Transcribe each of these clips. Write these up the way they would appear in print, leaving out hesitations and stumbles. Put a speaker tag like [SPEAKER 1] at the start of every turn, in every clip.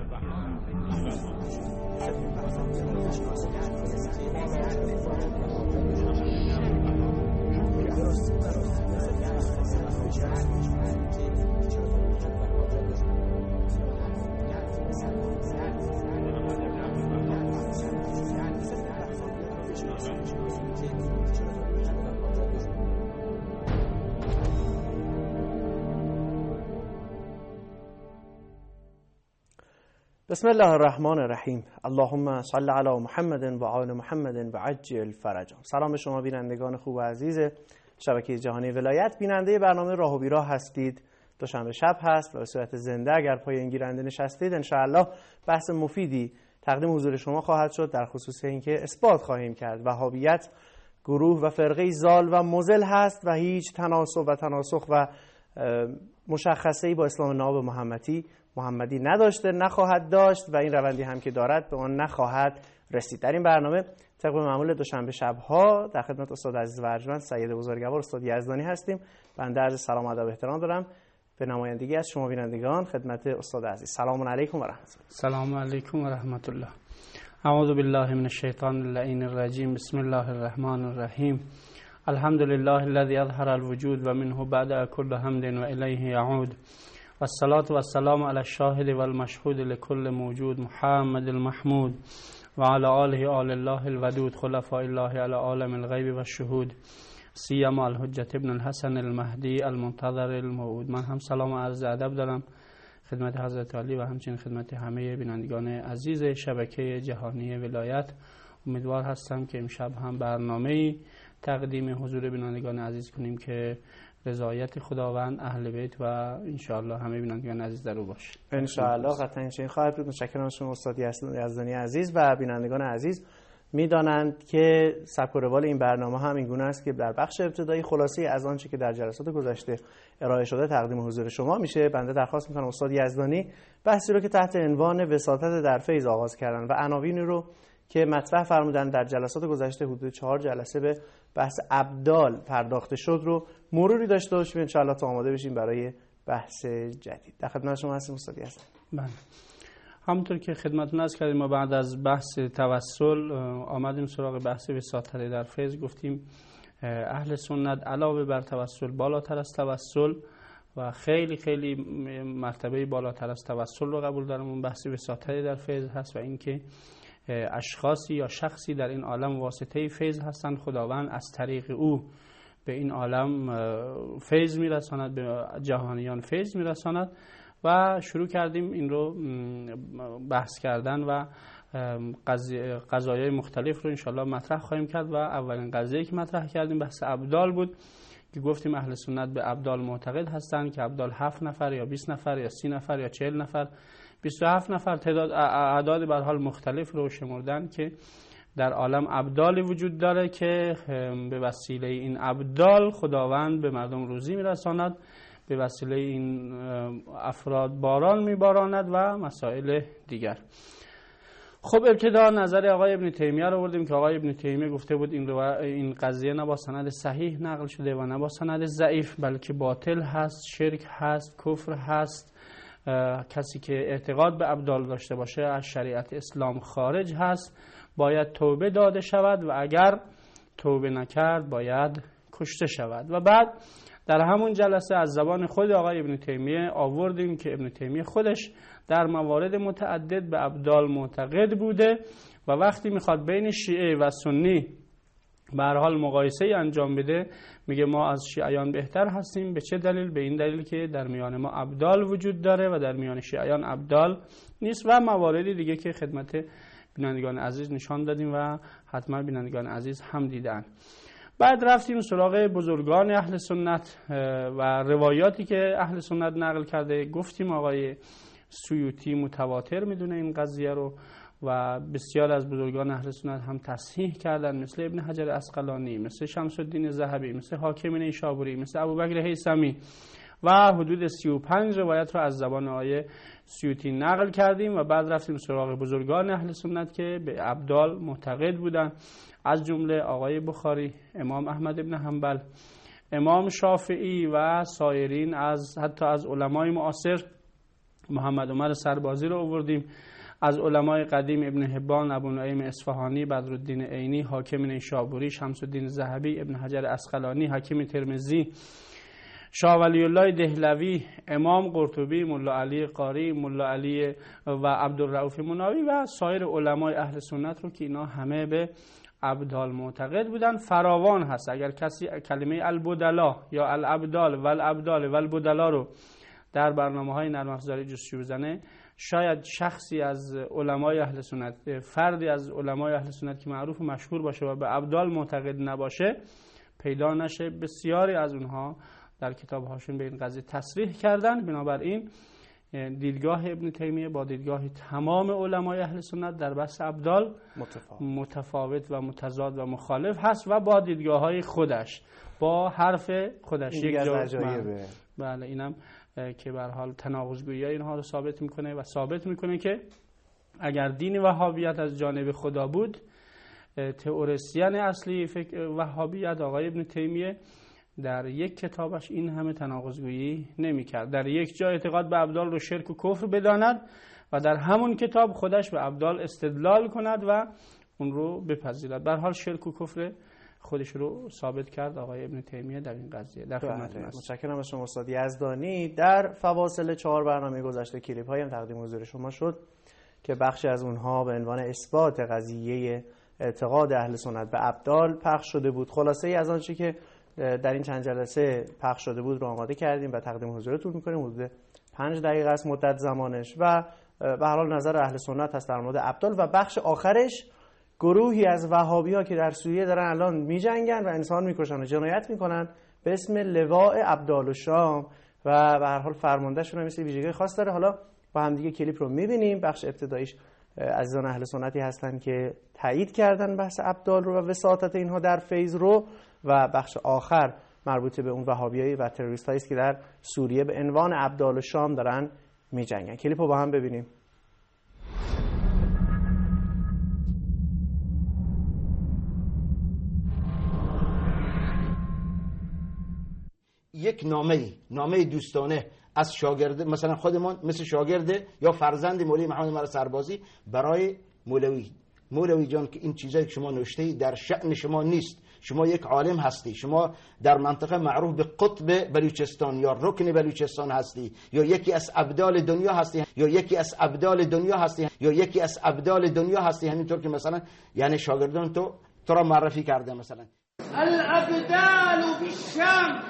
[SPEAKER 1] بسم الله الرحمن الرحیم. اللهم صل علی محمد و آل محمد و عجل فرجهم. سلام به شما بینندگان خوب و عزیز شبکه جهانی ولایت. بیننده برنامه راه و بیراه هستید. دوشنبه شب هست و به صورت زنده اگر پای این گیرنده نشستید انشاءالله بحث مفیدی تقدیم حضور شما خواهد شد در خصوص اینکه اثبات خواهیم کرد وهابیت گروه و فرقه ضال و مضل هست و هیچ تناسب و تناسخ و مشخصه‌ای با اسلام ناب محمدی نداشته، نخواهد داشت و این روندی هم که دارد به آن نخواهد رسید. در این برنامه طبق معمول دوشنبه شب‌ها در خدمت استاد عزیز و ارجمند سید بزرگوار استاد یزدانی هستیم. بنده عرض سلام و ادب و احترام دارم به نمایندگی از شما بینندگان خدمت استاد عزیز. سلام علیکم و رحمت الله.
[SPEAKER 2] سلام علیکم و رحمت الله. اعوذ بالله من الشیطان اللعین الرجیم. بسم الله الرحمن الرحیم. الحمد لله الذي اظهر الوجود و منه بعد كل حمد و الیه یعود. والصلاة والسلام على الشاهد والمشهود لكل موجود محمد المحمود وعلى آله آل الله الودود خلفاء الله على عالم الغیب و الشهود سیما الحجة ابن الحسن المهدی المنتظر الموعود. من هم سلام و عرض ادب دارم خدمت حضرت علی و همچنین خدمت همه بینندگان عزیز شبکه جهانی ولایت. امیدوار هستم که امشب هم برنامه‌ای تقدیم حضور بینندگان عزیز کنیم که رضایت خداوند، اهل بیت و انشاءالله همه بینندگان عزیز در او باشه.
[SPEAKER 1] انشاءالله قطعا این خواهد بود. متشکرم از شما استاد یزدانی عزیز و بینندگان عزیز. میدانند که سبک و روال این برنامه هم این گونه است که در بخش ابتدایی خلاصه از آنچه که در جلسات گذشته ارائه شده تقدیم حضور شما میشه. بنده درخواست میکنم استاد یزدانی بحثی رو که تحت عنوان وساطت در فیض آغاز کردن و عناوینی رو که مطرح فرمودن در جلسات گذشته حدود 4 جلسه به بحث ابدال پرداخته شد رو مروری داشته باشیم ان شاء الله تا آماده بشیم برای بحث جدید. در خدمت شما هستیم استاد یزدانی.
[SPEAKER 2] بله. همونطور که خدمتتون عرض کردیم ما بعد از بحث توسل آمدیم سراغ بحث وساطت در فیض. گفتیم اهل سنت علاوه بر توسل بالاتر از توسل و خیلی خیلی مرتبه بالاتر از توسل رو قبول دارم. اون بحث وساطت در فیض هست و اینکه اشخاصی یا شخصی در این عالم واسطه فیض هستند. خداوند از طریق او به این عالم فیض میرساند، به جهانیان فیض میرساند و شروع کردیم این رو بحث کردن و قضایای مختلف رو انشالله مطرح خواهیم کرد و اولین قضیه که مطرح کردیم بحث ابدال بود که گفتیم اهل سنت به ابدال معتقد هستند که ابدال 7 نفر یا 20 نفر یا 30 نفر یا 40 نفر 27 نفر تعداد اعداد به هر حال مختلف رو شمردن که در عالم ابدالی وجود داره که به وسیله این ابدال خداوند به مردم روزی میرساند، به وسیله این افراد باران میباراند و مسائل دیگر. خب ابتدا نظر آقای ابن تیمیه رو بردیم که آقای ابن تیمیه گفته بود این قضیه نه با سند صحیح نقل شده و نه با سند ضعیف بلکه باطل هست، شرک هست، کفر هست. کسی که اعتقاد به ابدال داشته باشه از شریعت اسلام خارج هست، باید توبه داده شود و اگر توبه نکرد باید کشته شود. و بعد در همون جلسه از زبان خود آقای ابن تیمیه آوردیم که ابن تیمیه خودش در موارد متعدد به ابدال معتقد بوده و وقتی میخواد بین شیعه و سنی به هر حال مقایسه انجام بده میگه ما از شیعیان بهتر هستیم. به چه دلیل؟ به این دلیل که در میان ما ابدال وجود داره و در میان شیعیان ابدال نیست و مواردی دیگه که خدمت بینندگان عزیز نشان دادیم و حتما بینندگان عزیز هم دیدن. بعد رفتیم سراغ بزرگان اهل سنت و روایاتی که اهل سنت نقل کرده. گفتیم آقای سیوطی متواتر میدونه این قضیه رو و بسیار از بزرگان اهل سنت هم تصحیح کردن، مثل ابن حجر عسقلانی، مثل شمس الدین ذهبی، مثل حاکم نیشابوری، مثل ابوبکر هیثمی و حدود 35 روایت رو از زبان آقای سیوطی نقل کردیم و بعد رفتیم سراغ بزرگان اهل سنت که به ابدال معتقد بودن، از جمله آقای بخاری، امام احمد ابن حنبل، امام شافعی و سایرین حتی از علمای معاصر محمد عمر سربازی رو آوردیم. از علمای قدیم ابن حبان، ابو نعیم اصفهانی، بدرالدین عینی، حاکم نیشابوری، شمس الدین ذهبی، ابن حجر عسقلانی، حکیم ترمذی، شاه ولی الله دهلوی، امام قرطبی، ملا علی قاری، ملا علی و عبدالرؤوف مناوی و سایر علمای اهل سنت رو که اینا همه به ابدال معتقد بودن. فراوان هست. اگر کسی کلمه البدلا یا الابدال و الابدال و البدلا رو در برنامه‌های نرم افزاری جستجو بزنه، شاید شخصی از علمای اهل سنت، فردی از علمای اهل سنت که معروف و مشهور باشه و به ابدال معتقد نباشه پیدا نشه. بسیاری از اونها در کتاب‌هاشون به این قضیه تصریح کردن. بنابراین دیدگاه ابن تیمیه با دیدگاه تمام علمای اهل سنت در بحث ابدال متفاوت و متضاد و مخالف هست و با دیدگاه‌های خودش، با حرف خودش یک جایبه. بله، اینم که به هر حال تناقض‌گویی اینها رو ثابت میکنه و ثابت میکنه که اگر دین وهابیت از جانب خدا بود، تئوریسین اصلی وهابیت آقای ابن تیمیه در یک کتابش این همه تناقض‌گویی نمی‌کرد. در یک جا اعتقاد به ابدال رو شرک و کفر بداند و در همون کتاب خودش به ابدال استدلال کند و اون رو بپذیرد. به هر حال شرک و کفر خودش رو ثابت کرد آقای ابن تیمیه در این قضیه. در خدمتتون هستم.
[SPEAKER 1] متشکرم از شما استاد یزدانی. در فواصل 4 برنامه گذشته کلیپ‌هایی هم تقدیم حضور شما شد که بخشی از اونها به عنوان اثبات قضیه اعتقاد اهل سنت به ابدال پخش شده بود. خلاصه ای از آنچه که در این چند جلسه پخش شده بود رو آماده کردیم و تقدیم حضورتون می‌کنیم. حدود 5 دقیقه است مدت زمانش و به هر حال نظر اهل سنت هست در مورد ابدال و بخش آخرش گروهی از وهابی‌ها که در سوریه دارن الان می‌جنگن و انسان می‌کشن و جنایت می‌کنن به اسم لواء ابدال الشام و به هر حال فرماندهشون هم مثل ویژگی خاص داره. حالا با هم دیگه کلیپ رو می‌بینیم. بخش ابتداییش عزیزان اهل سنتی هستن که تایید کردن بحث ابدال رو و وساطت اینها در فیض رو، و بخش آخر مربوط به اون وهابیایی و تروریستایی است که در سوریه به عنوان ابدال الشام دارن می‌جنگن. کلیپ رو با هم ببینیم.
[SPEAKER 3] یک نامه دوستانه از شاگرد، مثلا خودمان مثل شاگرد یا فرزند مولوی محمد عمر سربازی برای مولوی جان که این چیزایی که شما نوشته در شأن شما نیست. شما یک عالم هستی، شما در منطقه معروف به قطب بلوچستان یا رکن بلوچستان هستی، یا یکی از ابدال دنیا هستی، یا یکی از ابدال دنیا هستی، یا یکی از ابدال دنیا هستی. همینطور که مثلا یعنی شاگردان تو را معرفی کرده. مثلا
[SPEAKER 4] الابدال بالشام،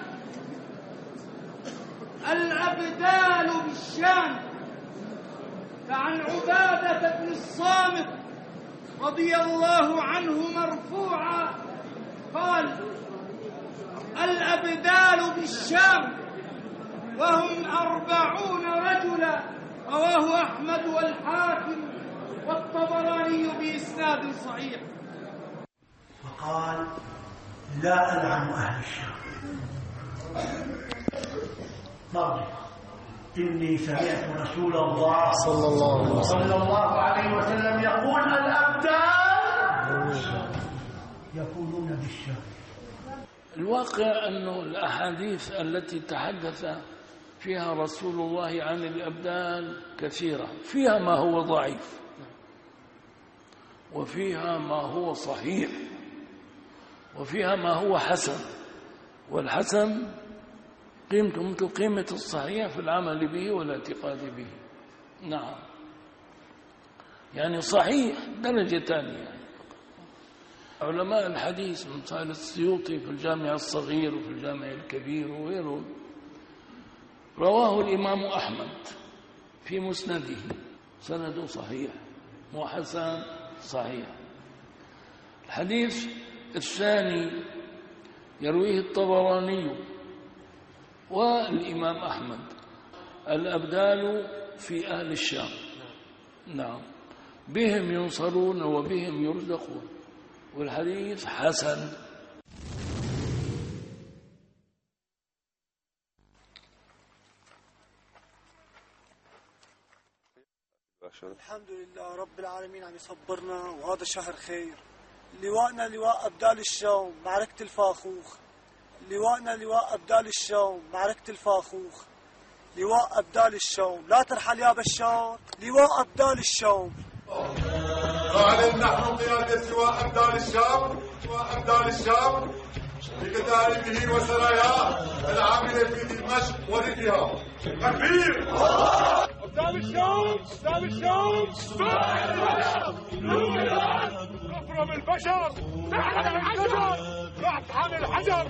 [SPEAKER 4] الابدال بالشام. فعن عبادة بن الصامت رضي الله عنه مرفوعا قال: الابدال بالشام وهم 40 رجلا. رواه احمد والحاكم والطبراني باسناد صحيح.
[SPEAKER 5] وقال: لا ألعن أهل الشام، مرة إني سمعت رسول الله صلى الله عليه وسلم يقول: الأبدال يكونون بالشام.
[SPEAKER 6] الواقع أنه الأحاديث التي تحدث فيها رسول الله عن الأبدال كثيرة، فيها ما هو ضعيف وفيها ما هو صحيح وفيها ما هو حسن، والحسن قيمته مثل قيمة الصحيح في العمل به والاعتقاد به. نعم، يعني صحيح درجة ثانية. علماء الحديث من صالح السيوطي في الجامع الصغير وفي الجامع الكبير وغيره رواه الإمام أحمد في مسنده، سنده صحيح وحسن صحيح. الحديث الثاني يرويه الطبراني والإمام أحمد: الأبدال في أهل الشام، نعم، بهم ينصرون وبهم يرزقون، والحديث حسن.
[SPEAKER 7] الحمد لله رب العالمين عم يصبرنا، وهذا شهر خير. لواءنا لواء أبدال الشام معركة الفاخوخ، لواءنا لواء أبدال الشام معركة الفاخوخ. لواء أبدال الشوم. لا ترحل يا بشار، لواء أبدال الشوم.
[SPEAKER 8] نعلن نحن قيادة لواء أبدال الشام، لواء أبدال الشام بكتائبه وسراياه العاملة في دمشق ورثها. تكبير! أبدال الشام، أبدال الشام، نفرم البشر، نحن الحجر، نطحن الحجر.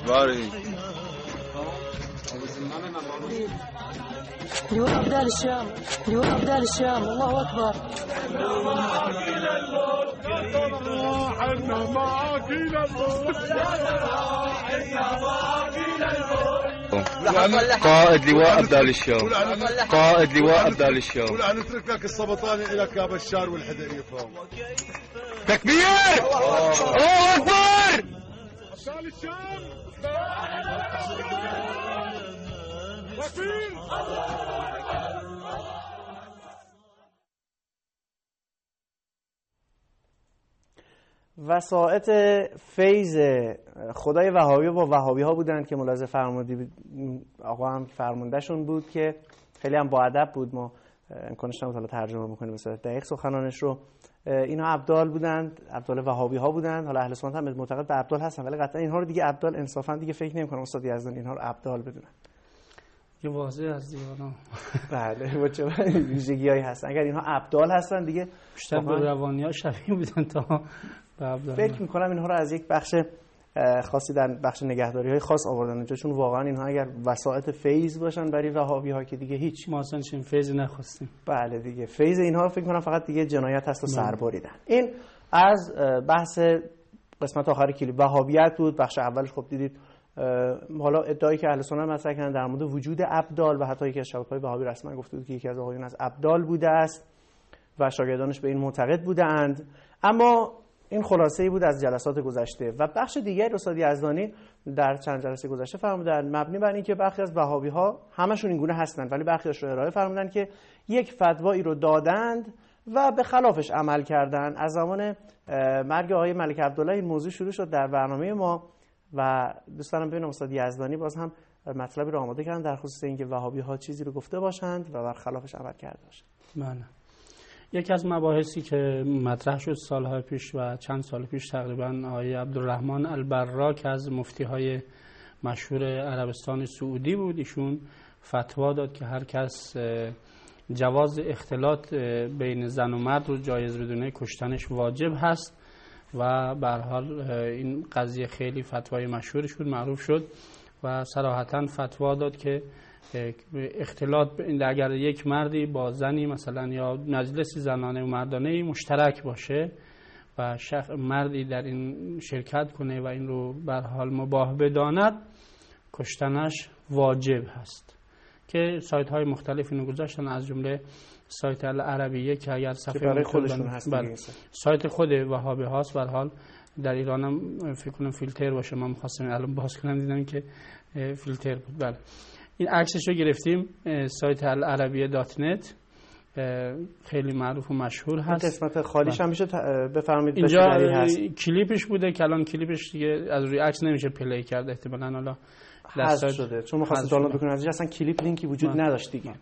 [SPEAKER 9] لواء أبدال الشام، لواء أبدال الشام، الله أكبر.
[SPEAKER 10] قائد لواء أبدال الشام، قائد لواء أبدال الشام.
[SPEAKER 8] ولا نترك لك السبطاني لك يا بشار والحدائق فهم.
[SPEAKER 10] تكبير! الله أكبر!
[SPEAKER 8] أبدال الشام.
[SPEAKER 1] وسائط فیض خدای وهابی با وهابی ها بودند که ملاحظه فرمودید آقا هم فرموندهشون بود که خیلی هم با ادب بود. ما امکانش نبود حالا ترجمه بکنیم به صورت دقیق سخنانش رو. اینا ابدال بودند، ابدال وهابی ها بودند. حالا اهل سنت هم معتقد به ابدال هستن، ولی قطعا اینها رو دیگه ابدال انصافا دیگه فکر نمی‌کنم استاد یزدانی اینها رو ابدال بدونن.
[SPEAKER 2] یه واضح از دیوانا.
[SPEAKER 1] بله با چه ویژگی‌هایی هستن. اگر اینها ابدال هستن دیگه
[SPEAKER 2] بیشتر به روانی‌ها شبیه بودن تا به ابدال.
[SPEAKER 1] فکر می‌کنم اینها رو از یک بخش خاصی در بخش نگهداری‌های خاص آوردن اونجا، چون واقعا اینها اگر وسائط فیض باشن برای وهابی‌ها که دیگه هیچ،
[SPEAKER 2] ما اصلا چنین فیضی نخواستیم.
[SPEAKER 1] بله دیگه فیض اینها فکر کنم فقط دیگه جنایت هست و سربریدن. این از بحث قسمت آخر کلیپ وهابیت بود. بخش اولش خب دیدید حالا ادعایی که اهل سنت مطرح کردن در مورد وجود ابدال و حتی یکی از شبکه‌های وهابی رسما گفته بود که یکی از آقایون از ابدال بوده است و شاگردانش به این معتقد بودند. اما این خلاصه‌ای بود از جلسات گذشته. و بخش دیگری استاد یزدانی در چند جلسه گذشته فرمودن مبنی بر اینکه برخی از وهابی‌ها همشون این گونه هستند ولی برخی‌اش رو ارائه فرمودن که یک فتوایی رو دادند و به خلافش عمل کردند. از زمان مرگ آقای ملک عبدالله این موضوع شروع شد در برنامه ما و دوست دارم ببینم استاد یزدانی باز هم مطلبی رو آماده کردن در خصوص اینکه وهابی‌ها چیزی رو گفته باشند و بر خلافش عمل کرده باشند.
[SPEAKER 2] بله. یکی از مباحثی که مطرح شد سالهای پیش و چند سال پیش تقریبا آقای عبدالرحمن البراک از مفتی‌های مشهور عربستان سعودی بود. ایشون فتوا داد که هر کس جواز اختلاط بین زن و مرد رو جایز بدونه کشتنش واجب هست و به هر حال این قضیه خیلی فتوای مشهوری شد، معروف شد و صراحتاً فتوا داد که اختلاط اگر یک مردی با زنی مثلا یا مجلسی زنانه و مردانه مشترک باشه و مردی در این شرکت کنه و این رو به هر حال مباح بداند کشتنش واجب هست. که سایت های مختلف اینو گذاشتن از جمله سایت العربیه که اگر صفحه
[SPEAKER 1] برای خودشون هست
[SPEAKER 2] سایت خود وهابی هاست. به هر حال در ایران هم فکر کنم فیلتر باشه، من می‌خواستم الان باز کنم دیدم که فیلتر بود. بله این عکسش رو گرفتیم، سایت العربیه.net خیلی معروف و مشهور هست.
[SPEAKER 1] قسمت خالیش هم میشه بفرمایید
[SPEAKER 2] اینجا کلیپش بوده که الان کلیپش دیگه از روی عکس نمیشه پلی کرد، احتمالاً حالا
[SPEAKER 1] حذف شده چون می‌خواستم دانلود بکنم ازش اصلا کلیپ لینکی وجود نداشت دیگه.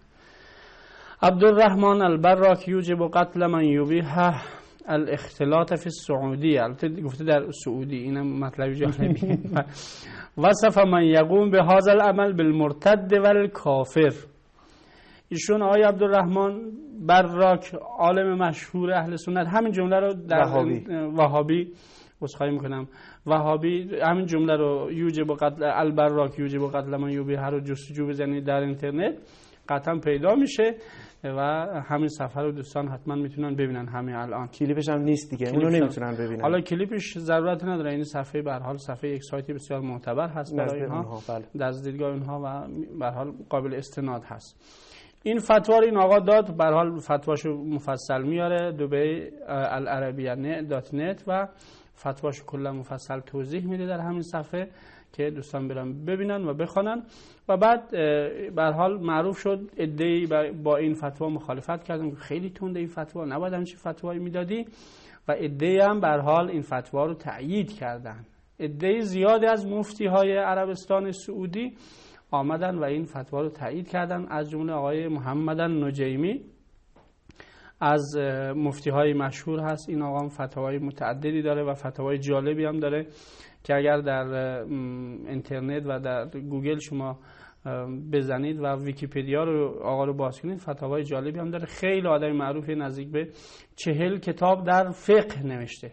[SPEAKER 2] عبدالرحمن البراک یوجب قتل من یبیح الاختلاط فی السعودیه. البته گفته در سعودی، اینم مطلبی جالبی. وصف من یقوم به هذا العمل بالمرتد والکافر. ایشون آقای عبدالرحمن براک عالم مشهور اهل سنت همین جمله رو در وهابی عذرخواهی میکنم وهابی همین جمله رو یوجب قتل البراک یوجب قتل من یبیح رو جستجو بزنید در اینترنت قطعا پیدا میشه و همین صفحه رو دوستان حتما میتونن ببینن. همین الان
[SPEAKER 1] کلیپش هم نیست دیگه، اونو نمیتونن ببینن.
[SPEAKER 2] حالا کلیپش ضرورت نداره، این صفحه به هر حال صفحه یک سایتی بسیار معتبر هست برای اینها، از دیدگاه اینها و به هر حال قابل استناد هست. این فتوا رو این آقا داد، به هر حال فتواشو مفصل میاره دبی العربیه.net و فتواشو کلا مفصل توضیح میده در همین صفحه که دوستان برن ببینن و بخونن. و بعد به هر حال معروف شد عده‌ای با این فتوا مخالفت کردن که خیلی تنده این فتوا، نباید همچین فتوایی میدادی، و عده‌ای هم به هر حال این فتوا رو تأیید کردن. عده زیادی از مفتی های عربستان سعودی آمدن و این فتوا رو تایید کردن، از جمله آقای محمد نجیمی از مفتی های مشهور هست. این آقا فتاوای متعددی داره و فتاوای جالبی هم داره که اگر در اینترنت و در گوگل شما بزنید و ویکی‌پدیا رو آقا رو باز کنید، فتاوای جالبی هم داره. خیلی آدم معروفه، نزدیک به 40 کتاب در فقه نوشته،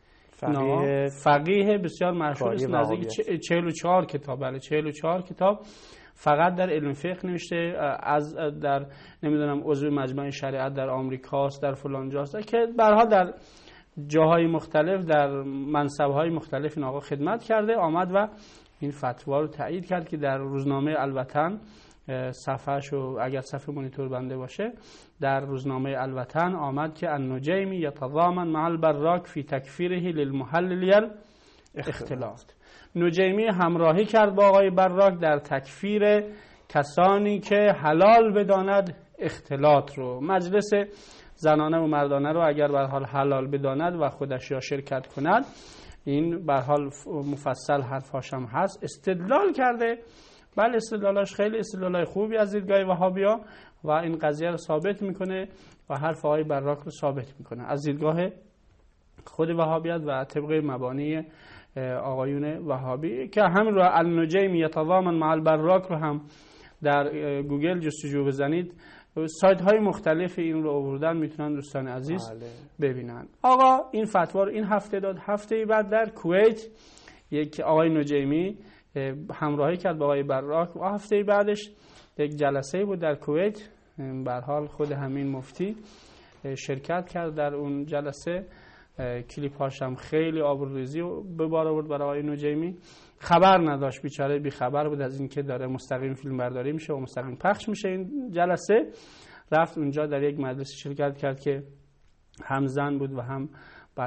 [SPEAKER 2] فقیه بسیار مشهور است، نزدیک 44 کتاب، بله 44 کتاب فقط در علم فقه نوشته. از در نمیدونم عضو مجمع شریعت در آمریکاست، در فلان جاست، که به هر حال در جاهای مختلف در منصب‌های مختلف این آقا خدمت کرده. آمد و این فتوا رو تایید کرد که در روزنامه الوطن صفحه‌شو اگر صفحه مانیتور بنده باشه، در روزنامه الوطن آمد که النجیمی یتضامن مع البراک فی تکفیره للمحلل اختلاف. نجیمی همراهی کرد با آقای براک در تکفیر کسانی که حلال بداند اختلاط رو. مجلس زنانه و مردانه رو اگر به حال حلال بداند و خودش یا شرکت کند، این به حال مفصل حرفاش هم هست، استدلال کرده. بله استدلالاش خیلی استدلالای خوبی از دیدگاه وهابیا و این قضیه رو ثابت میکنه و حرف آقای براک رو ثابت میکنه از دیدگاه خود وهابیت و طبق مبانی آقایون وهابی، که همین رو النجیمی یتضامن مع البراک رو هم در گوگل جستجو بزنید، سایت های مختلف این رو آوردن، میتونن دوستان عزیز ببینن. آقا این فتوا رو این هفته داد. هفته بعد در کویت یک آقای نجیمی همراهی کرد با آقای براک و هفته بعدش یک جلسه بود در کویت. به هر حال خود همین مفتی شرکت کرد در اون جلسه. کلیپاش هم خیلی آبروریزی به بار آورد برای آقای نجیمی. خبر نداشت، بیچاره بی خبر بود از اینکه داره مستقیم فیلم برداری میشه و مستقیم پخش میشه این جلسه. رفت اونجا در یک مجلس شرکت کرد که هم زن بود و هم به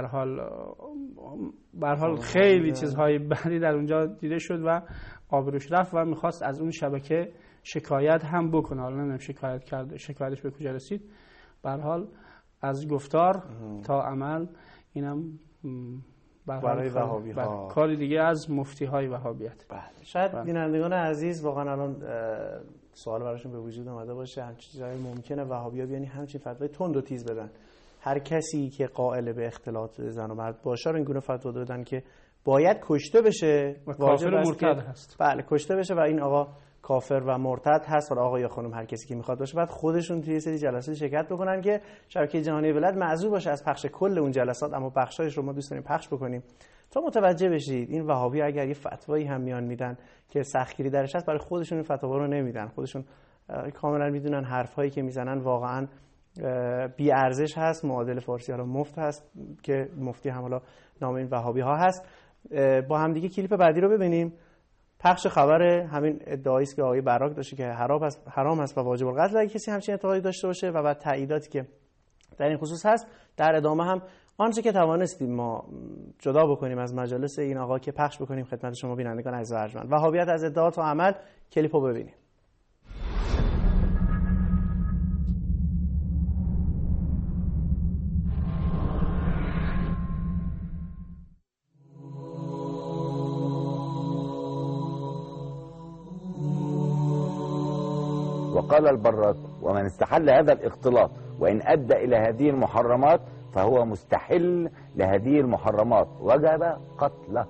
[SPEAKER 2] هر حال خیلی چیزهای بدی در اونجا دیده شد و آبروش رفت و میخواست از اون شبکه شکایت هم بکنه. حالا نمیدونم شکایت کرد، شکایتش به کجا رسید. به هر حال از گفتار تا عمل اینم
[SPEAKER 1] برای وهابی ها
[SPEAKER 2] کاری دیگه از مفتی های وهابیت.
[SPEAKER 1] شاید بینندگان عزیز واقعا الان سوال براشون به وجود اومده باشه، همچین چیزایی ممکنه وهابی‌ها بیان همچین فتوای تند و تیز بدن. هر کسی که قائل به اختلاط زن و مرد باشه رو این گونه فتوا دادن که باید کشته بشه
[SPEAKER 2] و کافر مرتد هست.
[SPEAKER 1] بله کشته بشه و این آقا کافر و مرتد هست، و آقا یا خانم هر کسی که میخواد باشه. بعد خودشون توی سری جلسات شرکت بکنن که شبکه جهانی ولایت معذور باشه از پخش کل اون جلسات، اما بخشایش رو ما دوست داریم پخش بکنیم تا متوجه بشید این وهابی اگر یه فتوایی هم میان میدن که سختگیری درش هست، برای خودشون این فتوا رو نمیدن. خودشون کاملا میدونن حرفایی که میزنن واقعا بی ارزش هست، معادل فارسی ها مفت هست که مفتی هم حالا نام این وهابی ها هست. با هم دیگه کلیپ بعدی رو ببینیم. پخش خبر همین ادعایی است که آقای براک داشته که حرام است و واجب القتل اگه کسی همچین اعتقادی داشته باشه، و بعد تاییداتی که در این خصوص هست. در ادامه هم آنچه که توانستیم ما جدا بکنیم از مجالس این آقا که پخش بکنیم خدمت شما بینندگان عزیز و ارجمند. وهابیت از ادعا تا عمل، کلیپو ببینیم.
[SPEAKER 11] وقال البراك ومن استحل هذا الاختلاط وإن أدى إلى هذه المحرمات فهو مستحل لهذه المحرمات وجب قتله.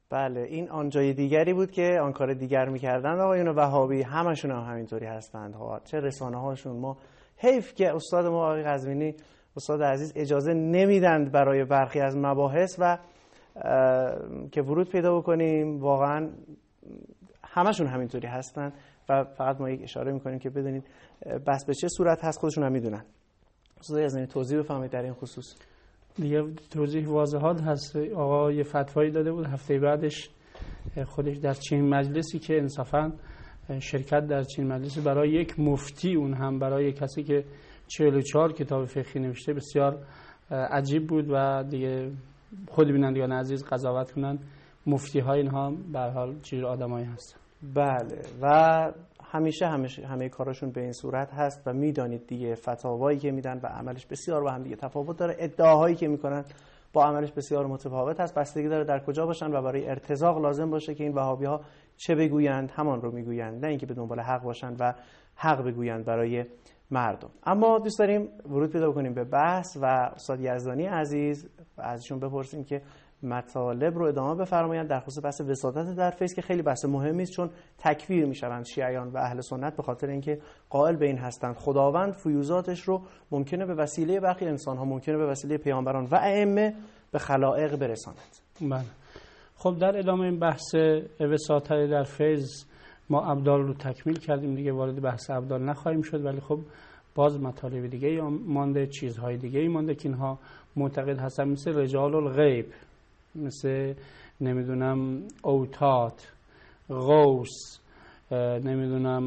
[SPEAKER 1] بله این آن جای دیگری بود که آن کار دیگر میکردند آقایون وهابی، همشون هم همینطوری هستند ها. چه رسانه هاشون، ما حیف که استاد ما آقای قزوینی، استاد عزیز، اجازه نمیدند برای برخی از مباحث و که ورود پیدا بکنیم. واقعا همشون همینطوری هستند و فقط ما یک اشاره میکنیم که بدونید بس به چه صورت هست، خودشون هم میدونن. استاد عزیزی توضیح بفرمایید در این خصوص.
[SPEAKER 2] دیگه توضیح واضحات هست. آقا یه فتوایی داده بود هفته بعدش خودش در چین مجلسی که انصافا شرکت در چین مجلسی برای یک مفتی، اون هم برای کسی که 44 کتاب فقهی نوشته، بسیار عجیب بود و دیگه خود بینندگان عزیز قضاوت کنن مفتی های اینها به هر حال چه آدمایی هستن.
[SPEAKER 1] بله و همیشه همه کاراشون به این صورت هست و میدانید دیگه فتاوایی که میدن و عملش بسیار با هم دیگه تفاوت داره، ادعاهایی که میکنن با عملش بسیار متفاوت هست، بستگی داره در کجا باشن و برای ارتزاق لازم باشه که این وهابی ها چه بگویند همان رو میگویند، نه اینکه به دنبال حق باشن و حق بگویند برای مردم. اما دوست داریم ورود پیدا کنیم به بحث و استاد یزدانی عزیز ازشون بپرسیم که مطالب رو ادامه بفرمایند در خصوص بحث وساطت در فیض که خیلی بحث مهمی است، چون تکفیر میشوند شیعیان و اهل سنت به خاطر اینکه قائل به این هستند خداوند فیوزاتش رو ممکنه به وسیله برخی انسان ها، ممکنه به وسیله پیامبران و ائمه به خلائق برساند.
[SPEAKER 2] بله. خب در ادامه این بحث وساطت در فیض ما ابدال رو تکمیل کردیم، دیگه وارد بحث ابدال نخواهیم شد، ولی خب باز مطالب دیگه مانده، چیزهای دیگه مانده که اینها معتقد هستن، مثل رجال الغیب، مثل نمیدونم اوتاد، غوث، نمیدونم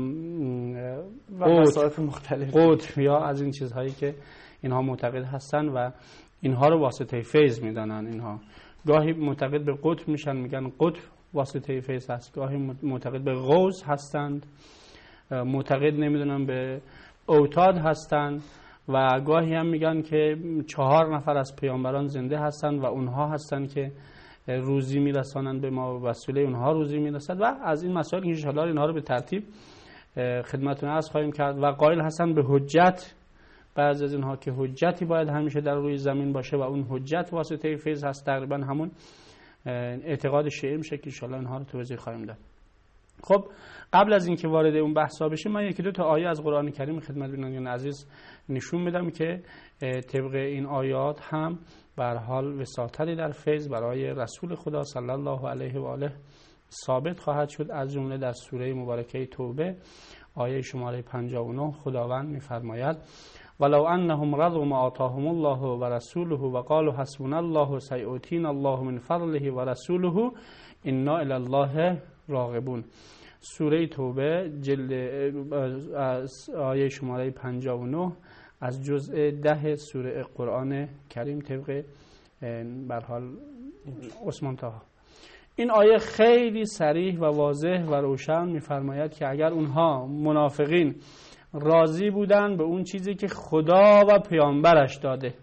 [SPEAKER 2] قطب یا از این چیزهایی که اینها معتقد هستن و اینها رو واسطه فیض میدانن. اینها گاهی معتقد به قطب میشن، میگن قطب واسطه فیض هست، گاهی معتقد به غوث هستند، معتقد نمیدونم به اوتاد هستند و گاهی هم میگن که 4 نفر از پیامبران زنده هستند و اونها هستند که روزی میرسانند به ما و وسیله اونها روزی میرسد و از این مسائل ان شاءالله اینها رو به ترتیب خدمتتون عرض خواهیم کرد. و قائل هستند به حجت، بعضی از اینها که حجتی باید همیشه در روی زمین باشه و اون حجت واسطه فیض هست، تقریبا همون اعتقاد شیعه میشه که ان شاءالله اینها رو توضیح خواهیم داد. خب قبل از اینکه وارد اون بحثا بشیم من یکی دو تا آیه از قرآن کریم خدمت بینندگان عزیز نشون میدم که طبق این آیات هم به هر حال وساطتی در فیض برای رسول خدا صلی الله علیه و آله ثابت خواهد شد. از جمله در سوره مبارکه توبه آیه شماره 59 خداوند میفرماید ولو انهم رضوا ما آتاهم الله و رسوله و قالوا حسبنا الله سیؤتینا الله من فضله و رسوله انا الی الله راغبون. سوره توبه جلد آیه شماره 59 از جزء 10 سوره قرآن کریم طبق به هر حال عثمان طه. این آیه خیلی صریح و واضح و روشن میفرماید که اگر اونها منافقین راضی بودن به اون چیزی که خدا و پیامبرش داده،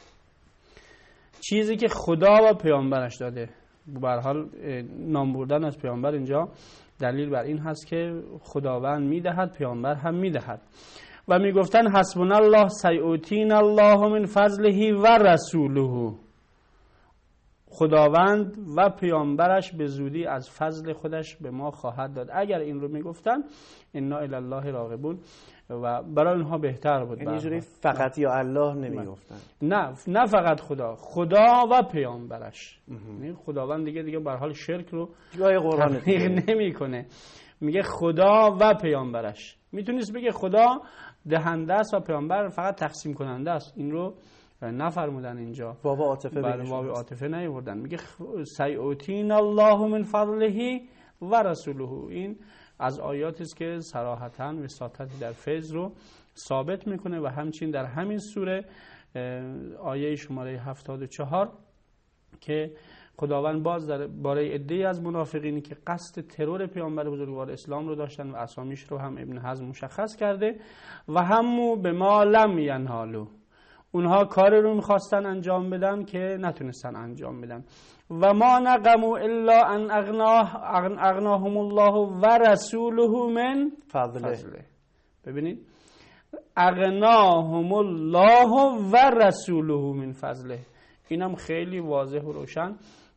[SPEAKER 2] چیزی که خدا و پیامبرش داده، به هر حال نام بردن از پیامبر اینجا دلیل بر این هست که خداوند میدهد، پیامبر هم میدهد و میگفتن حسبنا الله سیؤتینا الله من فضله و رسوله، خداوند و پیامبرش به زودی از فضل خودش به ما خواهد داد. اگر این رو میگفتن انا الی الله راغبون و برای اونها بهتر بود.
[SPEAKER 1] یعنی اینجوری فقط یا الله نمیگفتن،
[SPEAKER 2] نه فقط خدا و پیامبرش. یعنی خداوند دیگه به هر حال شرک رو
[SPEAKER 1] جای قرآن
[SPEAKER 2] نمیکنه، میگه خدا و پیامبرش. میتونست بگه خدا دهنده است و پیامبر فقط تقسیم کننده است، این رو نفرمودن اینجا،
[SPEAKER 1] واو عاطفه
[SPEAKER 2] واو عاطفه نیاوردن. میگه سیؤتین الله من فضله و رسوله. این از آیاتی است که صراحتاً وساطت در فیض رو ثابت میکنه و همچنین در همین سوره آیه شماره 74 که خداوند باز در باره عده‌ای از منافقینی که قصد ترور پیامبر بزرگوار اسلام رو داشتن و اسامیش رو هم ابن حزم مشخص کرده و همو به ما لم ینالو، اونها کاری رو میخواستن انجام بدن که نتونستن انجام بدن. و ما نقمو الا ان اغناهم الله و رسوله من فضله. ببینید اغناهم الله و رسوله من فضله، اینم خیلی واضح و روشن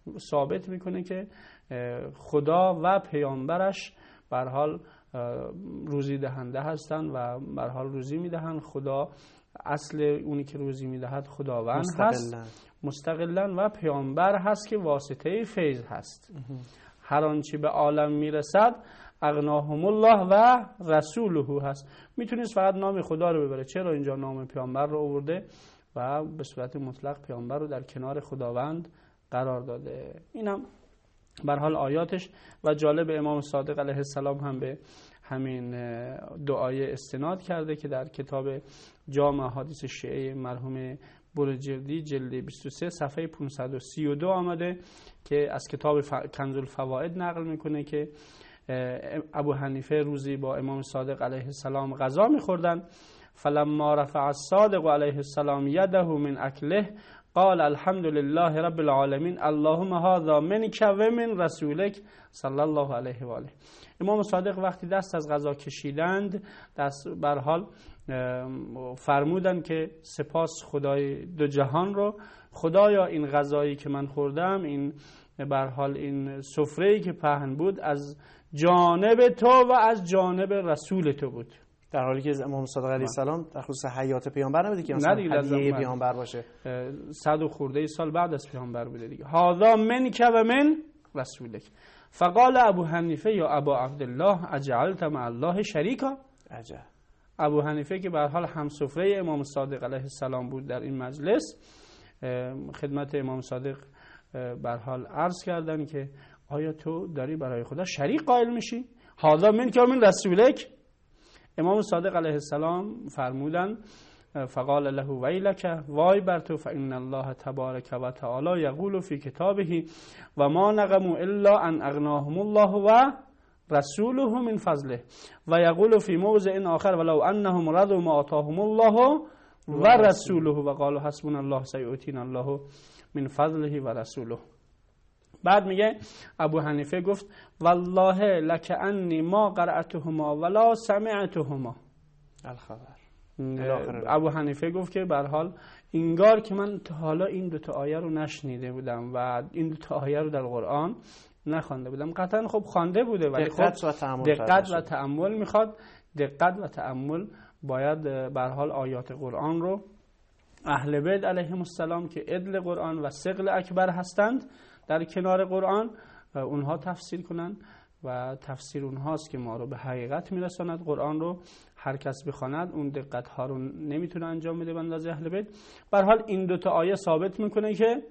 [SPEAKER 2] ثابت میکنه که خدا و پیامبرش به هر حال روزی دهنده هستند و به هر حال روزی میدهند. خدا اصل اونی که روزی میدهد خداوند هست مستقلاً و پیامبر هست که واسطه فیض هست. هر آنچه به عالم میرسد اغناهم الله و رسوله هست. میتونید فقط نام خدا رو ببره، چرا اینجا نام پیامبر رو آورده و به صورت مطلق پیامبر رو در کنار خداوند قرار داده. اینم به هر حال آیاتش. و جالب امام صادق علیه السلام هم به همین دعای استناد کرده که در کتاب جامع احادیث شیعه مرحوم برجردی جلد 23 صفحه 532 آمده که از کتاب کنز الفوائد نقل میکنه که ابو حنیفه روزی با امام صادق علیه السلام غذا میخوردن. فلما رفع الصادق علیه السلام یده من اکله قال الحمد لله رب العالمین اللهم هذا منک و من رسولک صلی الله علیه و آله. امام صادق وقتی دست از غذا کشیدند دست بر حال فرمودن که سپاس خدای دو جهان رو، خدایا این غذایی که من خوردم، این بر حال این سفره‌ای که پهن بود از جانب تو و از جانب رسول تو بود.
[SPEAKER 1] در حالی که امام صادق علیه السلام در خصوص حیات پیامبر نبوده که مثلا هدیه پیامبر باشه،
[SPEAKER 2] 100 و خورده سال بعد از پیامبر بوده دیگه. هذا منک و من رسولک. فقال ابو حنیفه یا ابا عبدالله اجعلت مع الله شریکا.
[SPEAKER 1] عجب.
[SPEAKER 2] ابو حنیفه که به هر حال همسفره امام صادق علیه السلام بود در این مجلس، خدمت امام صادق به هر حال عرض کردن که آیا تو داری برای خدا شریک قائل میشی؟ هذا منک و من رسولک. امام صادق علیه السلام فرمودن فقال له ویلک، وای بر تو، فإن الله تبارک و تعالی یقول فی کتابه و ما نقموا الا ان اغناهم الله و رسوله من فضله و یقول فی موضع آخر ولو انهم رضوا ما آتاهم الله و رسوله و قالوا حسبنا الله سیؤتینا الله من فضله و رسوله. بعد میگه ابو حنیفه گفت والله لکأنی ما قرأتهما ولا سمعتهما.
[SPEAKER 1] الخبر.
[SPEAKER 2] ابو حنیفه گفت که به هر حال انگار که من تا حالا این دو تا آیه رو نشنیده بودم و این دو تا آیه رو در قرآن نخوانده بودم. قطعا خب خوانده بوده ولی خب دقت و تأمل میخواد. دقت و تأمل باید به هر حال آیات قرآن رو اهل بیت علیهم السلام که عدل قرآن و ثقل اکبر هستند در کنار قرآن اونها تفسیر کنند و تفسیر اونهاست که ما رو به حقیقت میرساند. قرآن رو هر کس بخواند اون دقت ها رو نمیتونه انجام بده به اندازه اهل بیت. به هر حال این دو تا آیه ثابت میکنه که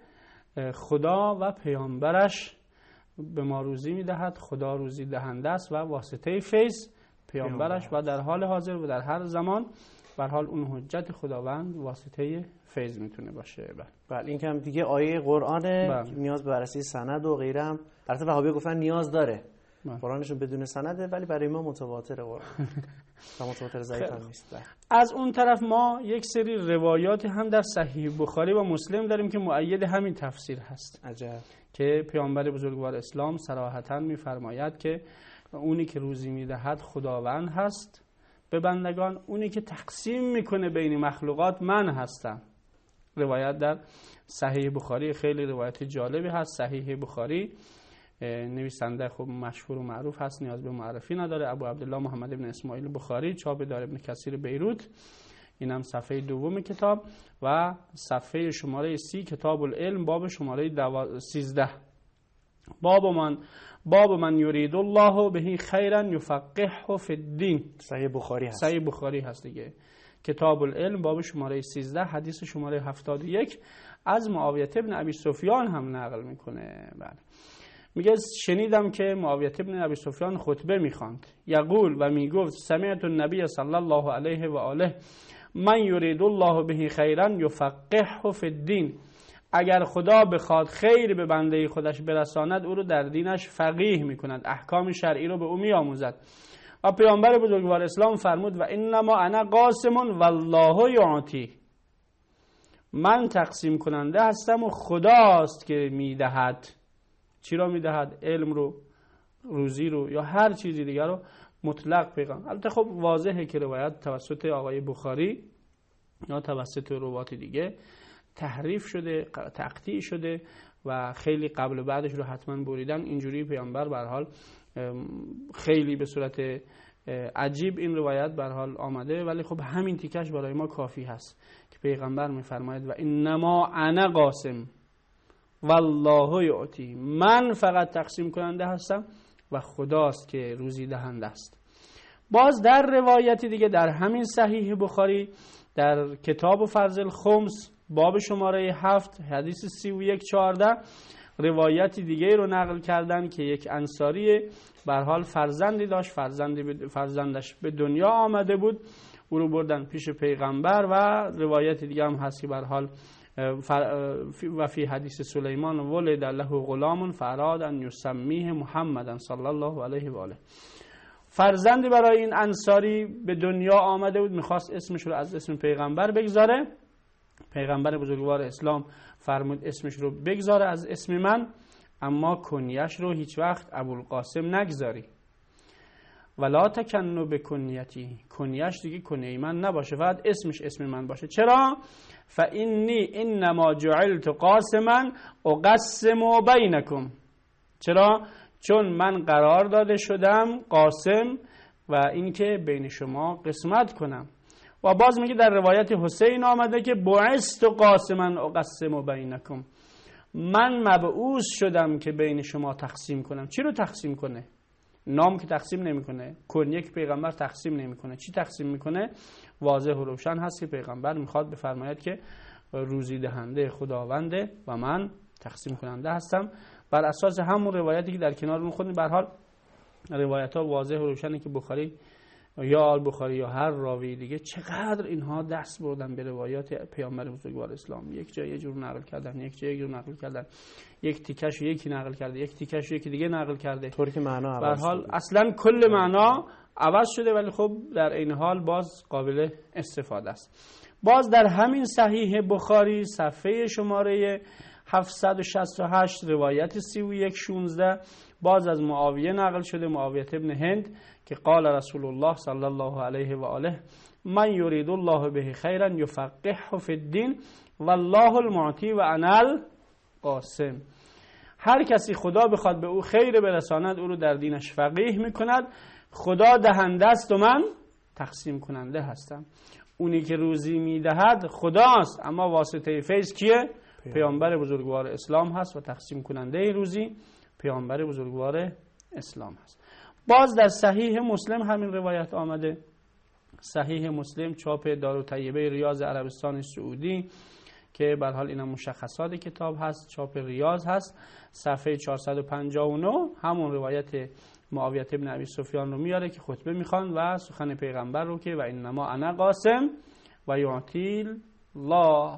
[SPEAKER 2] خدا و پیامبرش به ما روزی میدهد. خدا روزی دهنده است و واسطه فیض پیامبرش و در حال حاضر و در هر زمان به هر حال اون حجت خداوند واسطه فیض میتونه باشه.
[SPEAKER 1] بله این که هم دیگه آیه قرآنه نیاز به بررسی سند و غیره هم البته وهابی گفتن نیاز داره. قرآنشون بدون سنده ولی برای ما متواتر قرآن و متواتر ضعیف هم نیست.
[SPEAKER 2] از اون طرف ما یک سری روایات هم در صحیح بخاری و مسلم داریم که مؤید همین تفسیر هست.
[SPEAKER 1] عجب.
[SPEAKER 2] که پیامبر بزرگوار اسلام صراحتاً میفرماید که اونی که روزی میدهد خداوند هست به بندگان، اونی که تقسیم میکنه بین مخلوقات من هستم. روایت در صحیح بخاری خیلی روایت جالبی هست. صحیح بخاری نویسنده خوب مشهور و معروف هست، نیاز به معرفی نداره، ابو عبدالله محمد ابن اسماعیل بخاری، چاپ دار ابن کثیر بیروت. اینم صفحه دوم کتاب و صفحه شماره 30 کتاب العلم باب شماره 13. باب من یرید الله به خیرا یفقهه فی الدین.
[SPEAKER 1] صحیح بخاری هست.
[SPEAKER 2] صحیح بخاری هست دیگه. کتاب العلم باب شماره 13 حدیث شماره 71 از معاویه ابن ابی سفیان هم نقل میکنه. بله میگه شنیدم که معاویه ابن ابی سفیان خطبه میخواند، یقول و میگفت سمعت النبی صلی الله علیه و آله من یرید الله به خیرا یفقهه فی الدین. اگر خدا بخواد خیر به بنده خودش برساند او رو در دینش فقیه میکند، احکام شرعی رو به او میآموزد. و پیامبر بزرگوار اسلام فرمود و انما انا قاسم والله یعطی. من تقسیم کننده هستم و خداست که میدهد. چی را میدهد؟ علم رو، روزی رو یا هر چیزی دیگر رو مطلق پیغام. البته خب واضحه که روایت توسط آقای بخاری یا توسط روایات دیگه تحریف شده، تقطیع شده و خیلی قبل و بعدش رو حتما بریدن. اینجوری پیامبر به هر حال خیلی به صورت عجیب این روایت به هر حال آمده، ولی خب همین تیکش برای ما کافی هست که پیغمبر میفرماید و انما انا قاسم والله یعطی، من فقط تقسیم کننده هستم و خداست که روزی دهنده است. باز در روایتی دیگه در همین صحیح بخاری در کتاب فرض الخمس باب شماره 7 حدیث 3114 روایتی دیگه رو نقل کردن که یک انصاری به هر حال فرزندی داشت، فرزندش به دنیا آمده بود، او رو بردن پیش پیغمبر. و روایت دیگه هم هست که به هر حال و فی حدیث سلیمان ولد له غلام فاراد ان یسمیه محمدا صلی الله علیه و آله. فرزندی برای این انصاری به دنیا آمده بود، میخواست اسمش رو از اسم پیغمبر بگذاره. پیغمبر بزرگوار اسلام فرمود اسمش رو بگذاره از اسم من، اما کنیش رو هیچ وقت ابوالقاسم نگذاری. ولا تکنو به کنیتی، کنیش دیگه کنیه من نباشه، فقط اسمش اسم من باشه. چرا؟ فانی انما جعلت قاسما اقسم بینکم. چرا؟ چون من قرار داده شدم قاسم و اینکه بین شما قسمت کنم. و باز میگه در روایت حسین آمده که بعثت قاسما اقسم بینکم، من مبعوث شدم که بین شما تقسیم کنم. چی رو تقسیم کنه؟ نام که تقسیم نمیکنه، کنیه که پیغمبر تقسیم نمیکنه. چی تقسیم میکنه؟ واضح و روشن هست که پیغمبر میخواد بفرماید که روزی دهنده خداونده و من تقسیم کننده هستم. بر اساس همون روایتی که در کنارمون خوندیم، به هر حال روایت ها واضح و روشنه که بخاری یا آل بخاری یا هر راوی دیگه چقدر اینها دست بردن به روایات پیامبر بزرگوار اسلام. یک جای یه جور نقل کردن، یک جای یک جور نقل کردن، یک تیکش یکی نقل کرده، یک تیکش یکی دیگه نقل کرده،
[SPEAKER 1] طوری که معنا عوض
[SPEAKER 2] به هر حال اصلا کل معنا عوض شده، ولی خب در این حال باز قابل استفاده است. باز در همین صحیح بخاری صفحه شماره 768 روایت 3116 باز از معاویه نقل شده، معاویه ابن هند، که قال رسول الله صلی الله علیه و آله من یرید الله به خیرا یفقهه فی الدین والله المعطی و انا القاسم. هر کسی خدا بخواد به او خیر برساند او رو در دینش فقیه میکند. خدا دهنده است و من تقسیم کننده هستم. اونی که روزی میدهد خداست، اما واسطه فیض کیه؟ پیامبر بزرگوار اسلام هست و تقسیم کننده روزی پیامبر بزرگوار اسلام هست. باز در صحیح مسلم همین روایت آمده. صحیح مسلم چاپ دارالطیبه ریاض عربستان سعودی که به هر حال اینا مشخصات کتاب هست، چاپ ریاض هست، صفحه 459 همون روایت معاویه ابن ابی سفیان رو میاره که خطبه میخوان و سخن پیغمبر رو که و انما انا قاسم و یعطی الله،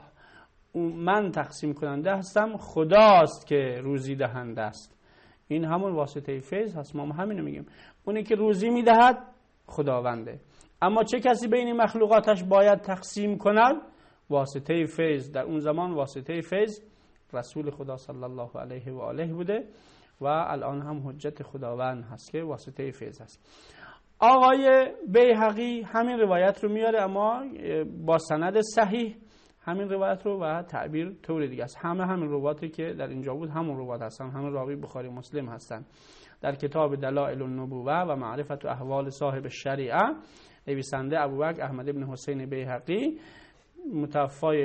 [SPEAKER 2] من تقسیم کننده هستم، خداست که روزی دهنده است. این همون واسطه فیض هست. ما همینو میگیم، اونی که روزی میدهد خداونده. اما چه کسی بین مخلوقاتش باید تقسیم کند؟ واسطه فیض. در اون زمان واسطه فیض رسول خدا صلی الله علیه و آله بوده و الان هم حجت خداوند هست که واسطه فیض هست. آقای بیهقی همین روایت رو میاره اما با سند صحیح همین روایت رو و تعبیر طور دیگه است. همین روایتی که در اینجا بود همون روایت هستن، همین راوی بخاری مسلم هستن. در کتاب دلائل النبوه و معرفت احوال صاحب الشریعه نویسنده ابوبکر احمد ابن حسین بیهقی متوفای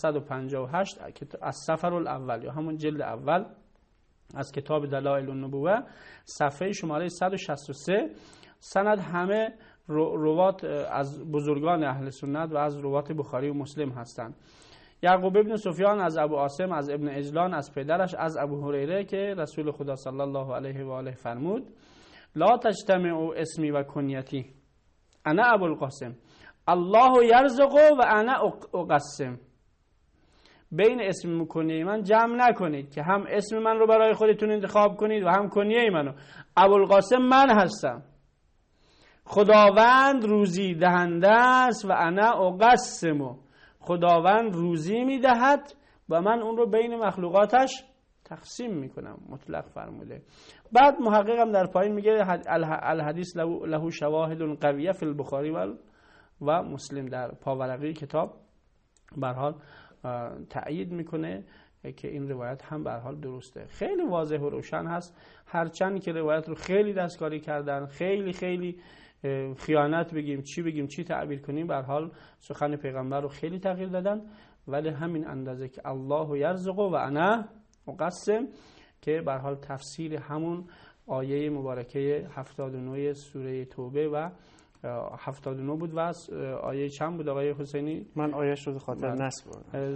[SPEAKER 2] 458 از سفر الاول یا همون جلد اول از کتاب دلائل النبوه صفحه شماره 163 سند همه روات از بزرگان اهل سنت و از روات بخاری و مسلم هستند. یعقوب ابن سفیان از ابو عاصم از ابن عجلان از پدرش از ابو هریره که رسول خدا صلی الله علیه و آله فرمود لا تجتمع اسمی و کنیتی انا ابو القاسم الله یرزق و انا اقسم. بین اسم و کنیه من جمع نکنید که هم اسم من رو برای خودتون انتخاب کنید و هم کنیه منو. ابوالقاسم من هستم، خداوند روزی دهنده است و انا اقسم، خداوند روزی میدهد و من اون رو بین مخلوقاتش تقسیم میکنم. مطلق فرموده. بعد محققم در پایین میگه الحدیث له شواهد قویه فی البخاری و مسلم. در پاورقی کتاب به هر حال تأیید میکنه که این روایت هم به هر حال درسته. خیلی واضح و روشن هست، هرچند که روایت رو خیلی دستکاری کردن، خیلی خیانت بگیم، چی تعبیر کنیم، به هر حال سخن پیغمبر رو خیلی تغییر دادن. ولی همین اندازه که الله یرزق و انا اقسم، که به هر حال تفسیر همون آیه مبارکه 79 سوره توبه و 79 بود و آیه چند بود آقای حسینی؟
[SPEAKER 1] من آیه‌اش رو به خاطر نصب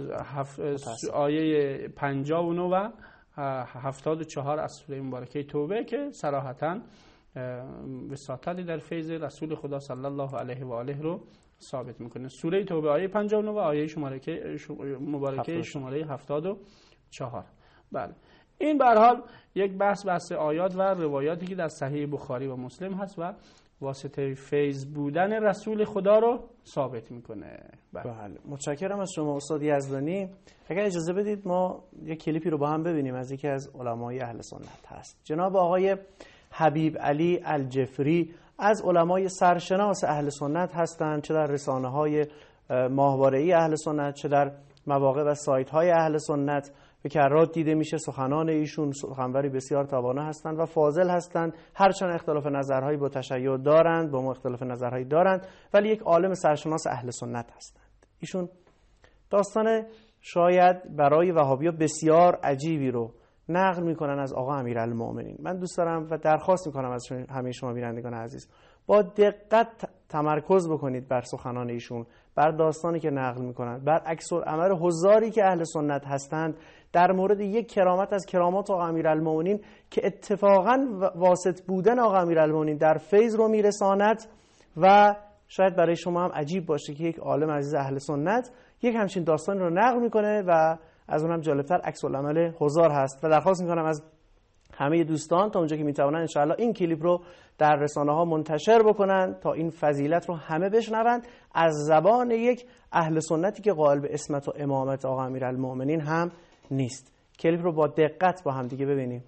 [SPEAKER 2] آیه 59 و 74 از سوره مبارکه توبه که صراحتاً وساطتی در فیض رسول خدا صلی الله علیه و آله رو ثابت میکنه. سوره توبه آیه 59 و آیه مبارکه شماره 74. بله، این به هر حال یک بحث آیات و روایاتی که در صحیح بخاری و مسلم هست و واسطه فیض بودن رسول خدا رو ثابت میکنه.
[SPEAKER 1] بله، متشکرم از شما استاد یزدانی. اگر اجازه بدید ما یک کلیپی رو با هم ببینیم از یکی از علمای اهل سنت هست. جناب آقای حبیب علی الجفری از علمای سرشناس اهل سنت هستند، چه در رسانه‌های ماهواره‌ای اهل سنت، چه در مواقع و سایت‌های اهل سنت به کرات دیده میشه. سخنان ایشون سخنوری بسیار توانا هستند و فاضل هستند، هرچند اختلاف نظرهایی با تشیع دارند، با ما اختلاف نظرهایی دارند، ولی یک عالم سرشناس اهل سنت هستند. ایشون داستان شاید برای وهابی‌ها بسیار عجیبی رو نقل میکنن از آقا امیرالمومنین. من دوست دارم و درخواست میکنم از همه شما بینندگان عزیز با دقت تمرکز بکنید بر سخنان ایشون، بر داستانی که نقل میکنند، بر عکس العمل حضاری که اهل سنت هستند در مورد یک کرامت از کرامات آقا امیرالمومنین که اتفاقا واسط بودن آقا امیرالمومنین در فیض رو میرساند. و شاید برای شما هم عجیب باشه که یک عالم عزیز اهل سنت یک همچین داستانی رو نقل میکنه و از اونم جالبتر عکس العمل حضار هست. و درخواست میکنم از همه دوستان تا اونجا که میتونن انشاءالله این کلیپ رو در رسانه ها منتشر بکنن تا این فضیلت رو همه بشنوند از زبان یک اهل سنتی که قائل به عصمت و امامت آقا امیرالمومنین هم نیست. کلیپ رو با دقت با هم دیگه ببینیم.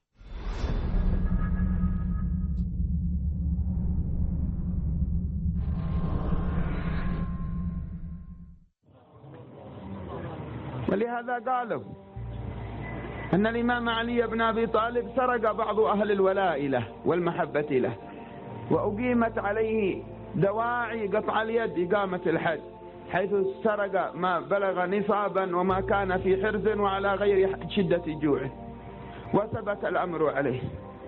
[SPEAKER 12] ولهذا قالوا أن الإمام علي بن أبي طالب سرق بعض أهل الولاء له والمحبة له، وأقيمت عليه دواعي قطع اليد إقامة الحد، حيث سرق ما بلغ نصابا وما كان في حرز وعلى غير شدة جوعه، وثبت الأمر عليه.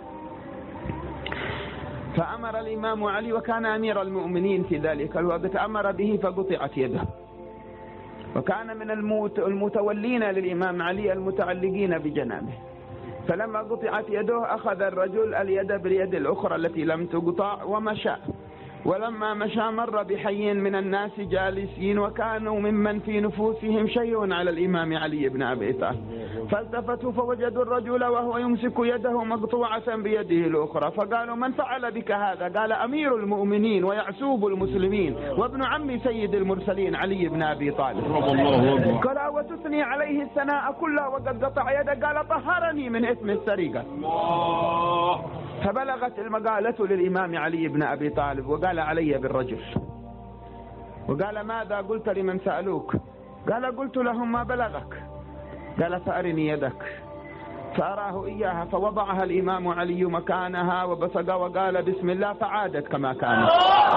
[SPEAKER 12] فأمر الإمام علي وكان أمير المؤمنين في ذلك الوقت، أمر به فقطعت يده، وكان من المتولين للإمام علي المتعلقين بجنابه. فلما قطعت يده أخذ الرجل اليد باليد الأخرى التي لم تقطع ومشى، ولما مشى مر بحي من الناس جالسين وكانوا ممن في نفوسهم شيء على الإمام علي بن أبي طالب، فالتفتوا فوجدوا الرجل وهو يمسك يده مقطوعة بيده الأخرى، فقالوا من فعل بك هذا؟ قال أمير المؤمنين ويعسوب المسلمين وابن عم سيد المرسلين علي بن أبي طالب. قال وتثني عليه الثناء كله وقد قطع يده؟ قال طهرني من إثم السرقة. فبلغت المقالة للإمام علي بن أبي طالب وقال علي بالرجل، وقال ماذا قلت لمن سألوك؟ قال قلت لهم ما بلغك. قال فأرني يدك، فأراه إياها فوضعها الإمام علي مكانها وبصق وقال بسم الله، فعادت كما كانت.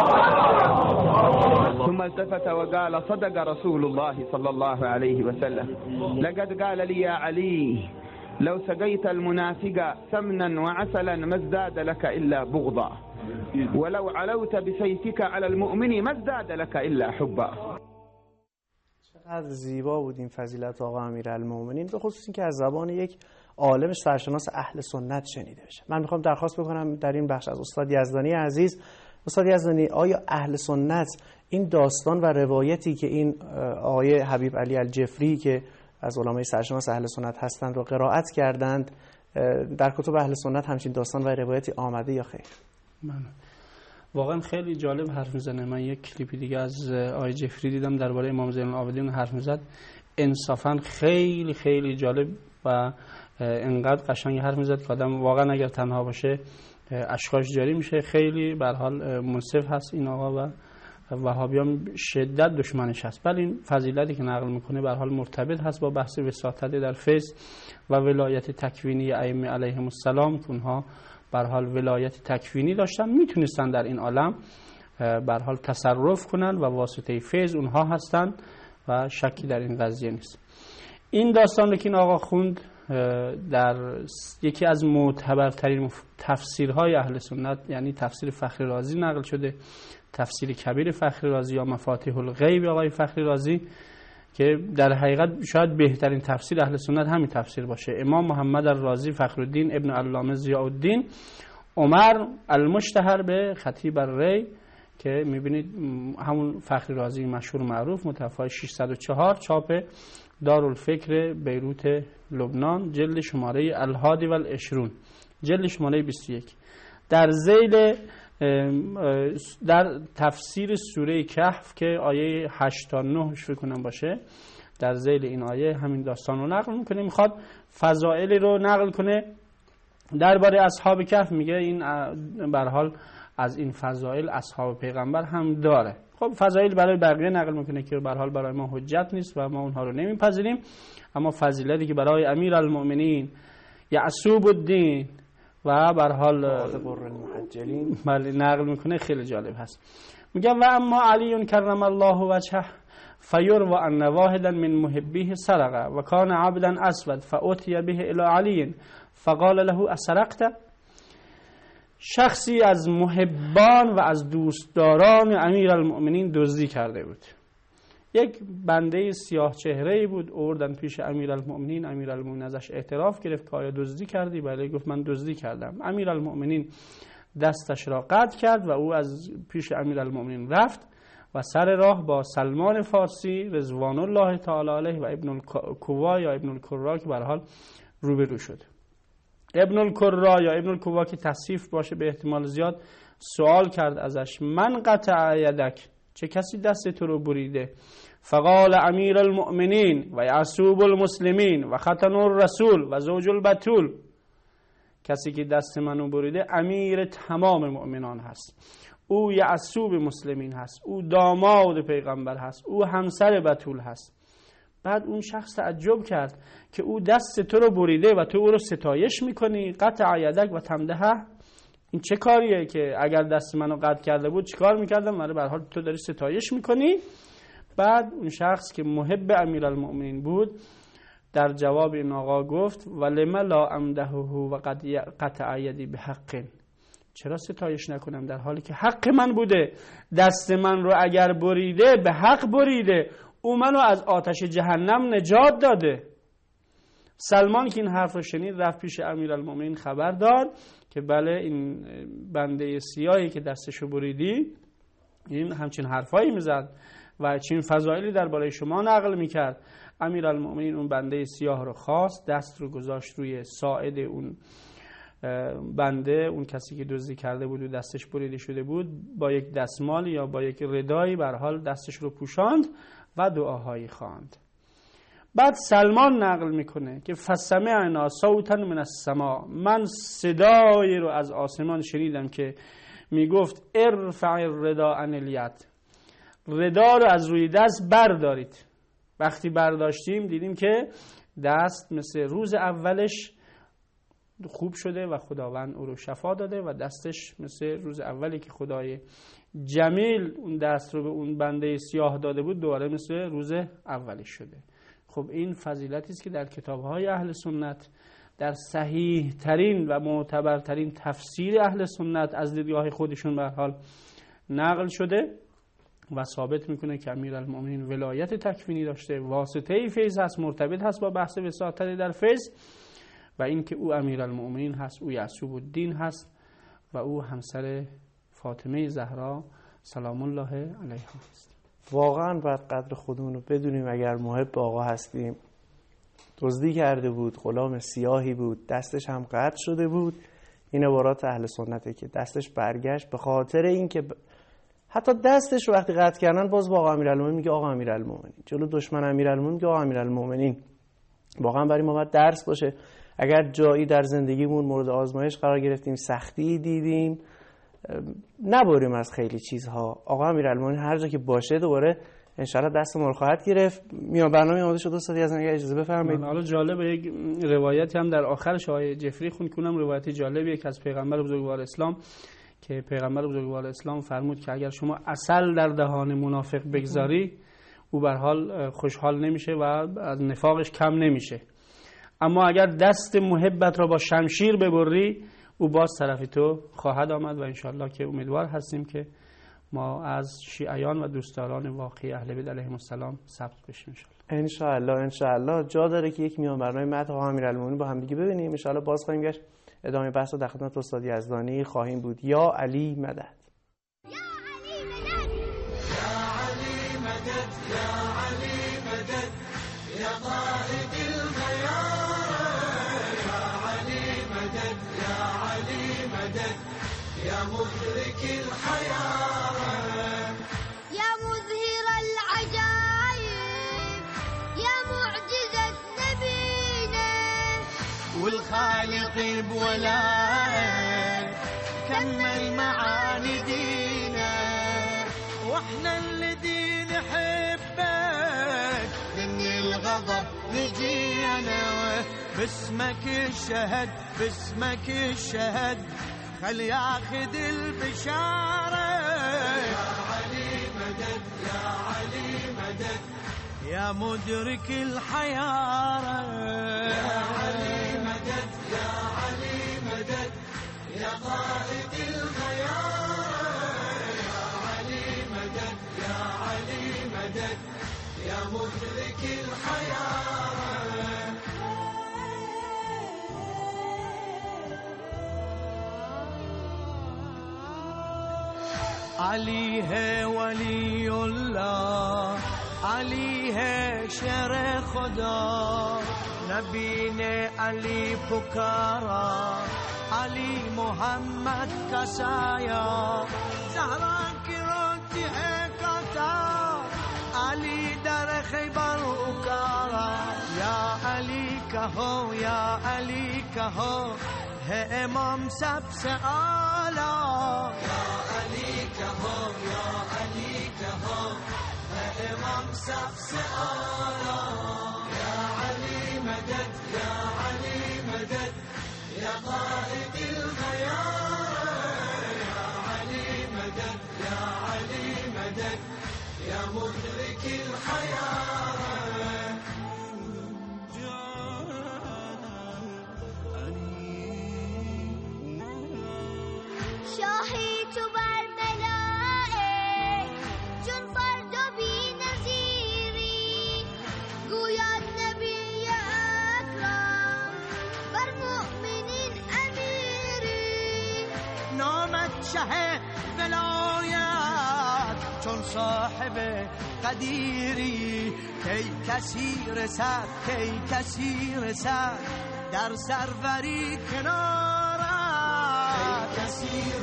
[SPEAKER 12] ثم التفت وقال صدق رسول الله صلى الله عليه وسلم، لقد قال لي يا علي لو سقيت المنافق سمنا وعسلا ما ازداد لك إلا بغضا، ولو علوت بسيفك على المؤمن ما ازداد لك إلا حبا.
[SPEAKER 1] چقدر زیبا بود این فضیلت آقا امیرالمومنین، به خصوص این که از زبان یک عالم سرشناس اهل سنت شنیده بشه. من میخوام درخواست بکنم در این بخش از استاد یزدانی عزیز. استاد یزدانی، آیا اهل سنت این داستان و روایتی که این آقای حبیب علی الجفری که از علمای سرشناس اهل سنت هستند رو قرائت کردند، در کتب اهل سنت همچین داستان و روایتی آمده یا خیر؟
[SPEAKER 2] من واقعا خیلی جالب حرف میزنه. من یک کلیپی دیگه از آقای جفری دیدم درباره امام زین العابدین حرف میزد، انصافا خیلی خیلی جالب و انقدر قشنگ حرف میزد که آدم واقعا اگر تنها باشه اشکاش جاری میشه. خیلی به هر حال منصف هست این آقا و وهابیان شدت دشمنش هست. ولی این فضیلتی که نقل میکنه به هر حال مرتبط هست با بحث وساطت در فیض و ولایت تکوینی ائمه علیهم السلام که اونها به هر حال ولایت تکوینی داشتن، میتونستن در این عالم به هر حال تصرف کنن و واسطه فیض اونها هستن و شکی در این قضیه نیست. این داستان رو که این آقا خوند در یکی از معتبرترین تفسیرهای اهل سنت، یعنی تفسیر فخری رازی نقل شده، تفسیر کبیر فخری رازی یا مفاتیح الغیب آقای فخری رازی، که در حقیقت شاید بهترین تفسیر اهل سنت همین تفسیر باشه. امام محمد الرازی فخرالدین ابن علامه ضیاءالدین عمر المشتهر به خطیب الری که میبینید همون فخری رازی مشهور معروف، متوفی 604، چاپ دارالفکر بیروت لبنان، جلد شماره الهادی و العشرون، جلد شماره 21. در ذیل در تفسیر سوره کهف که آیه 8 تا 9 فکر کنم باشه، در ذیل این آیه همین داستان رو نقل میکنه، میخواد فضائلی رو نقل کنه درباره اصحاب کهف. میگه این به هر حال از این فضائل اصحاب پیغمبر هم داره. خب فضائل برای بقیه نقل میکنه که به هر حال برای ما حجت نیست و ما اونها رو نمیپذیریم، اما فضیلتی که برای امیرالمؤمنین یعصوب الدین و به هر حال بله نقل میکنه خیلی جالب هست. میگه و اما علی کرم الله وجهه فیروى ان واحدا من محبیه سرقه و کان عبدا اسود فاتي به الى علی فقال له اسرقت. شخصی از محبان و از دوستداران امیرالمؤمنین دزدی کرده بود. یک بنده سیاه چهره‌ای بود، آوردن پیش امیرالمؤمنین. امیرالمؤمنین ازش اعتراف گرفت که آیا دزدی کردی؟ بله، گفت من دزدی کردم. امیرالمؤمنین دستش را قطع کرد و او از پیش امیرالمؤمنین رفت و سر راه با سلمان فارسی رضوان الله تعالی علیه و ابن الکوا یا ابن الکرا که به هر حال روبرو شد. ابن الکرا یا ابن الکوا که تصیف باشه به احتمال زیاد، سوال کرد ازش من قطع یدک، چه کسی دست تو رو بریده؟ فقال امیر المؤمنین و یعصوب المسلمین و ختن الرسول و زوج البتول، کسی که دست منو بریده امیر تمام مؤمنان هست، او یعصوب مسلمین هست، او داماد پیغمبر هست، او همسر بتول هست. بعد اون شخص تعجب کرد که او دست تو رو بریده و تو او رو ستایش میکنی، قطع یدک و تمدحه، این چه کاریه که اگر دست منو قطع کرده بود چیکار میکردم؟ ولی به هر حال تو داری ستایش میکنی. بعد اون شخص که محب امیرالمؤمنین بود در جواب این آقا گفت ولم لا امدحه و قطع یدی بحق، چرا ستایش نکنم در حالی که حق من بوده، دست من رو اگر بریده به حق بریده، او منو از آتش جهنم نجات داده. سلمان که این حرف رو شنید رفت پیش امیرالمؤمنین خبر داد که بله این بنده سیاهی که دستشو بریدی این همچین حرفایی میزد و چین فضائلی درباره شما نقل میکرد. امیرالمؤمنین اون بنده سیاه رو خواست، دست رو گذاشت روی ساعد اون بنده، اون کسی که دزدی کرده بود و دستش بریده شده بود، با یک دستمال یا با یک ردایی به هر حال دستش رو پوشاند و دعاهایی خواند. بعد سلمان نقل میکنه که فسمعنا صوتا من السماء، من صدایی رو از آسمان شنیدم که میگفت ارفع الردا عن الید، ردا رو از روی دست بردارید. وقتی برداشتیم دیدیم که دست مثل روز اولش خوب شده و خداوند او رو شفا داده و دستش مثل روز اولی که خدای جمیل اون دست رو به اون بنده سیاه داده بود دوباره مثل روز اولی شده. خب این فضیلتی است که در کتاب‌های اهل سنت در صحیح ترین و معتبرترین تفسیر اهل سنت از دیدگاه خودشون به هر حال نقل شده و ثابت میکنه که امیرالمؤمنین ولایت تکوینی داشته، واسطه فیض هست، مرتبط هست با بحث وساطت در فیض، و اینکه او امیرالمؤمنین هست، او یعصوب الدین هست و او همسر فاطمه زهرا سلام الله علیها است.
[SPEAKER 1] واقعا باید قدر خودمون رو بدونیم. اگر محب آقا هستیم، دزدی کرده بود، غلام سیاهی بود، دستش هم قطع شده بود، این عبارات اهل سنته که دستش برگشت به خاطر اینکه حتی دستش رو وقتی قطع کردن باز با آقا امیرالمؤمنین میگه آقا امیرالمؤمنین، جلو دشمن امیرالمؤمنین میگه آقا امیرالمؤمنین. واقعا برای ما باید درس باشه. اگر جایی در زندگیمون مورد آزمایش قرار گرفتیم، سختی دیدیم، نبریم از خیلی چیزها. آقا امیرالمومنین هر جا که باشه دوباره انشالله دست ما رو خواهد گرفت. میان برنامه آماده شد استاد یزدان اگه اجازه بفرمایید.
[SPEAKER 2] حالا جالبه یک روایتی هم در آخرش آقای جفری خوند کنم، روایتی جالبیه که از پیغمبر بزرگوار اسلام که پیغمبر بزرگوار اسلام فرمود که اگر شما عسل در دهان منافق بگذاری او به هر حال خوشحال نمیشه و از نفاقش کم نمیشه، اما اگر دست محبت را با شمشیر ببری او باز طرف تو خواهد آمد. و انشالله که امیدوار هستیم که ما از شیعیان و دوستداران واقعی اهل بیت علیهم السلام ثبت بشیم
[SPEAKER 1] انشالله. انشالله جا داره که یک میان برنامه مدح آقا امیرالمومنین با هم دیگه ببینیم. انشالله باز خواهیم گشت ادامه بحث رو در خدمت استاد یزدانی خواهیم بود. یا علی مدد.
[SPEAKER 13] يا مدرك الحياة يا مظهر العجائب يا معجزة نبينا والخالق بولائك كمل معاني دينا واحنا الذي نحبك من الغضب نجينا باسمك الشهد باسمك الشهد خل ياخذ البشارة يا علي مدد يا علي مدد يا مدرك الحيارة يا علي مدد يا علي مدد يا قائد الخيار يا علي مدد يا علي مدد يا مدرك الحيارة علی ہے ولی اللہ علی ہے شر خدا نبی نے علی پکارا علی محمد کا سایہ زہرا کی روتی ہے کاتا علی در خیبر اکارا یا علی کہو یا علی کہو ہے امام سب سے اعلیٰ یا علی کہو یا علی کہو ہے امام سب سے اعلیٰ یا علی مدد یا علی مدد یا قائد الخیار یا علی مدد یا علی مدد یا مدرک الحیار شاهی تو بر ملائک چون فرد و بی نظیری گوید نبی اکرم بر مؤمنین امیری نامت شه ولایت چون صاحب قدیری کی کسی رسد در سروری کنار کسی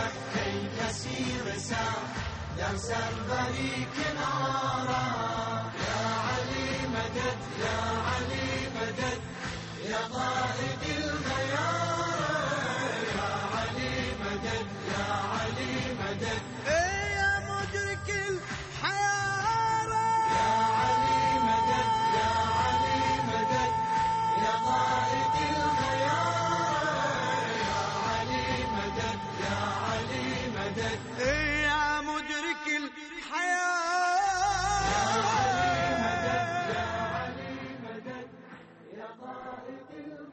[SPEAKER 13] رسد در سروری کنارا یا علی مدد یا علی مدد یا قائد الخیار یا علی مدد یا علی مدد یا مدرک الحیار یا علی مدد یا علی مدد یا قائد الخیار یا علی مدد یا علی مدد يا مدرك الحياة يا علي مدد يا علي مدد يا قائد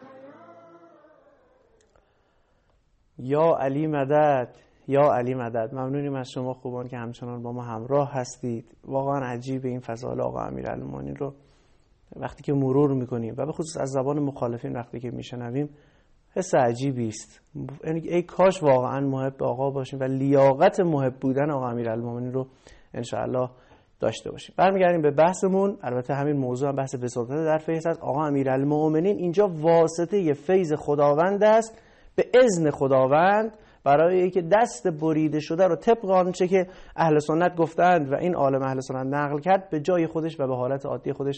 [SPEAKER 1] یا علی مدد یا علی مدد. ممنونیم از شما خوبان که همچنان با ما همراه هستید. واقعا عجیب این فضائل آقا امیرالمومنین رو وقتی که مرور میکنیم و به خصوص از زبان مخالفین وقتی که میشنویم حس عجیبی است. ای کاش واقعا محب آقا باشیم و لیاقت محب بودن آقا امیرالمومنین رو انشاءالله داشته باشیم. برمیگردیم به بحثمون. البته همین موضوع هم بحث وساطت در فیض است. آقا امیرالمومنین اینجا واسطه فیض خداوند است به اذن خداوند برای اینکه دست بریده شده رو طبق آنچه که اهل سنت گفتند و این عالم اهل سنت نقل کرد به جای خودش و به حالت عادی خودش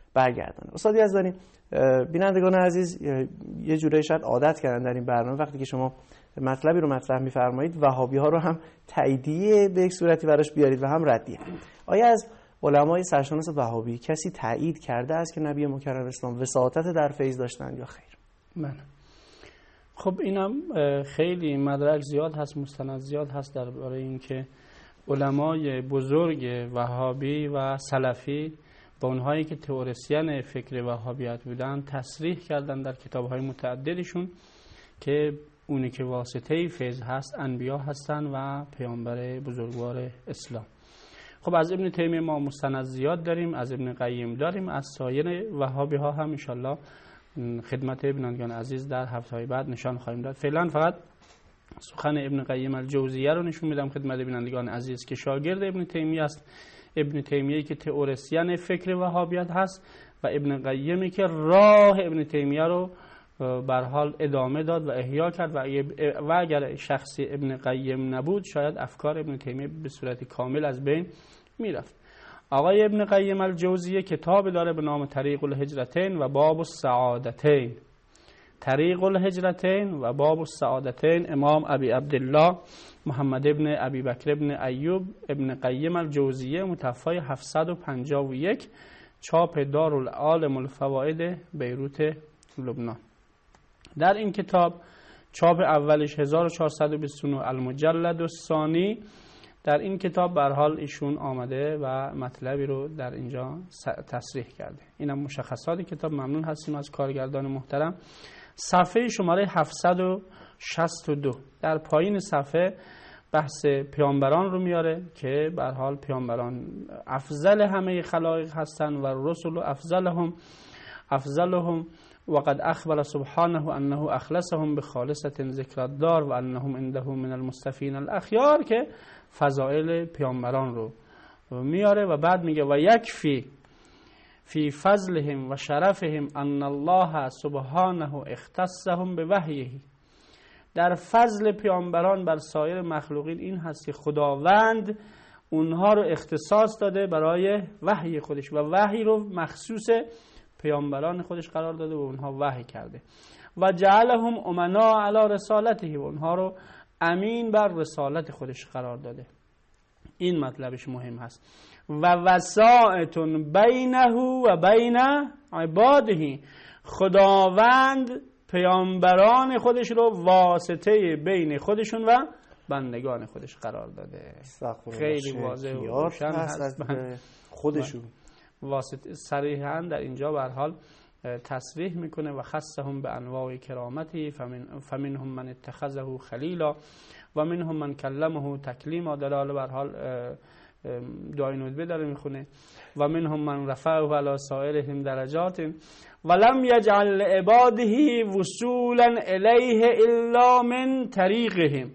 [SPEAKER 1] برگردانه. استاد یزدانی، بینندگان عزیز یه جوری شاید عادت کردن در این برنامه وقتی که شما مطلبی رو مطرح می‌فرمایید وهابی ها رو هم تاییدیه به یک صورتی براش بیارید و هم ردیه. آیا از علمای سرشناس وهابی کسی تایید کرده است که نبی مکرم اسلام وساطت در فیض داشتند یا خیر؟
[SPEAKER 2] بله. خب اینم خیلی مدرک زیاد هست، مستند زیاد هست درباره اینکه علمای بزرگ وهابی و سلفی با اونهایی که تئوریسین فکر وهابیت بودن تصریح کردن در کتاب‌های متعددشون که اونی که واسطه فیض هست انبیا هستن و پیامبر بزرگوار اسلام. خب از ابن تیمیه ما مستند زیاد داریم، از ابن قیم داریم، از سایر وهابی ها هم انشالله خدمت بینندگان عزیز در هفته‌های بعد نشان خواهیم داد. فعلا فقط سخن ابن قیم الجوزیه رو نشون میدم خدمت بینندگان عزیز که شاگرد ابن تیمیه است. ابن تیمیه که تئوریسین فکر وهابیت هست و ابن قیمی که راه ابن تیمیه رو بر حال ادامه داد و احیا کرد و اگر شخصی ابن قیم نبود شاید افکار ابن تیمیه به صورت کامل از بین میرفت. آقای ابن قیم الجوزیه کتاب داره به نام طریق الهجرتین و باب السعادتین. طریق الهجرتین و باب السعادتین امام ابی عبدالله محمد ابن ابی بکر ابن ایوب ابن قیم الجوزیه متوفی 751 چاپ دارالعالم الفوائد بیروت لبنان. در این کتاب چاپ اولش 1429 المجلد الثانی در این کتاب به هر حال ایشون آمده و مطلبی رو در اینجا تصریح کرده. اینم مشخصات کتاب. ممنون هستیم از کارگردان محترم. صفحه شماره 762 در پایین صفحه بحث پیامبران رو میاره که به هر حال پیامبران افضل همه خلایق هستند و رسول افضلهم وقد اخبر سبحانه انه اخلصهم بخالصة ذکر الدار و انهم عنده من المصطفین الاخیار که فضائل پیامبران رو میاره و بعد میگه و یکفی فی فضلهم و شرفهم ان الله سبحانه اختصهم بوحیه. در فضل پیامبران بر سایر مخلوقین این هست که خداوند اونها رو اختصاص داده برای وحی خودش و وحی رو مخصوص پیامبران خودش قرار داده و اونها وحی کرده و جعلهم امنا علی رسالته و اونها رو امین بر رسالت خودش قرار داده. این مطلبش مهم هست. و وسائط بینه و بین عباده، خداوند پیامبران خودش رو واسطه بین خودشون و بندگان خودش قرار داده. خیلی واضح و روشن هست
[SPEAKER 1] خودشون
[SPEAKER 2] واسطه صریحا در اینجا به هر حال تصریح میکنه و خصهم به انواع کرامتی فمنهم من اتخذه خلیلا و منهم من کلمه تکلیما. در حال به هر حال دعای ندبه داره میخونه و منهم من رفعه علی سائرهم درجات ولم یجعل لعباده وصولا الیه الا من طریقهم.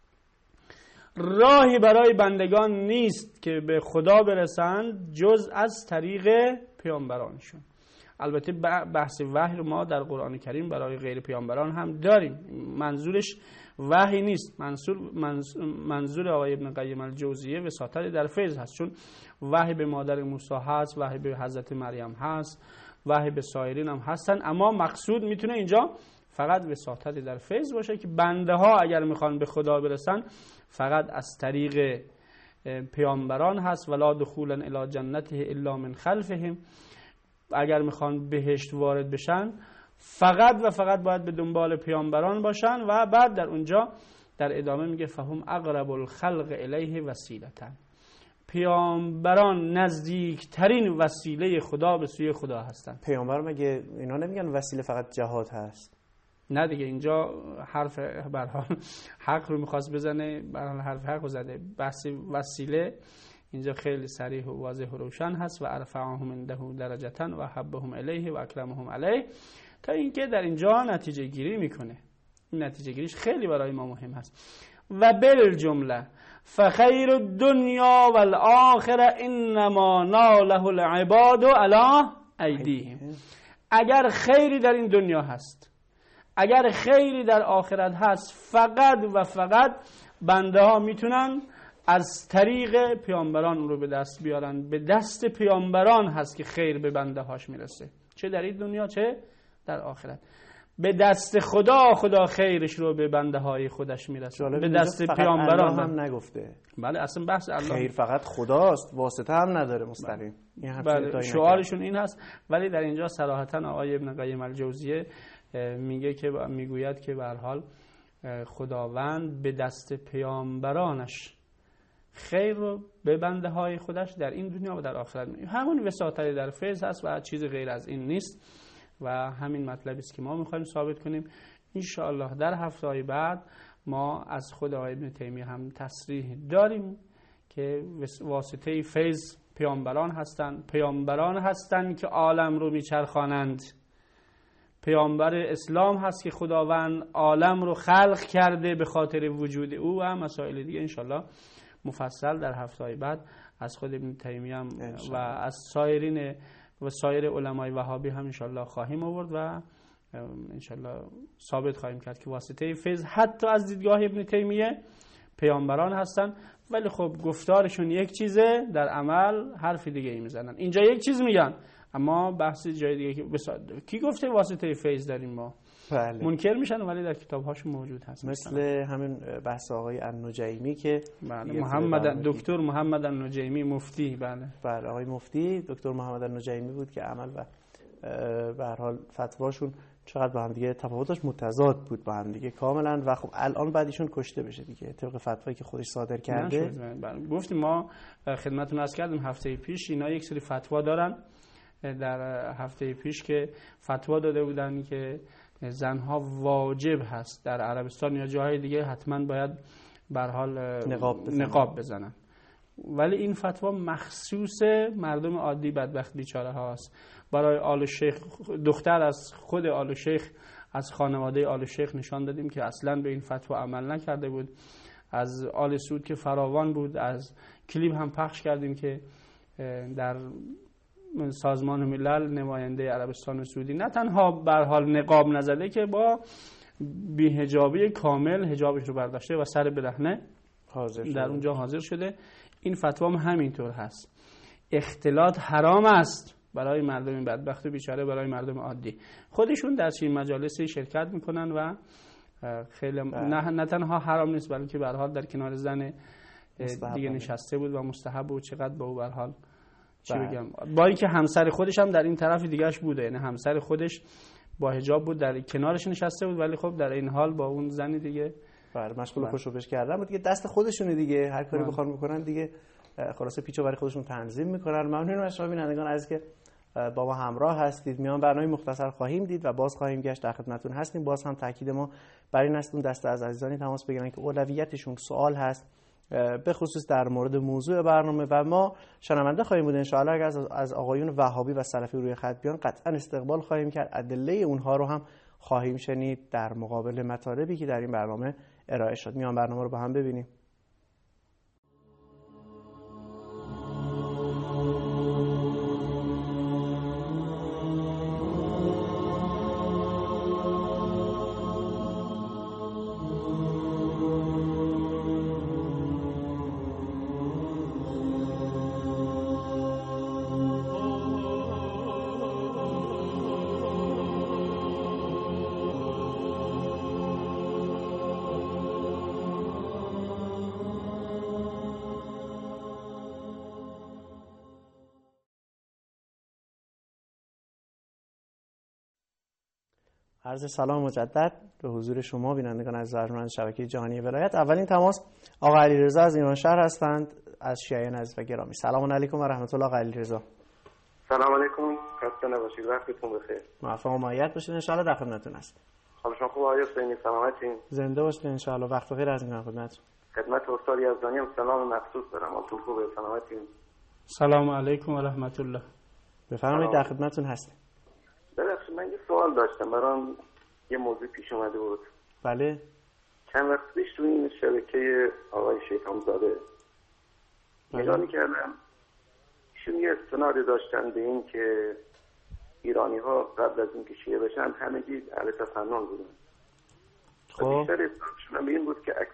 [SPEAKER 2] راهی برای بندگان نیست که به خدا برسند جز از طریق پیامبرانشون. البته بحث وحی رو ما در قرآن کریم برای غیر پیامبران هم داریم. منظورش وحی نیست، منظور آقای ابن قیم الجوزیه وساطت در فیض هست، چون وحی به مادر موسی هست، وحی به حضرت مریم هست، وحی به سایرین هم هستن، اما مقصود میتونه اینجا فقط وساطت در فیض باشه که بنده ها اگر میخوان به خدا برسن فقط از طریق پیامبران هست. ولا دخولا الی جنته الا من خلفهم. اگر میخوان بهشت وارد بشن فقط و فقط باید به دنبال پیامبران باشن و بعد در اونجا در ادامه میگه فهم اقرب الخلق الیه وسیلتا. پیامبران نزدیکترین وسیله خدا به سوی خدا هستن.
[SPEAKER 1] پیامبر مگه اینا نمیگن وسیله فقط جهاد هست؟
[SPEAKER 2] نه دیگه، اینجا حرف به هر حال حق رو میخواست بزنه، به هر حال حرف حق رو زده. بحث وسیله اینجا خیلی صریح و واضح و روشن هست و ارفعهم عنده درجه و حبهم الیه و اکرمهم علیه، تا اینکه در اینجا نتیجه گیری میکنه. این نتیجه گیریش خیلی برای ما مهم هست. و بالجمله فخیر الدنیا والآخره انما ناله العباد علی ایدیهم. اگر خیری در این دنیا هست، اگر خیری در آخرت هست، فقط و فقط بنده ها میتونن از طریق پیامبران رو به دست بیارن. به دست پیامبران هست که خیر به بنده هاش میرسه، چه در این دنیا چه در آخرت. به دست خدا خیرش رو به بنده های خودش میرسه. به دست پیامبران
[SPEAKER 1] هم نگفته.
[SPEAKER 2] بله اصلا بحث الله
[SPEAKER 1] خیر فقط خداست، واسطه هم نداره مستقیم.
[SPEAKER 2] بله شعارشون این هست. ولی در اینجا صراحتا آقای ابن قیم الجوزیه میگوید که به هر حال خداوند به دست پیامبرانش خیر رو به بنده های خودش در این دنیا و در آخرت میده. همون وساطت در فیض هست و چیز غیر از این نیست و همین مطلبی است که ما میخوایم ثابت کنیم. ان شاء الله در هفته‌های بعد ما از خود آقای ابن تیمیه هم تصریح داریم که واسطه فیض پیامبران هستند که عالم رو میچرخانند. پیامبر اسلام هست که خداوند عالم رو خلق کرده به خاطر وجود او و مسائل دیگه انشالله مفصل در هفته‌های بعد از خود ابن تیمیه و از سایرین و سایر علمای وهابی هم انشالله خواهیم آورد و انشالله ثابت خواهیم کرد که واسطه فیض حتی از دیدگاه ابن تیمیه پیامبران هستن. ولی خب گفتارشون یک چیزه، در عمل حرف دیگه ای میزنن. اینجا یک چیز میگن اما بحث جای دیگه که کی گفته واسطه فیض داریم ما؟
[SPEAKER 1] بله.
[SPEAKER 2] منکر میشن ولی در کتاب‌هاشون موجود هست.
[SPEAKER 1] مثل همین بحث آقای النجیمی که
[SPEAKER 2] دکتر محمد النجیمی مفتی،
[SPEAKER 1] بله آقای مفتی دکتر محمد النجیمی بود که عمل و به هر حال فتواشون چقدر با هم دیگه تفاوتش متضاد بود با هم دیگه کاملا و خب الان بعد ایشون کشته بشه دیگه طبق فتوایی که خودش صادر کرده.
[SPEAKER 2] گفتیم ما خدمتتون عرض کردیم هفته پیش اینا یک سری فتوا دارن. در هفته پیش که فتوا داده بودن که زنها واجب هست در عربستان یا جاهای دیگه حتما باید به هر حال نقاب بزنن. ولی این فتوا مخصوص مردم عادی بدبخت بیچاره هاست. برای آل شیخ دختر از خود آل شیخ از خانواده آل شیخ نشان دادیم که اصلا به این فتوا عمل نکرده بود. از آل سعود که فراوان بود، از کلیپ هم پخش کردیم که در سازمان ملل نماینده عربستان سعودی نه تنها به هر حال نقاب نزده که با بی‌حجابی کامل حجابش رو برداشته و سر برهنه در اونجا حاضر شده. این فتوا هم همینطور هست. اختلاط حرام است برای مردم بدبخت و بیچاره، برای مردم عادی. خودشون در چنین مجالسی شرکت میکنن و خیلی نه تنها حرام نیست بلکه به هر حال در کنار زن دیگه نشسته بود و مستحب بود. چقدر با او به هر حال چی بگم، با اینکه همسر خودش هم در این طرف دیگهش بوده، یعنی همسر خودش با حجاب بود در کنارش نشسته بود ولی خب در این حال با اون زنی دیگه
[SPEAKER 1] مشغول خوشوبش کردن بود دیگه. دست خودشونه دیگه، هر کاری بخوان میکنن دیگه، خلاصه پیچ و برای خودشون تنظیم میکنن. ممنونم از شما بینندگان عزیز که با ما همراه هستید. میان برنامه مختصر خواهیم دید و باز خواهیم گشت، در خدمتتون هستیم. باز هم تاکید ما بر این است دست از عزیزانی تماس بگیرن که اولویتشون سوال هست به خصوص در مورد موضوع برنامه و ما شنونده خواهیم بود ان شاء الله. اگر از آقایون وهابی و سلفی روی خط بیان قطعا استقبال خواهیم کرد، ادله اونها رو هم خواهیم شنید در مقابل مطالبی که در این برنامه ارائه شد. میان برنامه رو با هم ببینیم. عرض سلام مجدد به حضور شما بینندگان از ارجمند شبکه جهانی ولایت. اولین تماس آقا علیرضا از ایران شهر هستند، از شیعیان عزیز و گرامی. سلام علیکم و رحمت الله. آقا علیرضا
[SPEAKER 14] سلام علیکم، خسته نباشید، وقتتون بخیر.
[SPEAKER 1] موفق و مایت باشید ان شاء الله. در خدمتتون هست.
[SPEAKER 14] حال شما خوب آقای حسینی؟ سلامتین؟
[SPEAKER 1] زنده باشید ان شاء الله. وقت بخیر از این خدمتتون.
[SPEAKER 14] خدمت استاد یزدانی هم سلام مخصوص دارم. حالتون خوبه؟ سلامتین؟
[SPEAKER 2] سلام علیکم و رحمت الله.
[SPEAKER 1] بفرمایید، در خدمتتون هستیم.
[SPEAKER 14] ببخشید من یه سوال داشتم، برام یه موضوع پیش اومده بود.
[SPEAKER 1] بله.
[SPEAKER 14] چند وقت پیش تو این شبکه آقای شیخ‌امزاده نگاه می‌کردم، ایشون یه استنادی داشتن به این که ایرانی‌ها قبل از اینکه شیعه بشن همگی اهل تفنن بودن.
[SPEAKER 1] خب
[SPEAKER 14] بیشتر استنادشون به این بود که اکثر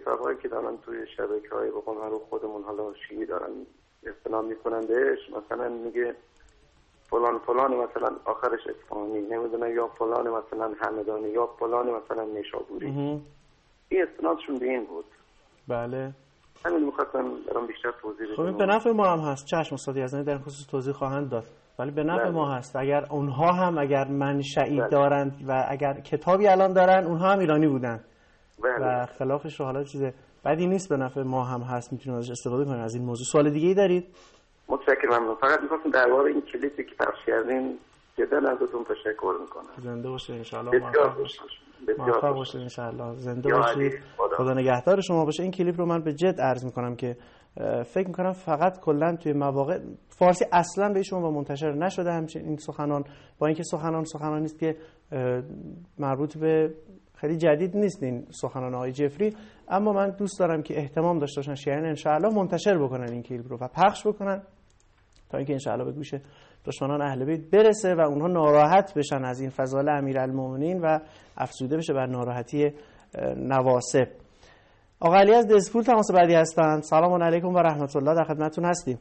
[SPEAKER 14] مطلب‌هایی که دارن توی شبکه‌های به قول معروف خودمون حالا شیعی دارن استناد میکنن بهش، مثلا میگه فلان فلان مثلا آخرش اصفهانی، نمیدونه یا فلان مثلا همدانی یا فلان مثلا نیشابوری. این استنادشون به این بود.
[SPEAKER 1] بله.
[SPEAKER 14] همین می‌خواستم برام بیشتر توضیح بدم.
[SPEAKER 1] خب به نفع ما هم هست. چشم استاد یزدانی در خصوص توضیح خواهند داد. ولی به نفع ما هست. اگر اونها هم اگر منشئی دارند و اگر کتابی الان دارن، اونها هم ایرانی بودن. و خلافش رو حالا چیز بدی نیست، به نفع ما هم هست، میتونیم ازش استفاده کنیم از این موضوع. سوال دیگه ای دارید؟
[SPEAKER 14] متشکرم. ممنون. فقط می‌خواستم در واقع این کلیپی که پخش کردین جدا ازتون تشکر می‌کنم.
[SPEAKER 1] زنده باشید ان شاء الله. موفق باشید ان شاء الله. زنده باشید. خدا نگهدار شما باشه. این کلیپ رو من به جد عرض می‌کنم که فکر می‌کنم فقط کلا توی مواقع فارسی اصلا به شما منتشر نشده همچین این سخنان، با اینکه سخنانی است که مربوط به خیلی جدید نیست این سخنان آقای جفری، اما من دوست دارم که اهتمام داشته باشن شیعیان ان شاء الله منتشر بکنن این کلیپ رو و پخش بکنن تا اینکه ان شاء الله به گوش دشمنان اهل بیت برسه و اونها ناراحت بشن از این فضائل امیرالمومنین و افزوده بشه بر ناراحتی نواصب. آقا علی از دزپول تماس بعدی هستند. سلام علیکم و رحمت الله، در خدمتتون هستیم.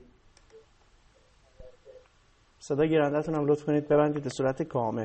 [SPEAKER 1] صدا گیرنده‌تون هم لطف کنید ببندید به صورت کامل.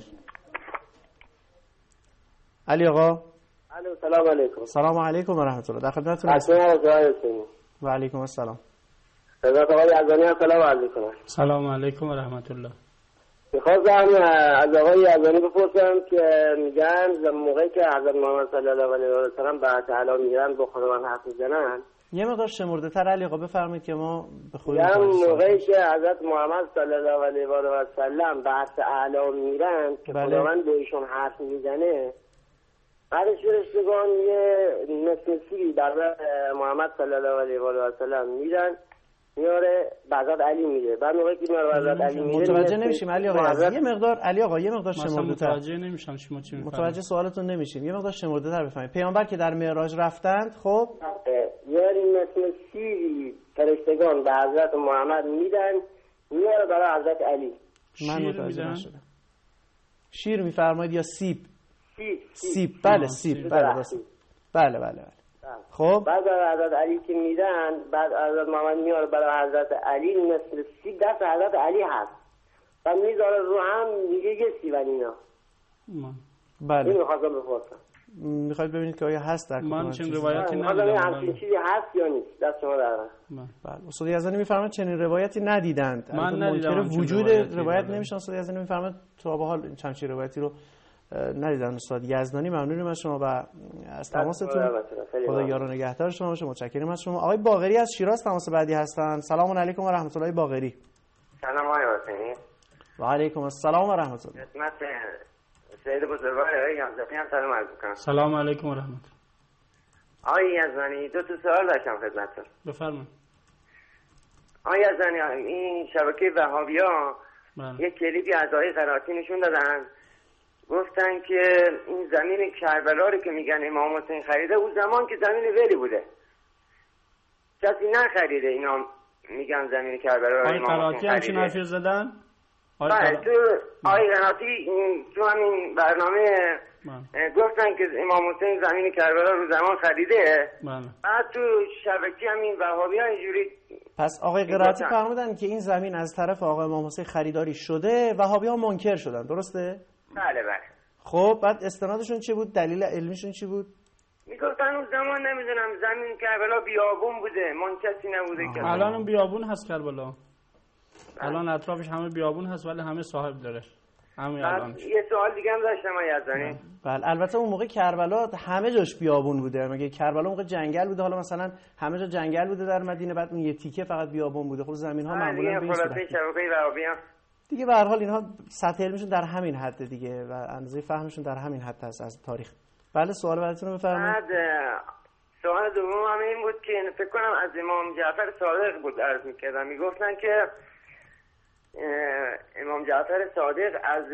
[SPEAKER 1] علی آقا.
[SPEAKER 15] سلام علیکم.
[SPEAKER 1] سلام علیکم و رحمت الله، در خدمتتون هستیم. و علیکم السلام.
[SPEAKER 15] حضرت آقای یزدانی سلام عرض می‌کنم.
[SPEAKER 2] سلام علیکم و رحمت الله.
[SPEAKER 15] می‌خواستم از آقای یزدانی بپرسم که میگن موقعی که حضرت محمد صلی الله علیه و سلم به تعالی میرن با خداوند حرف میزنن،
[SPEAKER 1] یه مقدار شمرده‌تر علی آقا بفرمایید که ما به خود
[SPEAKER 15] موقعی که حضرت محمد صلی الله علیه و سلم به اعلی میرن که خداوند به ایشون حرف میزنه، بعدش فرشتگان یه نسبتی برای محمد صلی الله علیه و سلم میرن میاره بعد علی میره، بعد موقعی که میاره بعد علی میره
[SPEAKER 1] متوجه نمیشیم علی آقا. یه مقدار علی آقا یه مقدار شمرده‌تر
[SPEAKER 2] متوجه نمیشم شما چی میفهمید.
[SPEAKER 1] متوجه سوالتون نمیشیم. یه مقدار شمرده‌تر بفهمید. پیامبر که در معراج رفتند، خب
[SPEAKER 15] یه نسبتی فرشتگان به حضرت محمد میدن میاره برای حضرت علی.
[SPEAKER 1] من متوجه نشدم. شیر میفرمایید یا سیب؟ سیب. بله سیب. بله. خب
[SPEAKER 15] بعد از حضرت علی که میدن، بعد حضرت محمد میاره برای حضرت علی، مثل سیب دست حضرت علی هست و میذاره رو هم، میگه یه سیبن اینا.
[SPEAKER 1] بله.
[SPEAKER 15] این میخواستم بپرسم.
[SPEAKER 1] میخواید ببینید که آیا هست در
[SPEAKER 2] من چنین روایتی ندیدم.
[SPEAKER 15] همچین چیزی هست یا نیست؟ دست شما در
[SPEAKER 1] بله. استاد یزدانی میفرمایند چنین روایتی ندیدند.
[SPEAKER 2] من ندیدم.
[SPEAKER 1] وجود روایت نمیشه. استاد یزدانی میفرمایند تا به حال چنین روایتی رو ندیدن. استاد یزدانی ممنونیم از شما و از تماستون. خدا یار و نگهدار شما باشه. متشکرم از شما. آقای باقری از شیراز تماس بعدی هستن. سلام علیکم و رحمت الله. باقری.
[SPEAKER 16] سلام آقای حسینی.
[SPEAKER 1] و علیکم السلام و رحمت الله.
[SPEAKER 16] خدمت سید بزرگوار آقای یزدانی هم سلام عرض می‌کنم.
[SPEAKER 2] سلام علیکم و رحمت الله.
[SPEAKER 16] آقای یزدانی دو تا سوال داشتم خدمتتون.
[SPEAKER 2] بفرمایید.
[SPEAKER 16] آقای یزدانی این شبکه وهابی‌ها یک کلیپی از آقای قرائتی نشون دادن، گفتن که این زمین کربلا رو که میگن امام حسین خریده، اون زمان که زمین ولی بوده، کسی نخریده. اینا میگن زمین کربلا رو امام حسین خریده.
[SPEAKER 2] همچین حرفی زدن؟
[SPEAKER 16] بله تو آقای قرائتی تو همین برنامه گفتن که امام حسین زمین کربلا رو زمان خریده. بعد تو شبکه همین وهابی‌ها اینجوری.
[SPEAKER 1] پس آقای قرائتی فرمودن که این زمین از طرف آقای امام حسین خریداری شده، وهابی‌ها منکر شدن، درسته؟
[SPEAKER 16] بله.
[SPEAKER 1] خب بعد استنادشون چی بود؟ دلیل علمیشون چی بود؟
[SPEAKER 16] میگفتن اون زمان نمیدونم زمین کربلا بیابون بوده، من کسی نبوده که.
[SPEAKER 2] الان اون بیابون هست کربلا. الان اطرافش همه بیابون هست ولی همه صاحب داره. همین الان.
[SPEAKER 16] یه سوال دیگه هم داشتم یزدانی.
[SPEAKER 1] بله البته اون موقع کربلا همه جاش بیابون بوده. مگه کربلا موقع جنگل بوده؟ حالا مثلا همه جا جنگل بوده در مدینه، بعد اون یه تیکه فقط بیابون بوده. خب زمین ها معمولا به این صورت دیگه. به هر حال اینها سطح علمیشون در همین حد دیگه و اندازه فهمشون در همین حد هست از تاریخ. بله سوال بعدتون رو بفرمایید.
[SPEAKER 16] سوال دوم هم این بود که فکر کنم از امام جعفر صادق بود عرض می‌کردن، میگفتن که امام جعفر صادق از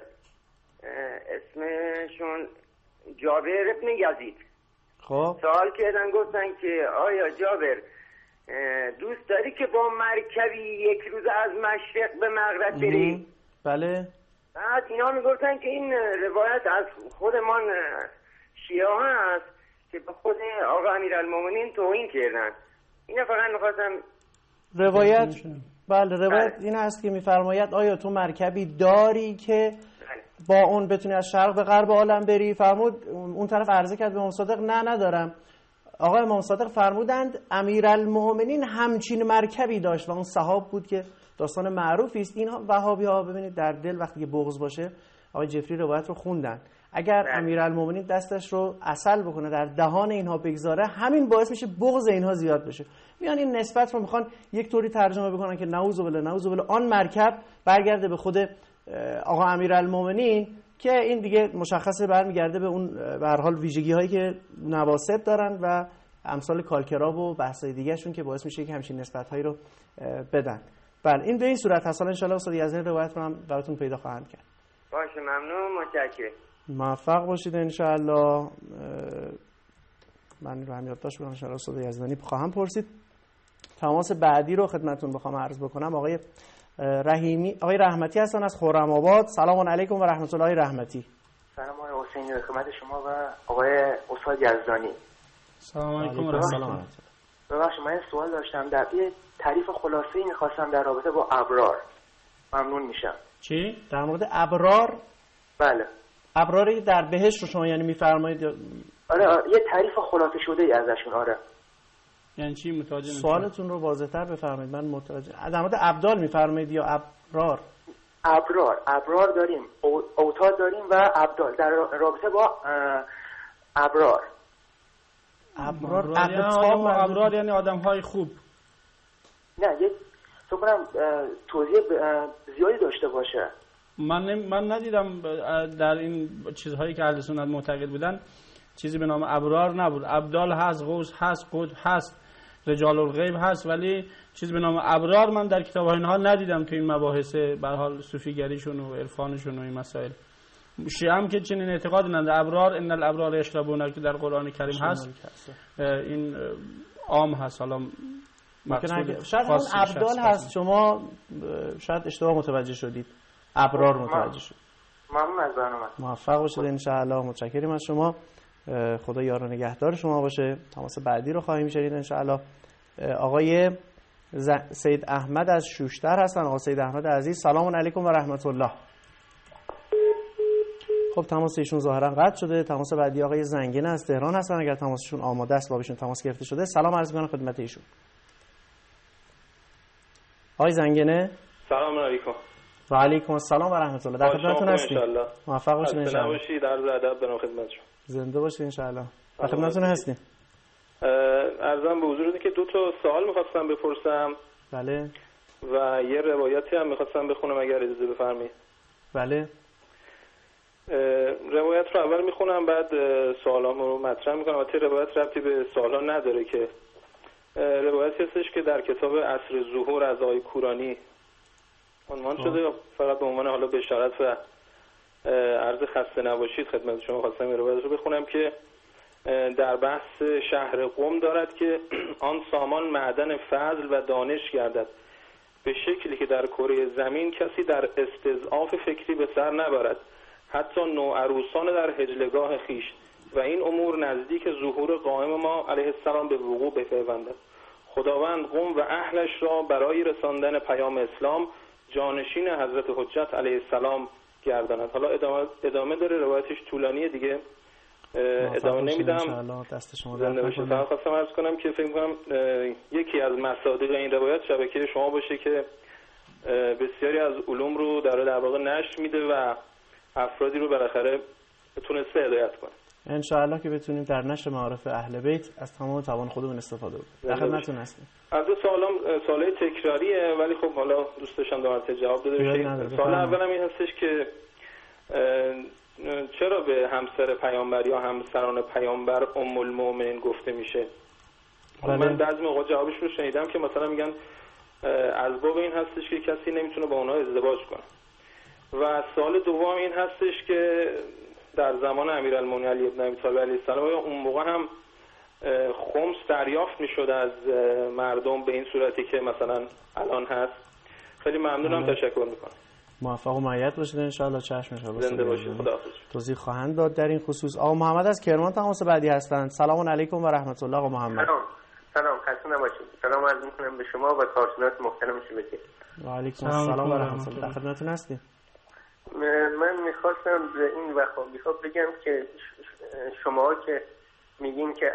[SPEAKER 16] اسمشون جابر ابن یزید.
[SPEAKER 1] خب
[SPEAKER 16] سوال کردن، گفتن که آیا جابر دوست داری که با مرکبی یک روز از مشرق به مغرب بری؟
[SPEAKER 1] بله.
[SPEAKER 16] بعد اینا میگفتن که این روایت از خودمان شیعه هست که به خود آقا امیرالمومنین توهین کردن. اینا فقط می‌خواستم
[SPEAKER 1] روایت روایت این است که می‌فرماید آیا تو مرکبی داری که با اون بتونی از شرق به غرب عالم بری؟ فرمود اون طرف عرضه کرد به امام صادق نه ندارم. آقای امام صادق فرمودند امیرالمومنین همچین مرکبی داشت و اون صحاب بود که داستان معروفی است. اینها وهابی‌ها ببینید در دل وقتی که بغض باشه، آقای جفری روایت رو خوندن، اگر امیرالمومنین دستش رو عسل بکنه در دهان اینها بگذاره، همین باعث میشه بغض اینها زیاد بشه. میان این نسبت رو میخوان یک طوری ترجمه بکنن که نعوذ بالله آن مرکب برگرده به خود آقا امیرالمومنین، که این دیگه مشخصه برمیگرده به اون به هر حال ویژگی هایی که نواسط دارن و امثال کالکراب و بحثای دیگه شون که باعث میشه که همچین نسبت هایی رو بدن. بله این به این صورت هست. حالا ان شاء الله استاد یزدانی روایت رو هم براتون پیدا خواهند کرد.
[SPEAKER 16] باشه ممنون، متشکرم.
[SPEAKER 1] موفق باشید ان شاء الله. من رو هم یادداشت بکنم ان شاء الله استاد یزدانی خواهم پرسید. تماس بعدی رو خدمتتون بخوام عرض بکنم. آقای رحمتی هستن از خرم‌آباد. سلام علیکم و رحمت الله رحمتی.
[SPEAKER 17] سلام آقای حسینی به خدمت شما و آقای استاد یزدانی.
[SPEAKER 2] سلام علیکم و رحمت الله.
[SPEAKER 17] ببخشید من سوال داشتم، در یه تعریف خلاصه‌ای می‌خواستم در رابطه با ابرار. ممنون میشم.
[SPEAKER 1] چی؟ در مورد ابرار؟
[SPEAKER 17] بله.
[SPEAKER 1] ابراری در بهشت رو شما یعنی می‌فرمایید؟
[SPEAKER 17] آره یه تعریف خلاصه شده‌ای ازشون. آره.
[SPEAKER 2] یعنی چی متوجه نشدم؟
[SPEAKER 1] سوالتون رو واضح‌تر بفرمایید. من متوجه. در مورد ابدال می‌فرمایید یا ابرار؟
[SPEAKER 17] ابرار داریم، اوتاد داریم و ابدال در رابطه با ابرار.
[SPEAKER 2] ابرار یعنی آدم‌های خوب.
[SPEAKER 17] نه یک فکر کنم توضیح زیادی داشته باشه.
[SPEAKER 2] من ندیدم در این چیزهایی که اهل سنت معتقد بودن چیزی به نام ابرار نبود. ابدال هست، غوث هست، قطب هست، رجال الغیب هست، ولی چیزی به نام ابرار من در کتاب‌های اینها ندیدم تو این مباحث به هر حال صوفیگریشون و عرفانشون و این مسائل. شیعه هم که چنین اعتقادی ندارن. ابرار ان الابرار یشربون که در قرآن کریم هست، این عام هست. حالا
[SPEAKER 1] شاید اون ابدال هست، شما شاید اشتباه متوجه شدید، ابرار متوجه شد.
[SPEAKER 17] ممنون از برنامه.
[SPEAKER 1] موفق باشید ان شاء الله. متشکریم از شما. خدا یار و نگهدار شما باشه. تماس بعدی رو خواهیم شنید ان شاء الله. آقای سید احمد از شوشتر هستن. آقای سید احمد عزیز سلام علیکم و رحمت الله. خب تماس ایشون ظاهرا قطع شده. تماس بعدی آقای زنگنه از تهران هستن. اگر تماسشون آماده است با ایشون تماس گرفته شده سلام عرض می‌کنم خدمت ایشون. آقای زنگنه
[SPEAKER 18] سلام علیکم.
[SPEAKER 1] و علیکم السلام و رحمت الله. در خدمتتون هستیم. موفق باشید ان شاء الله.
[SPEAKER 18] باشید. عرض ادب به خدمت شما.
[SPEAKER 1] زنده باشید ان شاء الله. در خدمتتون هستیم.
[SPEAKER 18] عرضم به حضورتون که دو تا سوال می‌خواستم بپرسم.
[SPEAKER 1] بله.
[SPEAKER 18] و یه روایتی هم می‌خواستم بخونم اگر اجازه بفرمایید.
[SPEAKER 1] بله.
[SPEAKER 18] روایت رو اول میخونم بعد سوالامو رو مطرح میکنم. البته روایت ربطی به سوالا نداره که روایتی هستش که در کتاب عصر ظهور از آقای کورانی عنوان شده، فقط به عنوان حالا بشارت و عرض خسته نباشید خدمت شما خواستم این روایت رو بخونم که در بحث شهر قم دارد که آن سامان معدن فضل و دانش گردد به شکلی که در کره زمین کسی در استضعاف فکری به سر نبرد، حتی نوعروسان در هجلگاه خیش، و این امور نزدیک ظهور قائم ما علیه السلام به وقوع بپیوندد. خداوند قم و اهلش را برای رساندن پیام اسلام جانشین حضرت حجت علیه السلام گرداند. حالا ادامه داره، روایتش طولانیه دیگه ادامه نمیدم. زنده باشید. فقط خواستم عرض کنم که فکر می‌کنم یکی از مصادیق این روایت شبکه شما باشه که بسیاری از علوم رو در واقع نشر میده و افرادی رو بالاخره تونسته هدایت کنه.
[SPEAKER 1] ان شاء الله که بتونیم در نشر معارف اهل بیت از تمام توان خودمون استفاده کنیم. در خدمتتون هستیم.
[SPEAKER 18] از سوالای تکراریه ولی خب حالا دوست داشتم دو مرتبه جواب داده بشه. سوال اولم این هستش که چرا به همسر پیامبر یا همسران پیامبر ام المؤمنین گفته میشه؟ من بعضی موقع جوابش رو شنیدم که مثلا میگن از باب این هستش که کسی نمیتونه با اونها ازدواج کنه. و سوال دوم این هستش که در زمان امیرالمومنین علی ابن ابی طالب علیه السلام اون موقع هم خمس دریافت میشد از مردم به این صورتی که مثلا الان هست؟ خیلی ممنونم. تشکر میکنم.
[SPEAKER 1] موفق و مؤید باشید ان شاء الله. چشم ان شاء الله.
[SPEAKER 18] زنده باشید. خداحافظ.
[SPEAKER 1] توضیح خواهند داد در این خصوص. آقا محمد از کرمان تماس بعدی هستند. سلام علیکم و رحمت الله. آقا محمد.
[SPEAKER 19] سلام خسته نباشید. سلام عرض می‌کنم به شما و کارشناس محترم شبکه.
[SPEAKER 1] و علیکم السلام و رحمت الله. در خدمتتون هستیم.
[SPEAKER 19] من می‌خواستم به این وهابی‌ها بگم که شما که میگین که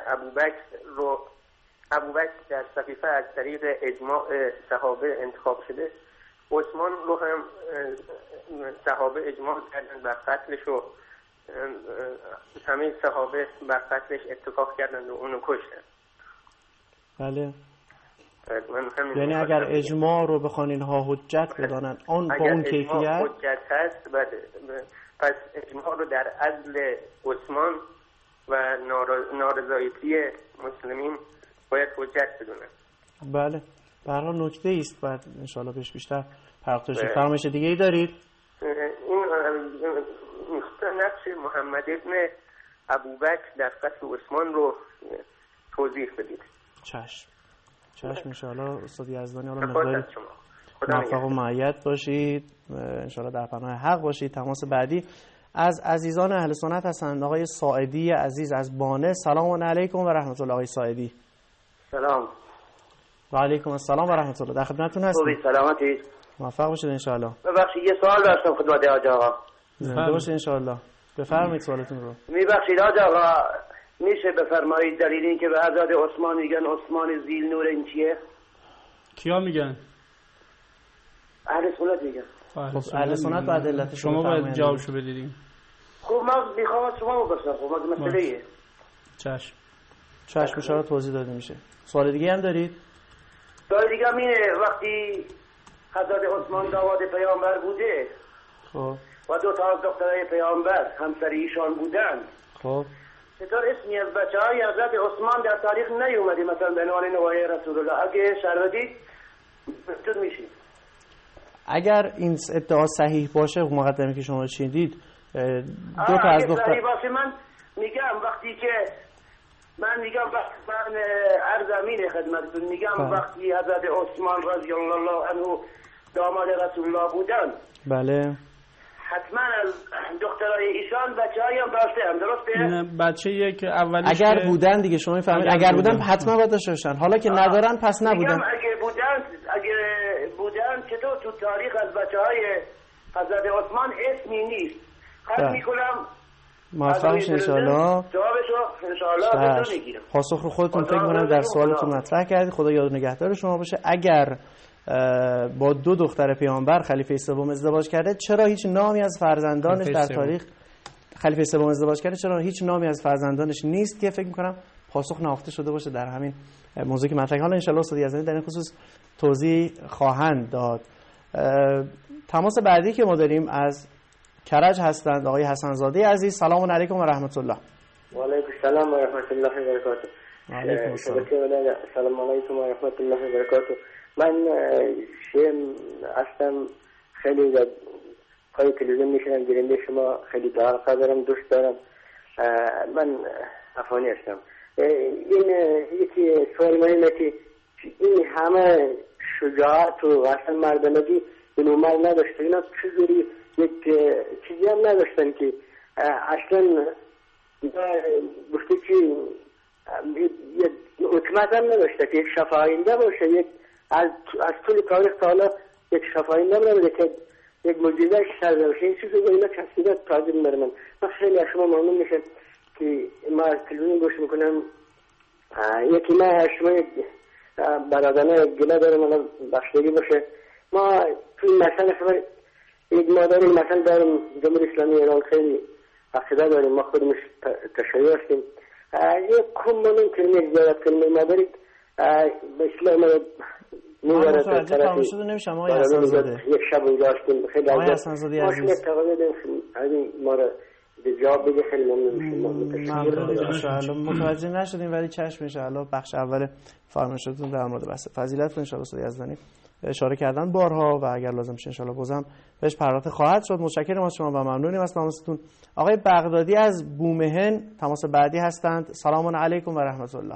[SPEAKER 19] ابوبکر در صحیفه از طریق اجماع صحابه انتخاب شده، عثمان رو هم صحابه اجماع کردن بر قتلش و همه صحابه بر قتلش اتفاق کردن و اونو کشتن.
[SPEAKER 1] بله. یعنی اگر اجماع رو بخوان اینها حجت بدانن اون با اون کیفیت
[SPEAKER 19] حجت هست، پس اجماع رو در عدل عثمان و نارضایتی مسلمین باید حجت بدونن.
[SPEAKER 1] بله. به هر حال نکته است، بعد ان شاء الله بهش بیشتر پرداخته بشه. فرمایش دیگه ای دارید؟
[SPEAKER 19] این نقش محمد ابن ابوبکر در قتل عثمان رو توضیح بدید.
[SPEAKER 1] چشم ان شاء الله. استاد یزدانی حالا مقداری موفق و مؤید باشید ان شاء الله، در پناه حق باشید. تماس بعدی از عزیزان اهل سنت هستند. آقای ساعدی عزیز از بانه. سلام علیکم و رحمت الله. آقای ساعدی.
[SPEAKER 20] سلام.
[SPEAKER 1] و علیکم السلام و رحمت الله. در خدمتتون هستم.
[SPEAKER 20] خوبی سلامتی؟
[SPEAKER 1] موفق باشید ان شاء الله.
[SPEAKER 20] ببخشید یه سوال داشتم خدمت حاج آقا.
[SPEAKER 1] زنده باشید ان شاء الله. بفرمایید سوالتون رو.
[SPEAKER 20] میبخشید حاج آقا، میشه بفرمایید دلیل این که به حضرت عثمان میگن عثمان ذیل نور این چیه؟
[SPEAKER 2] کیا میگن؟
[SPEAKER 20] اهل سنت میگن.
[SPEAKER 1] خب اهل سنت بعد علت
[SPEAKER 2] شما باید جوابشو بدید.
[SPEAKER 20] خب من میخوام از شما بپرسم. خب ما مسئله ایه.
[SPEAKER 2] چشم
[SPEAKER 1] ان شاء الله توضیح داده میشه. سوال دیگه هم دارید؟
[SPEAKER 20] سوال دیگه هم اینه، وقتی حضرت عثمان داماد پیامبر بوده
[SPEAKER 1] خب
[SPEAKER 20] و دو تا از دخترای پیامبر همسر ایشان بودن،
[SPEAKER 1] خب
[SPEAKER 20] چطور اسمی از بچه‌های حضرت عثمان در تاریخ نیومدی مثلا به عنوان نوای رسول الله؟ اگه شرودید چطور میشید؟
[SPEAKER 1] اگر این ادعا صحیح باشه، مقدمه که شما شنیدید دو تا از دختر
[SPEAKER 20] صحیح باشه، من میگم وقتی من عرض امین خدمتتون میگم وقتی حضرت عثمان رضی الله عنه داماد رسول الله بودن،
[SPEAKER 1] بله
[SPEAKER 20] حتما از دخترای ایشان بچه‌ای هم داشتن، درسته؟
[SPEAKER 2] بچه‌ای که اولیش
[SPEAKER 1] اگر بودن دیگه شما میفهمید، اگر بودن حتما باید داشته باشن. حالا که ندارن پس نبودن.
[SPEAKER 20] میگم اگه بودن چطور تو تاریخ از بچه‌های حضرت عثمان اسمی نیست؟ خط میکنم
[SPEAKER 1] موفق شید ان شاء الله.
[SPEAKER 20] جوابشو ان شاء الله بدون میگیرم.
[SPEAKER 1] پاسخ رو خودتون فکر کنم در سوالتون مطرح کردید. خدا یاد نگهدار شما باشه. اگر با دو دختر پیامبر خلیفه سوم ازدواج کرده، چرا هیچ نامی از فرزندانش در تاریخ خلیفه سوم ازدواج کرده، چرا هیچ نامی از فرزندانش نیست؟ که فکر می‌کنم پاسخ نهفته شده باشه در همین موضوعی که مطرح. حالا ان شاء الله استاد یزدانی در این خصوص توضیح خواهند داد. تماس بعدی که ما داریم از کرج هستند آقای حسن زاده عزیز. سلام علیکم و رحمت الله.
[SPEAKER 21] و علیکم السلام و رحمت الله و برکاته.
[SPEAKER 1] علیکم السلام.
[SPEAKER 21] سلام علیکم و رحمت الله و برکاته. من هستم، خیلی در پای تلویزیون میشنم، گرنده شما خیلی علاقه دارم، دوست دارم. من افغانی هستم. این یکی سوال مهمه که این همه شجاعت و اصلا مردانگی این عمر نداشته، اینا چجوری یک چیزی هم نداشتن که اصلا گفته که یک حکمت هم نداشته که یک شفاینده باشه، یک از طول تاریخ تا حالا یک شفاینده هم نبوده که یک معجزه سرده باشه. این چیزی اینا کسیده تازه میبره. من خیلی از شما ممنون میشه که ما از تلویزیون گوش میکنم. یکی من از شما برادرانه گله دارم، الان بخشیدگی باشه. ما توی مثلا شما یک ما داریم، مثلا داریم جمهوری اسلامی ایران خیلی عقیده داریم، ما خودمش تشیع هستیم. یک کم منون کلمه زیارت کلمه ما دارید به اسلام
[SPEAKER 1] من متوجه فرمایشتون نمیشم آقای حسن زاده.
[SPEAKER 20] یک شب اونجا هستیم، خیلی
[SPEAKER 1] آقای حسن زاده عزیز
[SPEAKER 20] ما تقاضا داریم ما را به جواب بده. خیلی ممنون.
[SPEAKER 1] متوجه نشدیم ولی چشم ان شاء الله بخش اول فرمایشتون در مورد بحث فضیلت ان شاء الله استاد یزدانی اشاره کردن بارها و اگر لازم شه ان شاء الله بازم بهش پرداخته خواهد شد. متشکرم از شما و ممنونیم از تماستون. آقای بغدادی از بومهن تماس بعدی هستند. سلام علیکم و رحمت الله.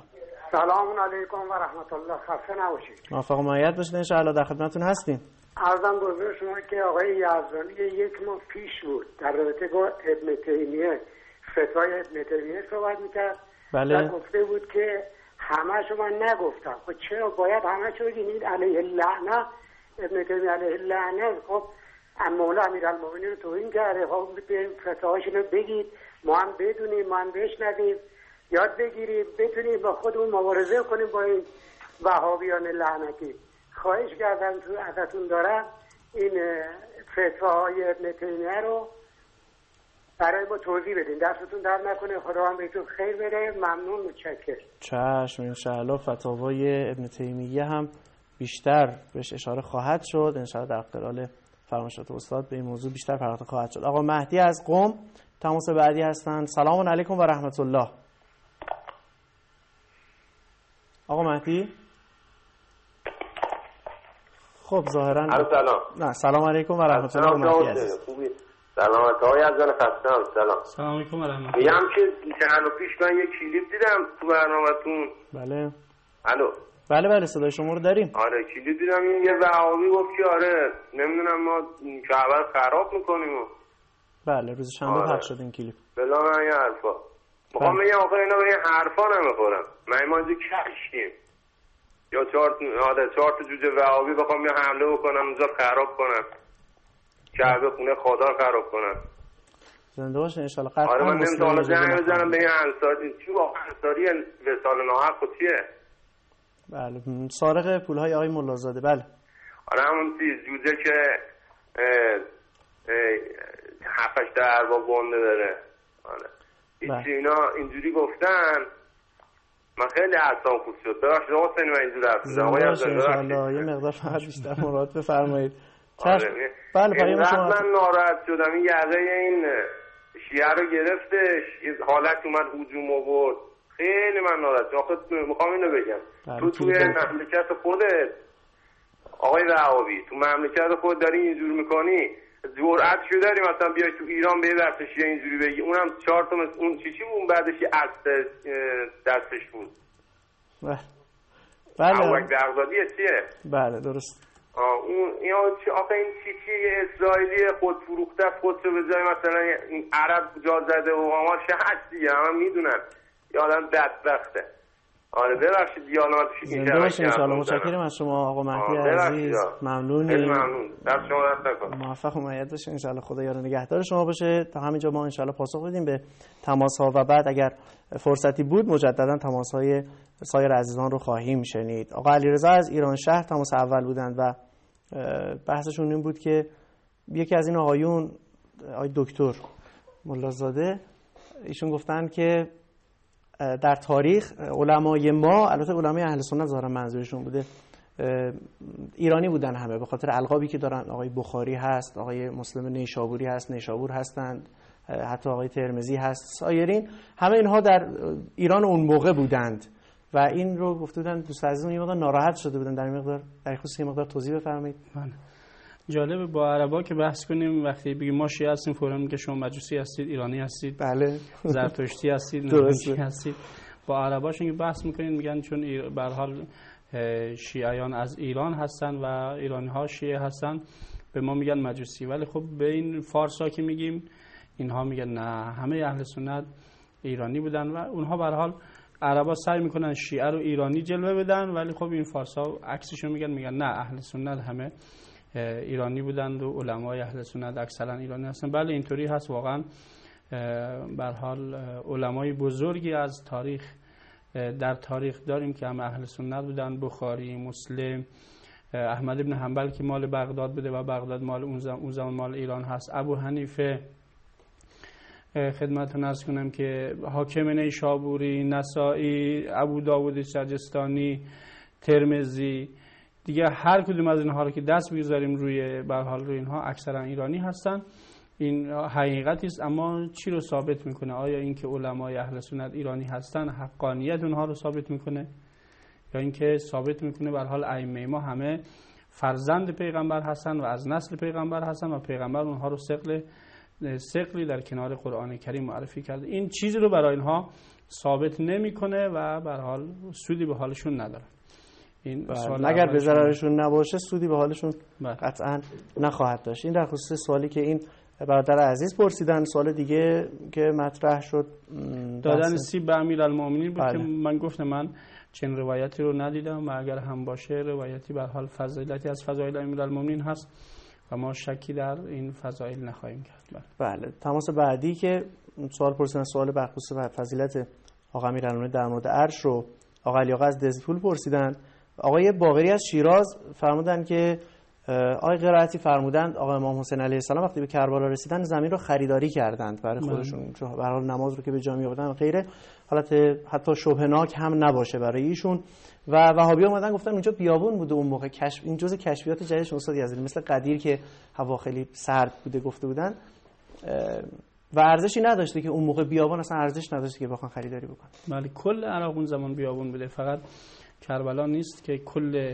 [SPEAKER 3] سلام علیکم و رحمت الله. خسته نباشید.
[SPEAKER 1] موفق و مایت باشید ان شاء الله. در خدمتتون هستیم.
[SPEAKER 3] عرضم به حضور شما که آقای یزدانی یک ماه پیش بود در رابطه با ابن تیمیه، فتوای ابن تیمیه صحبت میکرد.
[SPEAKER 1] بله.
[SPEAKER 3] و گفته بود که همه شما نگفتم. خب چرا باید همه شما بگید علیه اللعنه؟ ابن تیمیه علیه اللعنه. خب مولا امیرالمومنین رو توهین کرده. خب بیایم فتواهاشون رو بگید، ما هم بدونیم، ما هم بشنویم، یاد بگیریم، بتونیم با خودمون مبارزه کنیم با این وهابیان لعنتی. خواهش کردم تو ازتون دارم این فتواهای ابن تیمیه رو برای ما توضیح بدین. دستتون در نکنه. خدا هم بهتون خیر بده. ممنون، متشکرم.
[SPEAKER 1] چشم ان شاء الله. فتاوای ابن تیمیه هم بیشتر بهش اشاره خواهد شد ان شاء الله. در قرال فرمایشات استاد به این موضوع بیشتر پرداخته خواهد شد. آقا مهدی از قم تماس بعدی هستند. سلام علیکم و رحمت الله. آقا مهدی. خب ظاهرا
[SPEAKER 22] سلام.
[SPEAKER 1] نه سلام علیکم و رحمت الله. مهدی عزیز
[SPEAKER 22] خوبی؟ سلامت های از جان خستم.
[SPEAKER 2] سلام علیکم و رحمت الله.
[SPEAKER 22] میگم که چند روز پیش من یک کلیپ دیدم تو برنامه‌تون.
[SPEAKER 1] بله.
[SPEAKER 22] الو.
[SPEAKER 1] بله صدای شما رو داریم.
[SPEAKER 22] آره کلیپ دیدم این یه وهابی گفت که آره نمیدونم ما کعبه خراب میکنیم.
[SPEAKER 1] بله روز شنبه پخش شد این کلیپ.
[SPEAKER 22] بلا من این حرفا. میخوام بگم آخه اینا به این حرفا نمیخورن. ما اینجا کشکیم. یا چهار تا جوجه وهابی بخوام یه حمله بکنم اونجا خراب کنم. کعبه خونه خدا خراب کنم.
[SPEAKER 1] زنده باشین ان شاء الله.
[SPEAKER 22] آره من نمیدونم حالا زنگ بزنم به این انصاری چی واقعا انصاری وصال ناحق چیه؟
[SPEAKER 1] بله سارق پولهای آقای ملازاده. بله
[SPEAKER 22] آره همون جوجه که 7-8 دربا گنده داره. آره هیچی اینا اینجوری گفتن من خیلی اعصابم خورد شد. ببخشید آقا حسینی من اینجوری حرف زدم. آقا
[SPEAKER 1] انشاءالله یه مقدار فقط بیشتر مراد بفرمایید.
[SPEAKER 22] آره
[SPEAKER 1] بله پیام شما.
[SPEAKER 22] من ناراحت شدم این یقه این شیعه رو گرفتش حالت اومد هجوم آورد. خیلی من ناراحت شدم. آخه میخوام اینو بگم توی مملکت خودت آقای وهابی تو مملکت خود داری اینجور میکنی جرأتشو داری مثلا بیای تو ایران به دستش اینجوری بگی اونم 4 تا اون چی بود بعدش دستش بود.
[SPEAKER 1] بله
[SPEAKER 22] اول بغدادیه چیه؟
[SPEAKER 1] بله درست.
[SPEAKER 22] اون آخه این چی اسرائیلی خود فروخته خودشو به جای مثلا عرب جا زده و آمار هست دیگه همه میدونن یه آدم بدبخته. آره ببخشید دیانات
[SPEAKER 1] زنده باشین ان شاء الله. متشکرم از شما آقا مهدی عزیز. ممنونیم.
[SPEAKER 22] ممنون. دست شما درد نکنه.
[SPEAKER 1] موفق و مؤید باشین ان شاء الله. خدا یار نگهدار شما باشه. تا همینجا ما ان شاء الله پاسخ بدیم به تماس‌ها و بعد اگر فرصتی بود مجددا تماس‌های سایر عزیزان رو خواهیم شنید. آقا علیرضا از ایران شهر تماس اول بودند و بحثشون این بود که یکی از این آقایون آقای دکتر ملازاده ایشون گفتن که در تاریخ علمای ما، البته علمای اهل سنت ظاهرا منظورشون بوده، ایرانی بودن همه به خاطر القابی که دارن. آقای بخاری هست، آقای مسلم نیشابوری هست، نیشابور هستند، حتی آقای ترمذی هست، سایرین همه اینها در ایران اون موقع بودند و این رو گفته بودن. دوست عزیزم یه مقدار ناراحت شده بودن در این مقدار. در خصوص یه مقدار توضیح بفرمایید.
[SPEAKER 2] جالبه با عربا که بحث کنیم وقتی بگیم ما شیعه هستیم فوراً میگه شما مجوسی هستید، ایرانی هستید،
[SPEAKER 1] بله
[SPEAKER 2] زرتشتی هستید، نوشی هستید. با عرباشون که بحث میکنین میگن چون به هر حال شیعیان از ایران هستن و ایرانی ها شیعه هستن به ما میگن مجوسی. ولی خب به این فارسا که میگیم اینها میگن نه همه اهل سنت ایرانی بودن و اونها به هر حال عربا سعی میکنن شیعه رو ایرانی جلوه بدن ولی خب این فارسا عکسشو میگن نه اهل سنت همه ایرانی بودند و علمای اهل سنت اکثرا ایرانی هستند. بله اینطوری هست واقعا. به هر حال علمای بزرگی از تاریخ در تاریخ داریم که هم اهل سنت بودن. بخاری، مسلم، احمد ابن حنبل که مال بغداد بوده و بغداد مال اون زمان مال ایران هست. ابو حنیفه خدمتتون عرض کنم که حاکم نیشابوری، نسائی، ابو داوود سجستانی، ترمذی، دیگه هر کدوم از اینها رو که دست بگذاریم روی به هر حال روی اینها اکثرا ایرانی هستن. این حقیقتی است. اما چی رو ثابت میکنه؟ آیا اینکه علمای اهل سنت ایرانی هستن حقانیت اونها رو ثابت میکنه یا اینکه ثابت میکنه به هر حال ائمه ما همه فرزند پیغمبر هستن و از نسل پیغمبر هستن و پیغمبر اونها رو ثقلی در کنار قرآن کریم معرفی کرده؟ این چیزی رو برای اینها ثابت نمیکنه و به هر حال سودی به حالشون نداره. این
[SPEAKER 1] اگر به ضررشون نباشه سودی به حالشون قطعا نخواهد داشت. این در خصوص سوالی که این برادر عزیز پرسیدن. سوال دیگه که مطرح شد
[SPEAKER 2] دادن سیب به امیرالمومنین بود که من گفتم من چنین روایتی رو ندیدم و اگر هم باشه روایتی به هر حال فضیلتی از فضایل امیرالمومنین هست و ما شکی در این فضایل نخواهیم کرد.
[SPEAKER 1] بله. تماس بعدی که سوال پرسیدن سوال بخصوص فضیلت آقا امیرالمومنین در مورد عرش رو آقا علی آقا از دزپول پرسیدن. آقای باقری از شیراز فرمودن که آقای قرائتی فرمودند آقا امام حسین علیه السلام وقتی به کربلا رسیدن زمین رو خریداری کردند برای خودشون، به هر حال نماز رو که به جا می‌آوردن غیره، حالت حتی شبهه‌ناک هم نباشه برای ایشون. و وهابی‌ها اومدن گفتن اونجا بیابون بوده اون موقع. این جزء کشفیات جدیدش استاد یزدی، مثل قدیر که هوا خیلی سرد بوده گفته بودن و ارزشی نداشته که اون موقع بیابان اصلا ارزش نداشته که بخوان خریداری بکنن.
[SPEAKER 2] ولی کل عراق اون زمان بیابون بوده، فقط کربلا نیست که کل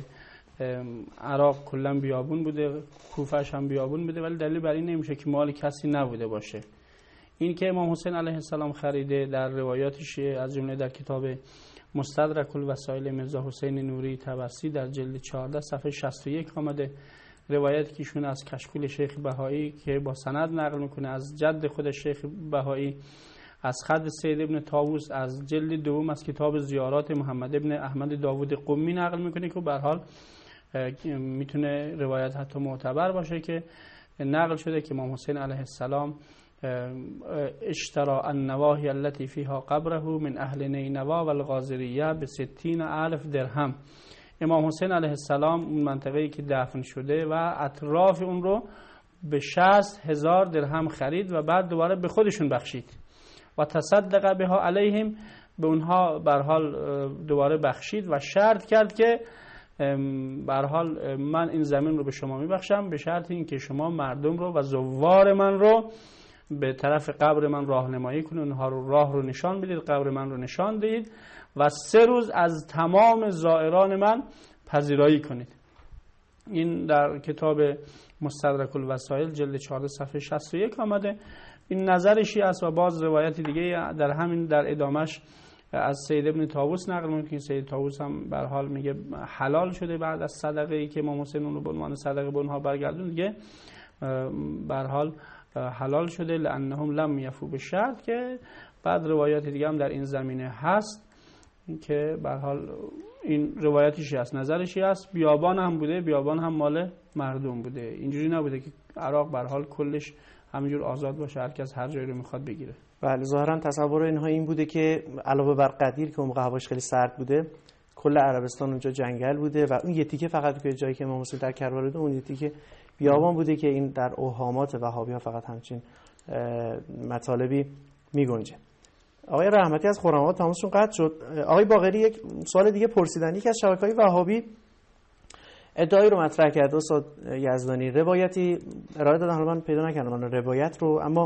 [SPEAKER 2] عراق کلا بیابون بوده، کوفه‌اش هم بیابون بوده، ولی دلیل بر این نمیشه که مال کسی نبوده باشه. این که امام حسین علیه السلام خریده در روایاتش از جمله در کتاب مستدرک الوسائل میرزا حسین نوری طبسی در جلد 14 صفحه 61 آمده. روایتی که ایشون از کشکول شیخ بهایی که با سند نقل میکنه از جد خود شیخ بهایی از خط سید ابن طاووس از جلد دوم از کتاب زیارات محمد ابن احمد داوود قمی نقل میکنه که به هر حال میتونه روایت حتی معتبر باشه که نقل شده که امام حسین علیه السلام اشترى النواحی التي فيها قبره من اهل نینوا و الغازریه به 60,000 درهم. امام حسین علیه السلام اون منطقه‌ای که دفن شده و اطراف اون رو به 60,000 درهم خرید و بعد دوباره به خودشون بخشید و تصدق بها علیهم، به اونها به هر حال دوباره بخشید و شرط کرد که به هر حال من این زمین رو به شما میبخشم به شرط اینکه شما مردم رو و زوار من رو به طرف قبر من راهنمایی کنید، اونها رو راه رو نشان بدید، قبر من رو نشان دهید و 3 روز از تمام زائران من پذیرایی کنید. این در کتاب مستدرک الوسائل جلد 14 صفحه 61 آمده. این نظرشی است و باز روایت دیگه در همین در ادامش از سید ابن طاووس نقل می‌کنه که سید طاووس هم به هر حال میگه حلال شده بعد از صدقه ای که امام حسین اون رو به عنوان صدقه به اونها برگردون، دیگه به هر حال حلال شده لانهم لم یفوا بالشرط. که بعد روایات دیگه هم در این زمینه هست که به هر حال این روایتیشی است، نظرشی است. بیابان هم بوده، بیابان هم مال مردم بوده، اینجوری نبوده که عراق به هر حال کلش همینجور آزاد باشه هر کس هر جایی رو میخواد بگیره.
[SPEAKER 1] بله، ظاهرا تصور اینها این بوده که علاوه بر قدیر که اون موقع هواش خیلی سرد بوده، کل عربستان اونجا جنگل بوده و اون یه تیکه فقط که جایی که امام حسین در کربلا بوده اون یه تیکه بیابان بوده که این در اوهامات وهابی‌ها فقط همچین مطالبی میگنجه. آقای رحمتی از خرم‌آباد تماسشون قطع شد. آقای باقری یک سوال دیگه پرسیدن. یکی از شبکه‌های وهابی ادعایی رو مطرح کرد استاد یزدانی، روایتی ارائه دادن، حالا من پیدا نکردم اون روایت رو، اما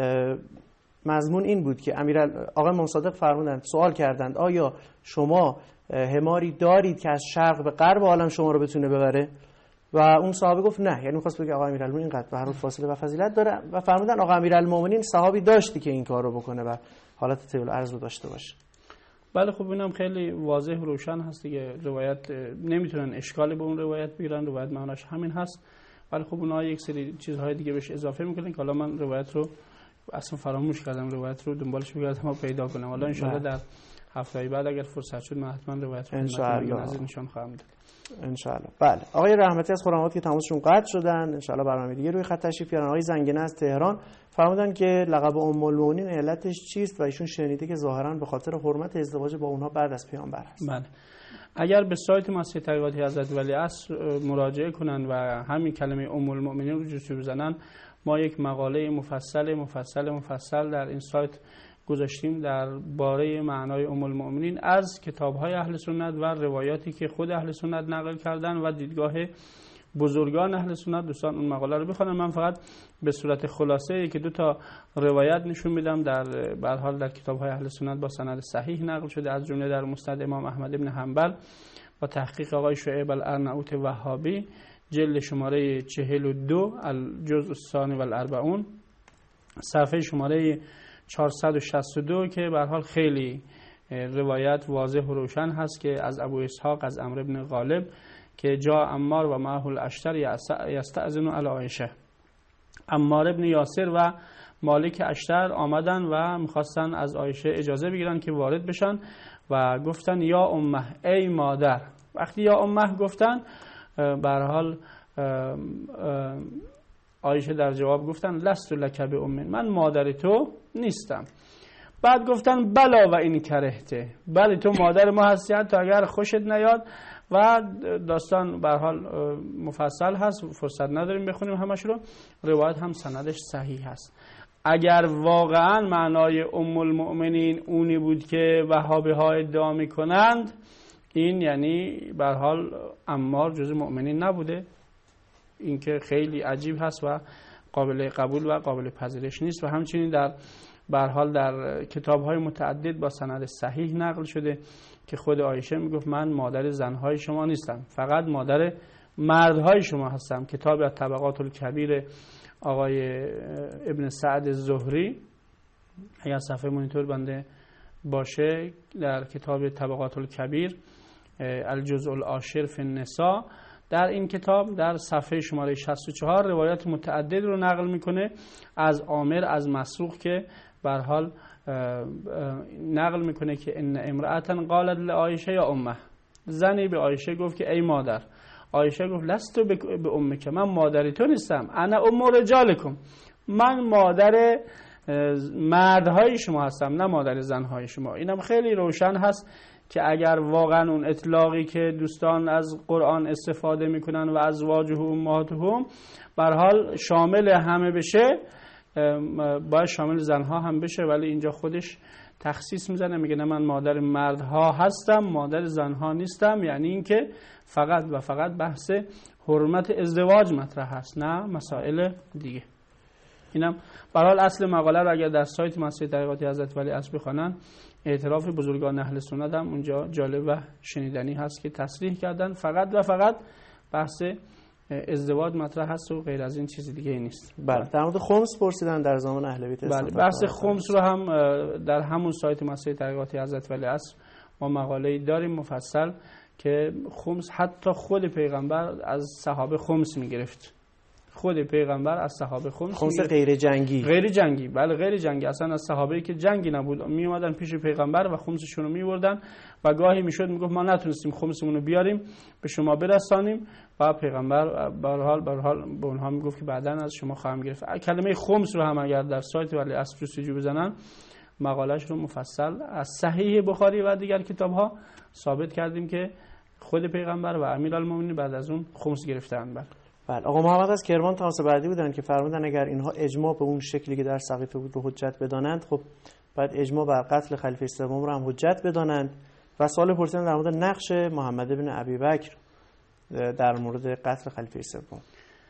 [SPEAKER 1] مضمون این بود که آقای امام صادق فرمودند، سوال کردند آیا شما حماری دارید که از شرق به غرب عالم شما رو بتونه ببره؟ و اون صحابه گفت نه، یعنی می‌خواست بگه آقا امیرالمومنین اینقدر به هر حال فاصله و فضیلت داره و فرمودن آقا امیرالمومنین صحابی داشتی که این کار رو بکنه و حالت طول عرض رو داشته باشه.
[SPEAKER 2] بله خب اینم خیلی واضح و روشن هست دیگه، روایت نمیتونن اشکالی به اون روایت بگیرن، روایت معناش همین هست. ولی خب اونها یک سری چیزهای دیگه بهش اضافه میکنن که حالا من روایت رو اصلا فراموش کردم، روایت رو دنبالش میگردم و پیدا کنم. حالا ان شاءالله در هفته بعد اگر فرصت شد من حتما روایت رو خدمتتون نشون خواهم داد
[SPEAKER 1] ان شاءالله. بله، آقای رحمتی از خرم‌آباد که تماسشون قطع شدن، ان شاءالله برنامه دیگه روی خط تشریف بیارن. آقای زنگنه از تهران فرمودن که لقب ام المؤمنین علتش چیست و ایشون شنیده که ظاهرا به خاطر حرمت ازدواج با اونها بعد از پیامبر است.
[SPEAKER 2] بله، اگر به سایت مؤسسه تحقیقات حضرت ولیعصر مراجعه کنن و همین کلمه ام المؤمنین رو جستجو بزنن، ما یک مقاله مفصل در این سایت گذاشتیم درباره معنای ام المؤمنین از کتاب‌های اهل سنت و روایاتی که خود اهل سنت نقل کردن و دیدگاه بزرگان اهل سنت. دوستان اون مقاله رو بخونن. من فقط به صورت خلاصه که 2 روایت نشون میدم در به هر حال در کتاب‌های اهل سنت با سند صحیح نقل شده، از جمله در مسند امام احمد بن حنبل با تحقیق آقای شعیب الارناؤوط وهابی جلد شماره 42 الجزء الثانی و الاربعون صفحه شماره 462 که به هر حال خیلی روایت واضح و روشن هست که از ابو اسحاق از عمرو بن غالب که جا عمار و معه الاشتر یستأذن علی عایشه، عمار ابن یاسر و مالک اشتر آمدن و میخواستن از عایشه اجازه بگیرن که وارد بشن و گفتن یا امه، ای مادر. وقتی یا امه گفتن به هر حال عایشه در جواب گفتن لست لک بأم، من مادر تو نیستم. بعد گفتن بلا و این کرهته، بله تو مادر ما هستی حتی اگر خوشت نیاد. و داستان به هر حال مفصل هست، فرصت نداریم بخونیم همش رو. روایت هم سندش صحیح هست. اگر واقعا معنای ام المؤمنین اونی بود که وهابی ها ادعا میکنند، این یعنی به هر حال عمار جز مؤمنین نبوده. این که خیلی عجیب هست و قابل قبول و قابل پذیرش نیست. و همچنین در به هر حال در کتاب‌های متعدد با سند صحیح نقل شده که خود عایشه میگفت من مادر زنهای شما نیستم، فقط مادر مردهای شما هستم. کتاب طبقات الکبیر آقای ابن سعد زهری، اگر صفحه مونیتور بنده باشه، در کتاب طبقات الکبیر الجزء العاشر فی النساء، در این کتاب در صفحه شماره 64 روایات متعدد رو نقل میکنه از عامر از مسروق که به هر حال نقل میکنه که ان امرأة قالت لعایشه یا امه، زنی به عایشه گفت که ای مادر. عایشه گفت لست به امک، من مادر تو نیستم، انا ام رجالکم، من مادر مردهای شما هستم نه مادر زنهای شما. اینم خیلی روشن هست که اگر واقعا اون اطلاقی که دوستان از قرآن استفاده میکنن و ازواجه امهاتهم به هر حال شامل همه بشه، باید شامل زنها هم بشه، ولی اینجا خودش تخصیص میزنه، میگه نه من مادر مردها هستم مادر زنها نیستم. یعنی اینکه فقط و فقط بحث حرمت ازدواج مطرح هست، نه مسائل دیگه. اینم به هر حال اصل مقاله رو اگر در سایت مؤسسه تحقیقات حضرت ولی اصل بخونن، اعتراف بزرگان اهل سنت هم اونجا جالب و شنیدنی هست که تصریح کردن فقط و فقط بحث ازدواج مطرح هست و غیر از این چیزی دیگه نیست.
[SPEAKER 1] بله، در مورد خمس پرسیدن در زمان اهل بیت.
[SPEAKER 2] بله، بحث خمس رو هم در همون سایت مؤسسه تحقیقات حضرت ولی اصل ما مقاله‌ای داریم مفصل که خمس حتی خود پیغمبر از صحابه خمس میگرفت. خود پیغمبر از صحابه خمس
[SPEAKER 1] غیر جنگی
[SPEAKER 2] بله غیر جنگی، اصلا از صحابه‌ای که جنگی نبود می اومدن پیش پیغمبر و خمسشون رو میوردن و گاهی میشد میگفت ما نتونستیم خمسمون رو بیاریم به شما برسانیم و پیغمبر به هر حال به اونها میگفت که بعداً از شما خواهم گرفت. کلمه خمس رو هم اگر در سایت ولی اصل جستجو بزنن مقاله‌اش رو مفصل از صحیح بخاری و دیگر کتاب‌ها ثابت کردیم که خود پیغمبر و امیرالمومنین بعد از اون خمس گرفتن.
[SPEAKER 1] بله، آقا محمد از کرمان تماس بعدی بودن که فرمودن اگر اینها اجماع به اون شکلی که در سقیفه بود رو حجت بدانند، خب بعد اجماع بر قتل خلیفه سوم رو هم حجت بدانند. و سوال پرسیدن در مورد نقش محمد بن ابی بکر در مورد قتل خلیفه سوم.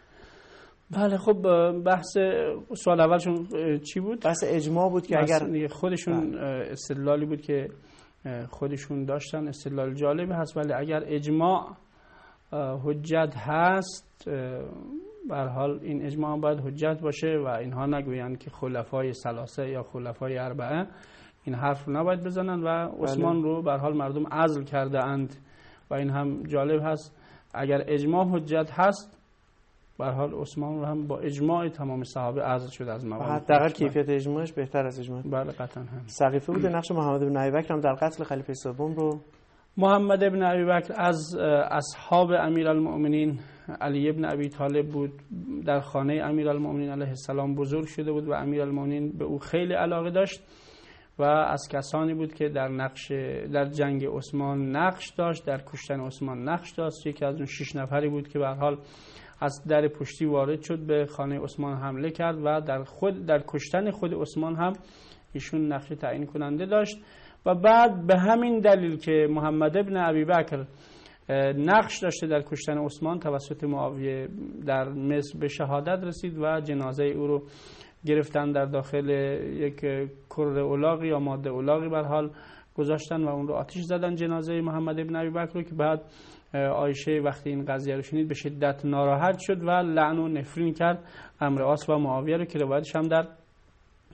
[SPEAKER 2] بله، خب بحث سوال اولشون چی بود؟
[SPEAKER 1] بحث اجماع بود که اگر
[SPEAKER 2] خودشون استدلالی بود که خودشون داشتن، استدلال جالبی هست، ولی اگر اجماع حجت هست به هر حال این اجماع هم باید حجت باشه و اینها نگویند که خلفای ثلاثه یا خلفای اربعه، این حرف نباید بزنند و عثمان رو به هر حال مردم عزل کرده اند و این هم جالب هست. اگر اجماع حجت هست به هر حال عثمان رو هم با اجماع تمام صحابه عزل شده از مقام،
[SPEAKER 1] حداقل کیفیت اجماعش بهتر از اجماع.
[SPEAKER 2] بله قطعا هم
[SPEAKER 1] سقیفه بود. نقش محمد بن ابی بکر هم در قتل خلیفه سوم رو
[SPEAKER 2] محمد ابن ابی بکر از اصحاب امیرالمؤمنین علی ابن ابی طالب بود، در خانه امیرالمؤمنین علیه السلام بزرگ شده بود و امیرالمؤمنین به او خیلی علاقه داشت و از کسانی بود که در جنگ عثمان نقش داشت، در کشتن عثمان نقش داشت. یکی از اون 6 نفری بود که به هر حال از در پشتی وارد شد به خانه عثمان حمله کرد و در کشتن خود عثمان هم ایشون نقش تعیین کننده داشت. و بعد به همین دلیل که محمد ابن ابی بکر نقش داشته در کشتن عثمان توسط معاویه در مصر به شهادت رسید و جنازه او رو گرفتن در داخل یک کره الاغی یا ماده الاغی به هر حال گذاشتن و اون رو آتش زدن، جنازه محمد ابن ابی بکر رو، که بعد عایشه وقتی این قضیه رو شنید به شدت ناراحت شد و لعن و نفرین کرد عمرو عاص و معاویه رو که روایتش هم در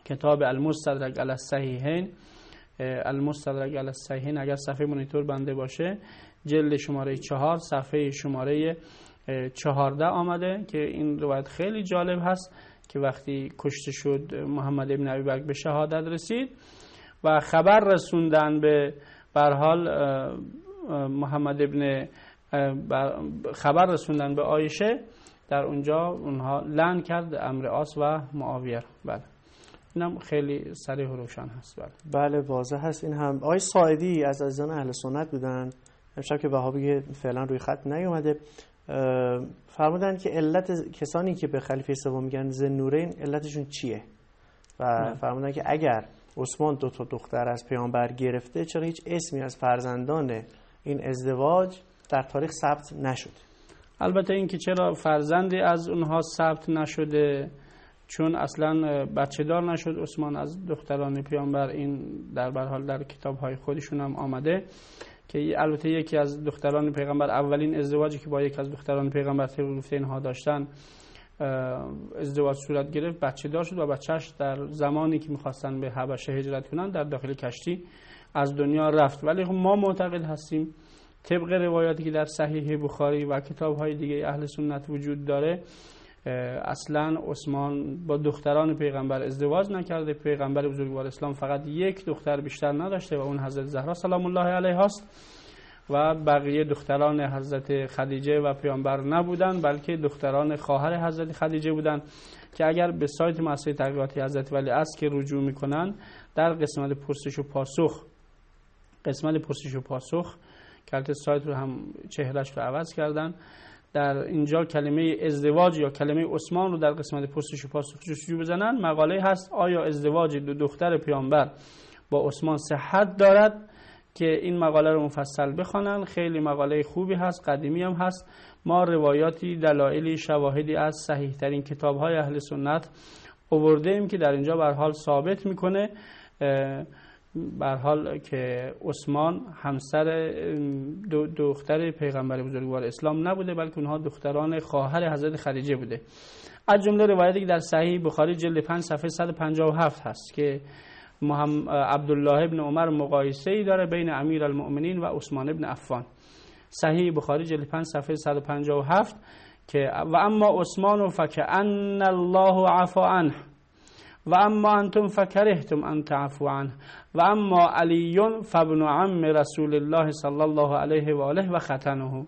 [SPEAKER 2] کتاب المستدرک علی الصحیحین، المستدرک علی الصحیحین اگر صفحه مانیتور بنده باشه، جلد شماره 4 صفحه شماره 14 آمده که این روایت خیلی جالب هست که وقتی کشته شد محمد ابن ابی بکر به شهادت رسید و خبر رسوندن به حال محمد ابن خبر رسوندن به عایشه، در اونجا اونها لعن کرد امر عاص و معاویه. بله اینم خیلی صریح و روشن هست.
[SPEAKER 1] بله واضح هست. این هم آقای ساعدی از عزیزان اهل سنت بودن، امشب که وهابی فعلا روی خط نیومده، فرمودن که علت کسانی که به خلیفه سوم میگن ذوالنورین علتشون چیه و فرمودن که اگر عثمان 2 دختر از پیامبر گرفته چرا هیچ اسمی از فرزندان این ازدواج در تاریخ ثبت نشد؟
[SPEAKER 2] البته این که چرا فرزندی از اونها ثبت نشده، چون اصلا بچه دار نشد عثمان از دختران پیامبر. این در حال در کتاب‌های خودشون هم آمده که البته یکی از دختران پیغمبر اولین ازدواجی که با یک از دختران پیغمبر طبق گفته اینها داشتن ازدواج صورت گرفت، بچه دار شد و بچهش در زمانی که میخواستن به حبشه هجرت کنن در داخل کشتی از دنیا رفت. ولی ما معتقد هستیم طبق روایاتی که در صحیح بخاری و کتاب‌های دیگه اهل سنت وجود داره، اصلا عثمان با دختران پیغمبر ازدواج نکرده. پیغمبر بزرگوار اسلام فقط یک دختر بیشتر نداشته و اون حضرت زهرا سلام الله علیها است و بقیه دختران حضرت خدیجه و پیامبر نبودن، بلکه دختران خواهر حضرت خدیجه بودن که اگر به سایت مؤسسه تحقیقاتی حضرت ولیعصر که رجوع میکنن در قسمت پرسش و پاسخ که البته سایت رو هم چهرهش رو عوض کردن، در اینجا کلمه ازدواج یا کلمه عثمان رو در قسمت پرسش و پاسخ جستجو بزنن، مقاله هست آیا ازدواج 2 دختر پیامبر با عثمان صحت دارد، که این مقاله رو مفصل بخونن. خیلی مقاله خوبی هست، قدیمی هم هست. ما روایاتی، دلایلی، شواهدی از صحیح ترین کتاب های اهل سنت آورده ایم که در اینجا به هر حال ثابت میکنه به هر حال که عثمان همسر دختر پیغمبر بزرگوار اسلام نبوده، بلکه اونها دختران خواهر حضرت خدیجه بوده. از جمله روایتی که در صحیح بخاری جلد 5 صفحه 157 هست که عبدالله ابن عمر مقایسه‌ای داره بین امیرالمؤمنین و عثمان ابن عفان. صحیح بخاری جلد 5 صفحه 157 که و اما عثمان فکأن الله عفا عنه و اما انتم فکرهتم ان تعفوا عنه و اما علی فابن عم رسول الله صلی الله علیه و آله و ختنه.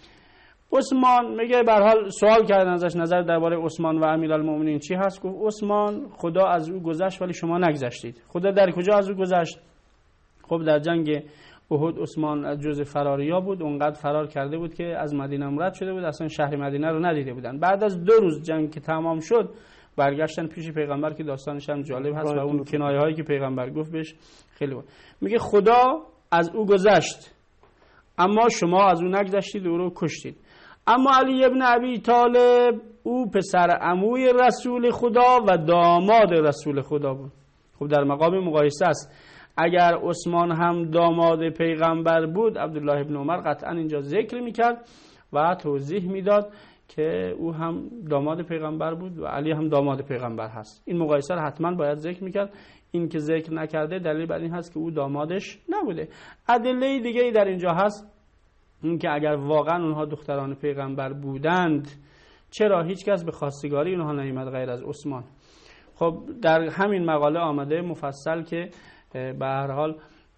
[SPEAKER 2] عثمان میگه به هر حال سوال کردن ازش نظر درباره عثمان و امیرالمؤمنین چی هست؟ گفت عثمان خدا از او گذشت ولی شما نگذشتید. خدا در کجا از او گذشت؟ خب در جنگ احد عثمان جزء فراریا بود، اونقدر فرار کرده بود که از مدینه رد شده بود، اصلا شهر مدینه رو ندیده بودن. بعد از 2 روز جنگ که تمام شد برگشتن پیش پیغمبر که داستانش هم جالب هست و اون کنایه هایی که پیغمبر گفت بهش خیلی بود. میگه خدا از او گذشت اما شما از او نگذشتید و او رو کشتید. اما علی ابن ابی طالب او پسر عموی رسول خدا و داماد رسول خدا بود. خب در مقام مقایسه است. اگر عثمان هم داماد پیغمبر بود، عبدالله ابن عمر قطعا اینجا ذکر میکرد و توضیح میداد که او هم داماد پیغمبر بود و علی هم داماد پیغمبر هست. این مقایسه رو حتما باید ذکر میکرد. این که ذکر نکرده دلیل بر این هست که او دامادش نبوده. ادله دیگه ای در اینجا هست، این که اگر واقعا اونها دختران پیغمبر بودند چرا هیچ کس به خواستگاری اونها نیامد غیر از عثمان؟ خب در همین مقاله آمده مفصل که به هر حال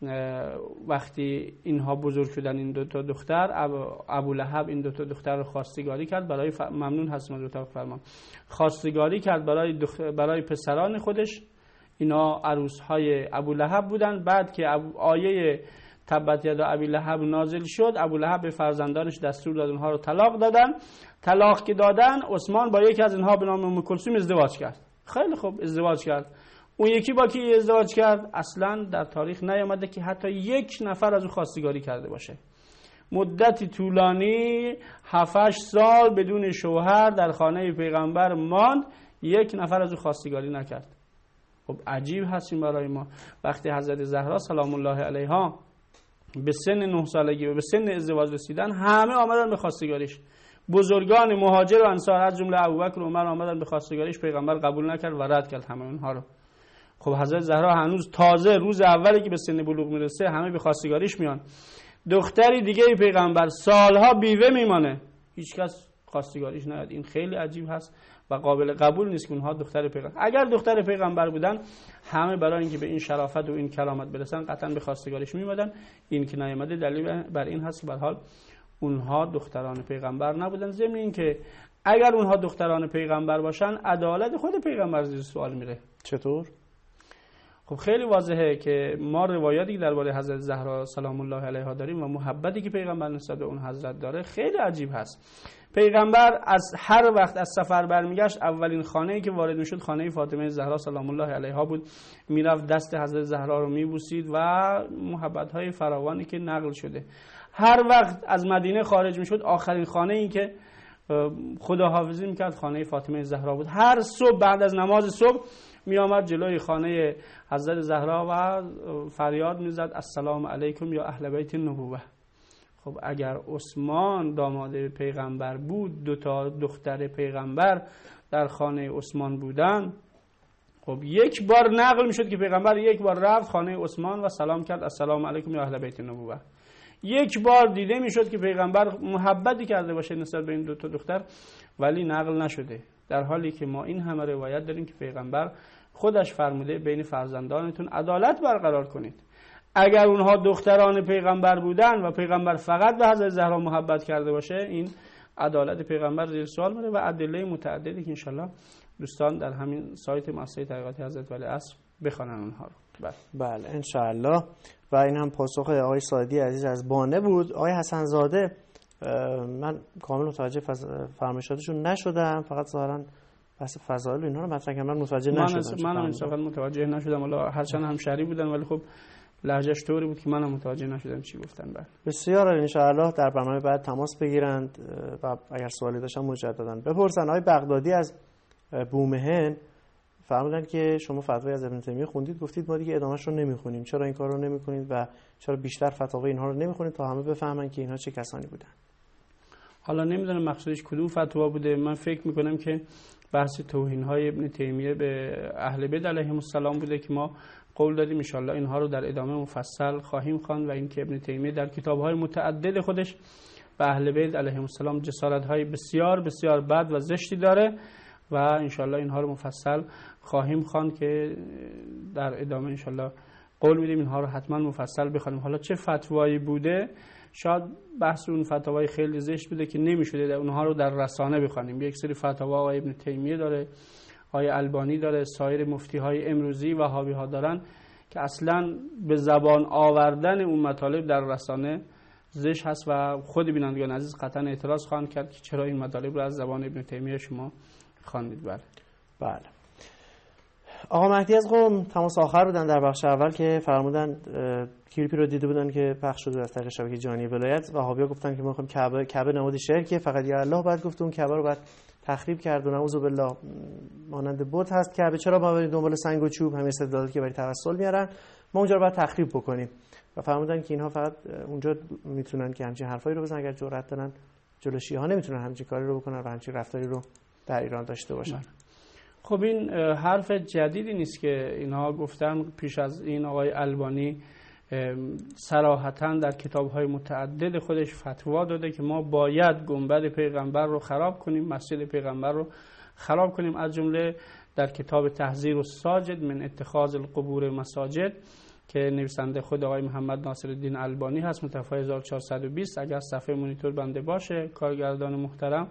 [SPEAKER 2] وقتی اینها بزرگ شدن این 2 دختر، ابو لهب این 2 دختر رو خواستگاری کرد برای ممنون هستم از اتاق فرمان، خواستگاری کرد برای پسران خودش. اینا عروسهای ابو لهب بودن. بعد که آیه تبت یدا ابی لهب نازل شد، ابو لهب به فرزندانش دستور داد اونها رو طلاق دادن. طلاق که دادن، عثمان با یکی از اینها به نام ام کلثوم ازدواج کرد. خیلی خوب ازدواج کرد. اون یکی با کی ازدواج کرد؟ اصلا در تاریخ نیامده که حتی 1 نفر از او خواستگاری کرده باشه. مدتی طولانی 7-8 سال بدون شوهر در خانه پیغمبر ماند، 1 نفر از او خواستگاری نکرد. خب عجیب هستیم برای ما. وقتی حضرت زهرا سلام الله علیها به سن 9 سالگی و به سن ازدواج رسیدن، همه آمدن به خواستگاریش. بزرگان مهاجر و انصار از جمله ابوبکر و عمر آمدن به خواستگاریش، پیغمبر قبول نکرد و رد کرد همه اونها رو. خب حضرت زهرا هنوز تازه روز اولی که به سن بلوغ میرسه همه به خواستگاریش میان. دختری دیگه پیغمبر سالها بیوه میمانه، هیچکس خواستگاریش نیاد. این خیلی عجیب هست و قابل قبول نیست که اونها دختر پیغمبر، اگر دختر پیغمبر بودن همه برای اینکه به این شرافت و این کرامت برسن قطعا به خواستگاریش میمدن. این که نیامده دلیل بر این هست که به هر حال اونها دختران پیغمبر نبودن. ضمن این که اگر اونها دختران پیغمبر باشن عدالت خود پیغمبر زیر سوال میره.
[SPEAKER 1] چطور؟
[SPEAKER 2] خب خیلی واضحه که ما روایاتی که درباره حضرت زهرا سلام الله علیها داریم و محبتی که پیغمبر نسبت به اون حضرت داره خیلی عجیب هست. پیغمبر از هر وقت از سفر برمیگشت اولین خانه‌ای که وارد میشد خانه فاطمه زهرا سلام الله علیها بود. میرفت دست حضرت زهرا رو میبوسید و محبت‌های فراوانی که نقل شده. هر وقت از مدینه خارج میشد آخرین خانه‌ای که خداحافظی میکرد خانه فاطمه زهرا بود. هر صبح بعد از نماز صبح می آمد جلوی خانه حضرت زهرا و فریاد میزد السلام علیکم یا اهل بیت النبوه. خب اگر عثمان داماد پیغمبر بود، 2 دختر پیغمبر در خانه عثمان بودن، خب یک بار نقل میشد که پیغمبر یک بار رفت خانه عثمان و سلام کرد السلام علیکم یا اهل بیت النبوه. یک بار دیده میشد که پیغمبر محبتی کرده باشه نسبت به این 2 دختر، ولی نقل نشده. در حالی که ما این همه روایت داریم که پیغمبر خودش فرموده بین فرزندانتون عدالت برقرار کنید. اگر اونها دختران پیغمبر بودن و پیغمبر فقط به حضرت زهرا محبت کرده باشه این عدالت پیغمبر زیر سوال میره و ادله متعددی که انشالله دوستان در همین سایت مؤسسه تحقیقات حضرت ولیعصر بخونن اونها رو.
[SPEAKER 1] بله انشالله. و این هم پاسخ آقای سایدی عزیز از بانه بود. آقای حسن زاده من کامل متوجه فرمایشاتشون نشدم، فقط ظاهرا بحث فضائل اینها رو مطرح کردن، من متوجه نشدم.
[SPEAKER 2] من انصافا متوجه نشدم، والا هرچند هم شری بودن ولی خب لهجهش طوری بود که منم متوجه نشدم چی گفتن. بله
[SPEAKER 1] بسیار عالی. ان شاء الله در برنامه بعد تماس بگیرند و اگر سوالی داشتن مجددا بپرسن. آقای بغدادی از بومهن فرمودن که شما فتوای از ابن تیمیه خوندید، گفتید ما دیگه ادامهش رو نمیخونیم. چرا این کار رو نمیکنید و چرا بیشتر فتاوای اینها رو نمیخونید تا همه بفهمن که اینها چه کسانی بودن؟
[SPEAKER 2] حالا نمیدونم مقصودش کدوم فتوا بوده. من فکر میکنم که بحث توهین‌های ابن تیمیه به اهل بیت علیهم السلام بوده که ما قول دادیم ان شاء الله اینها رو در ادامه مفصل خواهیم خواند و اینکه ابن تیمیه در کتاب‌های متعدد خودش به اهل بیت علیهم السلام جسارت‌های بسیار بسیار بد و زشتی داره و ان شاء الله اینها رو مفصل خواهیم خواند که در ادامه ان شاء الله قول میدیم اینها رو حتما مفصل بخونیم. حالا چه فتوایی بوده، شاید بحث اون فتاوای خیلی زشت بوده که نمیشده اونها رو در رسانه بخونیم. یک سری فتاوا آقای ابن تیمیه داره، آقای البانی داره، سایر مفتی های امروزی وهابی ها دارن که اصلا به زبان آوردن اون مطالب در رسانه زشت هست و خود بینندگان عزیز قطعا اعتراض خواهند کرد که چرا این مطالب رو از زبان ابن تیمیه شما خواندید.
[SPEAKER 1] بله. آقا مهدی از قم تماس آخر بودن در بخش اول که فرمودن کلیپی رو دیده بودن که پخش شده از طریق شبکه جهانی ولایت. وهابی‌ها گفتن که ما می‌خوایم کعبه نماد شرکه، فقط یا الله بعد گفت اون کعبه رو بعد تخریب کرد و نعوذ بالله مانند بت هست کعبه. چرا ما بریم دنبال سنگ و چوب، همین استدلالاتی که برای توسل میارن، ما اونجا رو بعد تخریب بکنیم؟ و فرمودن که اینها فقط اونجا میتونن که همچین حرفایی رو بزنن اگر جرأت دارن. جلوی شیعه‌ها نمیتونن همچین کاری رو بکنن و همچین رفتاری رو در ایران داشته باشن.
[SPEAKER 2] خب این حرف جدیدی نیست که اینها گفتن. پیش از این آقای البانی صراحتاً در کتاب‌های متعدد خودش فتوا داده که ما باید گنبد پیغمبر رو خراب کنیم، مسجد پیغمبر رو خراب کنیم. از جمله در کتاب تحذیر الساجد من اتخاذ القبور مساجد که نویسنده خود آقای محمد ناصرالدین البانی هست، متوفی 1420. اگر صفحه مونیتور بنده باشه کارگردان محترم،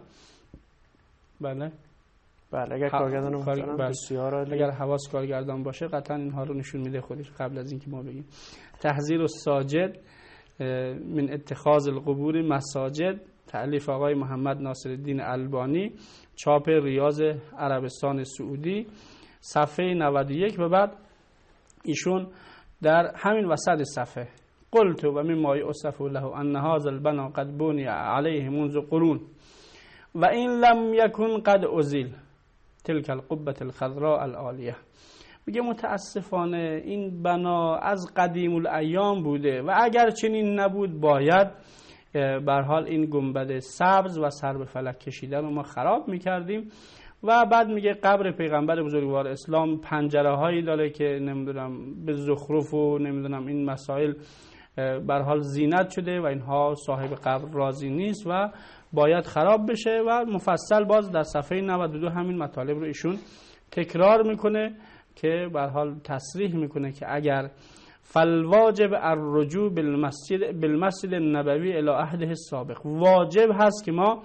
[SPEAKER 2] بله
[SPEAKER 1] اگر کارگردان محترم بسیار عالی،
[SPEAKER 2] اگر حواس کارگردان باشه قطعا اینها رو نشون میده خودش قبل از اینکه ما بگیم. تحذیر الساجد من اتخاذ القبور مساجد، تألیف آقای محمد ناصرالدین البانی، چاپ ریاض عربستان سعودی، صفحه 91. و بعد ایشون در همین وسط صفحه قلت و مما یؤسف له ان هذا البنا قد بني عليه منذ قرون و این لم یکن قد ازیل تلك القبة الخضراء العالیه. میگه متاسفانه این بنا از قدیم الایام بوده و اگر چنین نبود باید به هر حال این گنبد سبز و سر به فلک کشیده رو ما خراب میکردیم و بعد میگه قبر پیغمبر بزرگوار اسلام پنجره هایی داره که نمیدونم به زخرف و نمیدونم این مسائل به هر حال زینت شده و اینها صاحب قبر راضی نیست و باید خراب بشه و مفصل باز در صفحه 92 همین مطالب رو ایشون تکرار میکنه که به هر حال تصریح میکنه که اگر فالواجب الرجوع بالمسجد النبوی الی عهده السابق، واجب هست که ما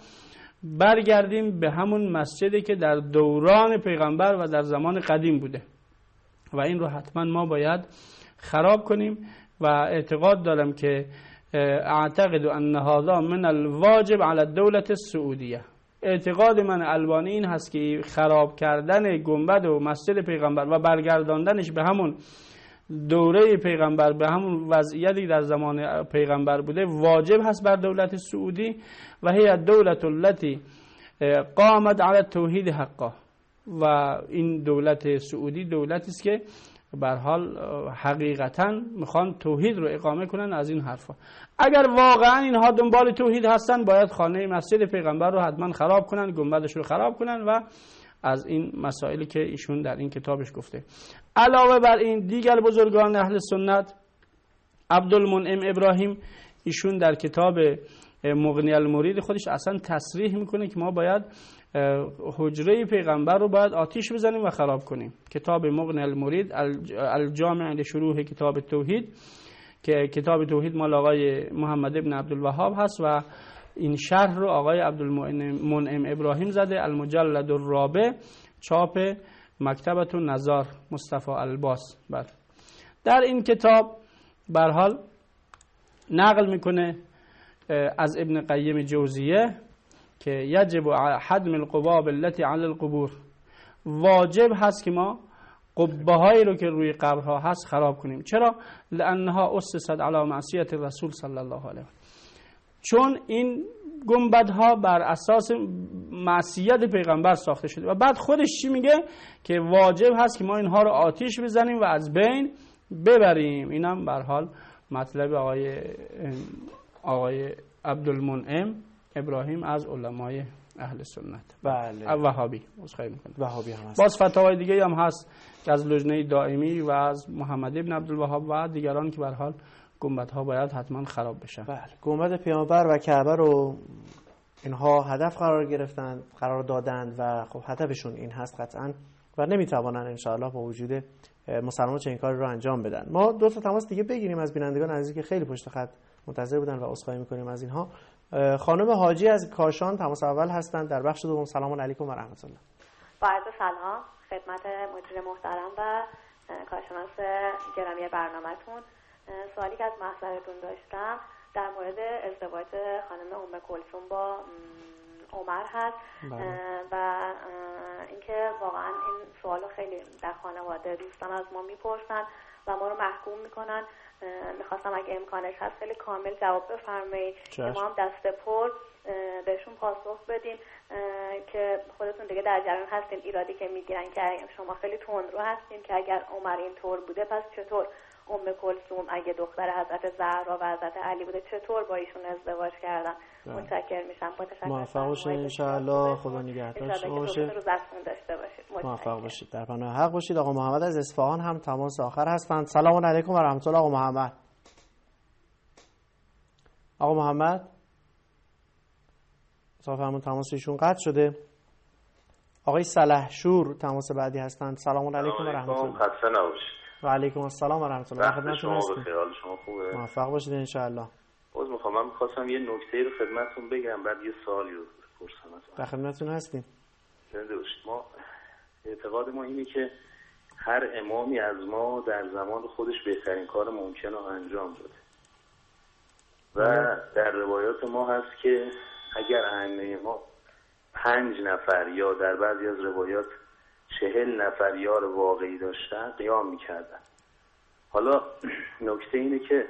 [SPEAKER 2] برگردیم به همون مسجدی که در دوران پیغمبر و در زمان قدیم بوده و این رو حتما ما باید خراب کنیم و اعتقاد دارم که اعتقد ان هذا من الواجب علی الدولة السعودیه. اعتقاد من البانی این هست که خراب کردن گنبد و مسجد پیغمبر و برگرداندنش به همون دوره پیغمبر، به همون وضعیتی در زمان پیغمبر بوده، واجب هست بر دولت سعودی و هی الدولة التي قامت علی التوحید حقا. و این دولت سعودی دولتی است که به هر حال حقیقتا میخوان توحید رو اقامه کنن. از این حرفا اگر واقعا اینها دنبال توحید هستن باید خانه مسجد پیغمبر رو حتما خراب کنن، گنبدش رو خراب کنن و از این مسائلی که ایشون در این کتابش گفته. علاوه بر این دیگر بزرگان اهل سنت، عبدالمنعم ابراهیم، ایشون در کتاب مغنی المرید خودش اصلا تصریح میکنه که ما باید حجره پیغمبر رو باید آتیش بزنیم و خراب کنیم. کتاب مغنی المرید الجامع لشروح کتاب توحید که کتاب توحید مال آقای محمد ابن عبدالوهاب هست و این شرح رو آقای عبدالمنعم ابراهیم زده، المجلد الرابع، چاپ مکتبة النزار مصطفی الباس. در این کتاب به هر حال نقل میکنه از ابن قیم جوزیه که یجب حدم القباب التي علی القبور، واجب هست که ما قبه هایی رو که روی قبرها هست خراب کنیم. چرا؟ لانها اسست علی معصیت الرسول صلی الله علیه و چون این گنبدها بر اساس معصیت پیغمبر ساخته شده و بعد خودش چی میگه که واجب هست که ما اینها رو آتیش بزنیم و از بین ببریم. اینم به هر حال مطلب آقای عبدالمنعم ابراهیم از علمای اهل سنت.
[SPEAKER 1] بله.
[SPEAKER 2] وهابی عذرخواهی میکنم.
[SPEAKER 1] وهابی هم هست.
[SPEAKER 2] باز فتاوای دیگه هم هست از لجنه دائمی و از محمد ابن عبدالوهاب و دیگران که به هر حال گنبدها باید حتما خراب بشن.
[SPEAKER 1] بله. گنبد پیامبر و کعبه رو اینها هدف قرار دادند و خب هدفشون این هست قطعا و نمیتوانن انشاءالله با وجود مسلمان چنین کاری رو انجام بدن. ما دو تا تماس دیگه بگیریم از بینندگان عزیزی که خیلی پشت خط منتظر بودن و عذرخواهی میکنیم از اینها. خانم حاجی از کاشان تماس اول هستند در بخش دوم. سلام علیکم و رحمت الله.
[SPEAKER 4] با عرض سلام خدمت مدیر محترم و کارشناس گرامی برنامه‌تون. سوالی که از محضرتون داشتم در مورد ازدواج خانم ام کلثوم با عمر هست و اینکه واقعا این سوالو خیلی در خانواده دوستان از ما میپرسن و ما رو محکوم میکنن. میخواستم اگه امکانش هست خیلی کامل جواب بفرمایید که ما هم دست پر بهشون پاسخ بدیم که خودتون دیگه در جریان هستین ایرادی که میگیرن که شما خیلی تندرو هستین که اگر عمر اینطور بوده پس چطور ام کلثوم اگه دختر حضرت زهرا و حضرت علی بوده چطور با ایشون ازدواج کردن. متشکر میشم. با تشکر.
[SPEAKER 1] موفق باشید ان شاء الله. خدا نگهدار شما باشه. موفق باشید. در پناه حق باشید. آقا محمد از اصفهان هم تماس آخر هستند. سلام علیکم و رحمت الله. آقا محمد. آقا محمد صافمون تماس ایشون قطع شده. آقای صلحشور تماس بعدی هستند. سلام علیکم و رحمت الله.
[SPEAKER 5] خسته نباشید.
[SPEAKER 1] و علیکم السلام و رحمت الله.
[SPEAKER 5] خدمتتون هستم. خیال شما خوبه؟
[SPEAKER 1] موفق باشید ان شاء الله.
[SPEAKER 5] من می‌خواستم یه نکته رو خدمتتون بگم بعد یه سوالی رو بپرسم ازتون.
[SPEAKER 1] در خدمتتون هستیم.
[SPEAKER 5] زنده باشید. ما اعتقاد ما اینه که هر امامی از ما در زمان خودش بهترین کار ممکن رو انجام داده و در روایات ما هست که اگر ائمه ما 5 نفر یا در بعضی از روایات 40 نفر یار واقعی داشتن قیام میکردن. حالا نکته اینه که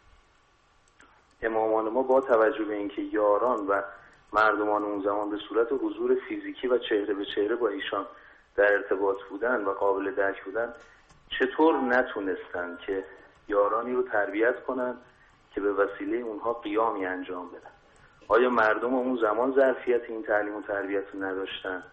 [SPEAKER 5] امامان ما با توجه به اینکه یاران و مردمان اون زمان به صورت حضور فیزیکی و چهره به چهره با ایشان در ارتباط بودن و قابل درک بودن چطور نتونستن که یارانی رو تربیت کنن که به وسیله اونها قیامی انجام بدن؟ آیا مردم اون زمان ظرفیت این تعلیم و تربیت رو نداشتن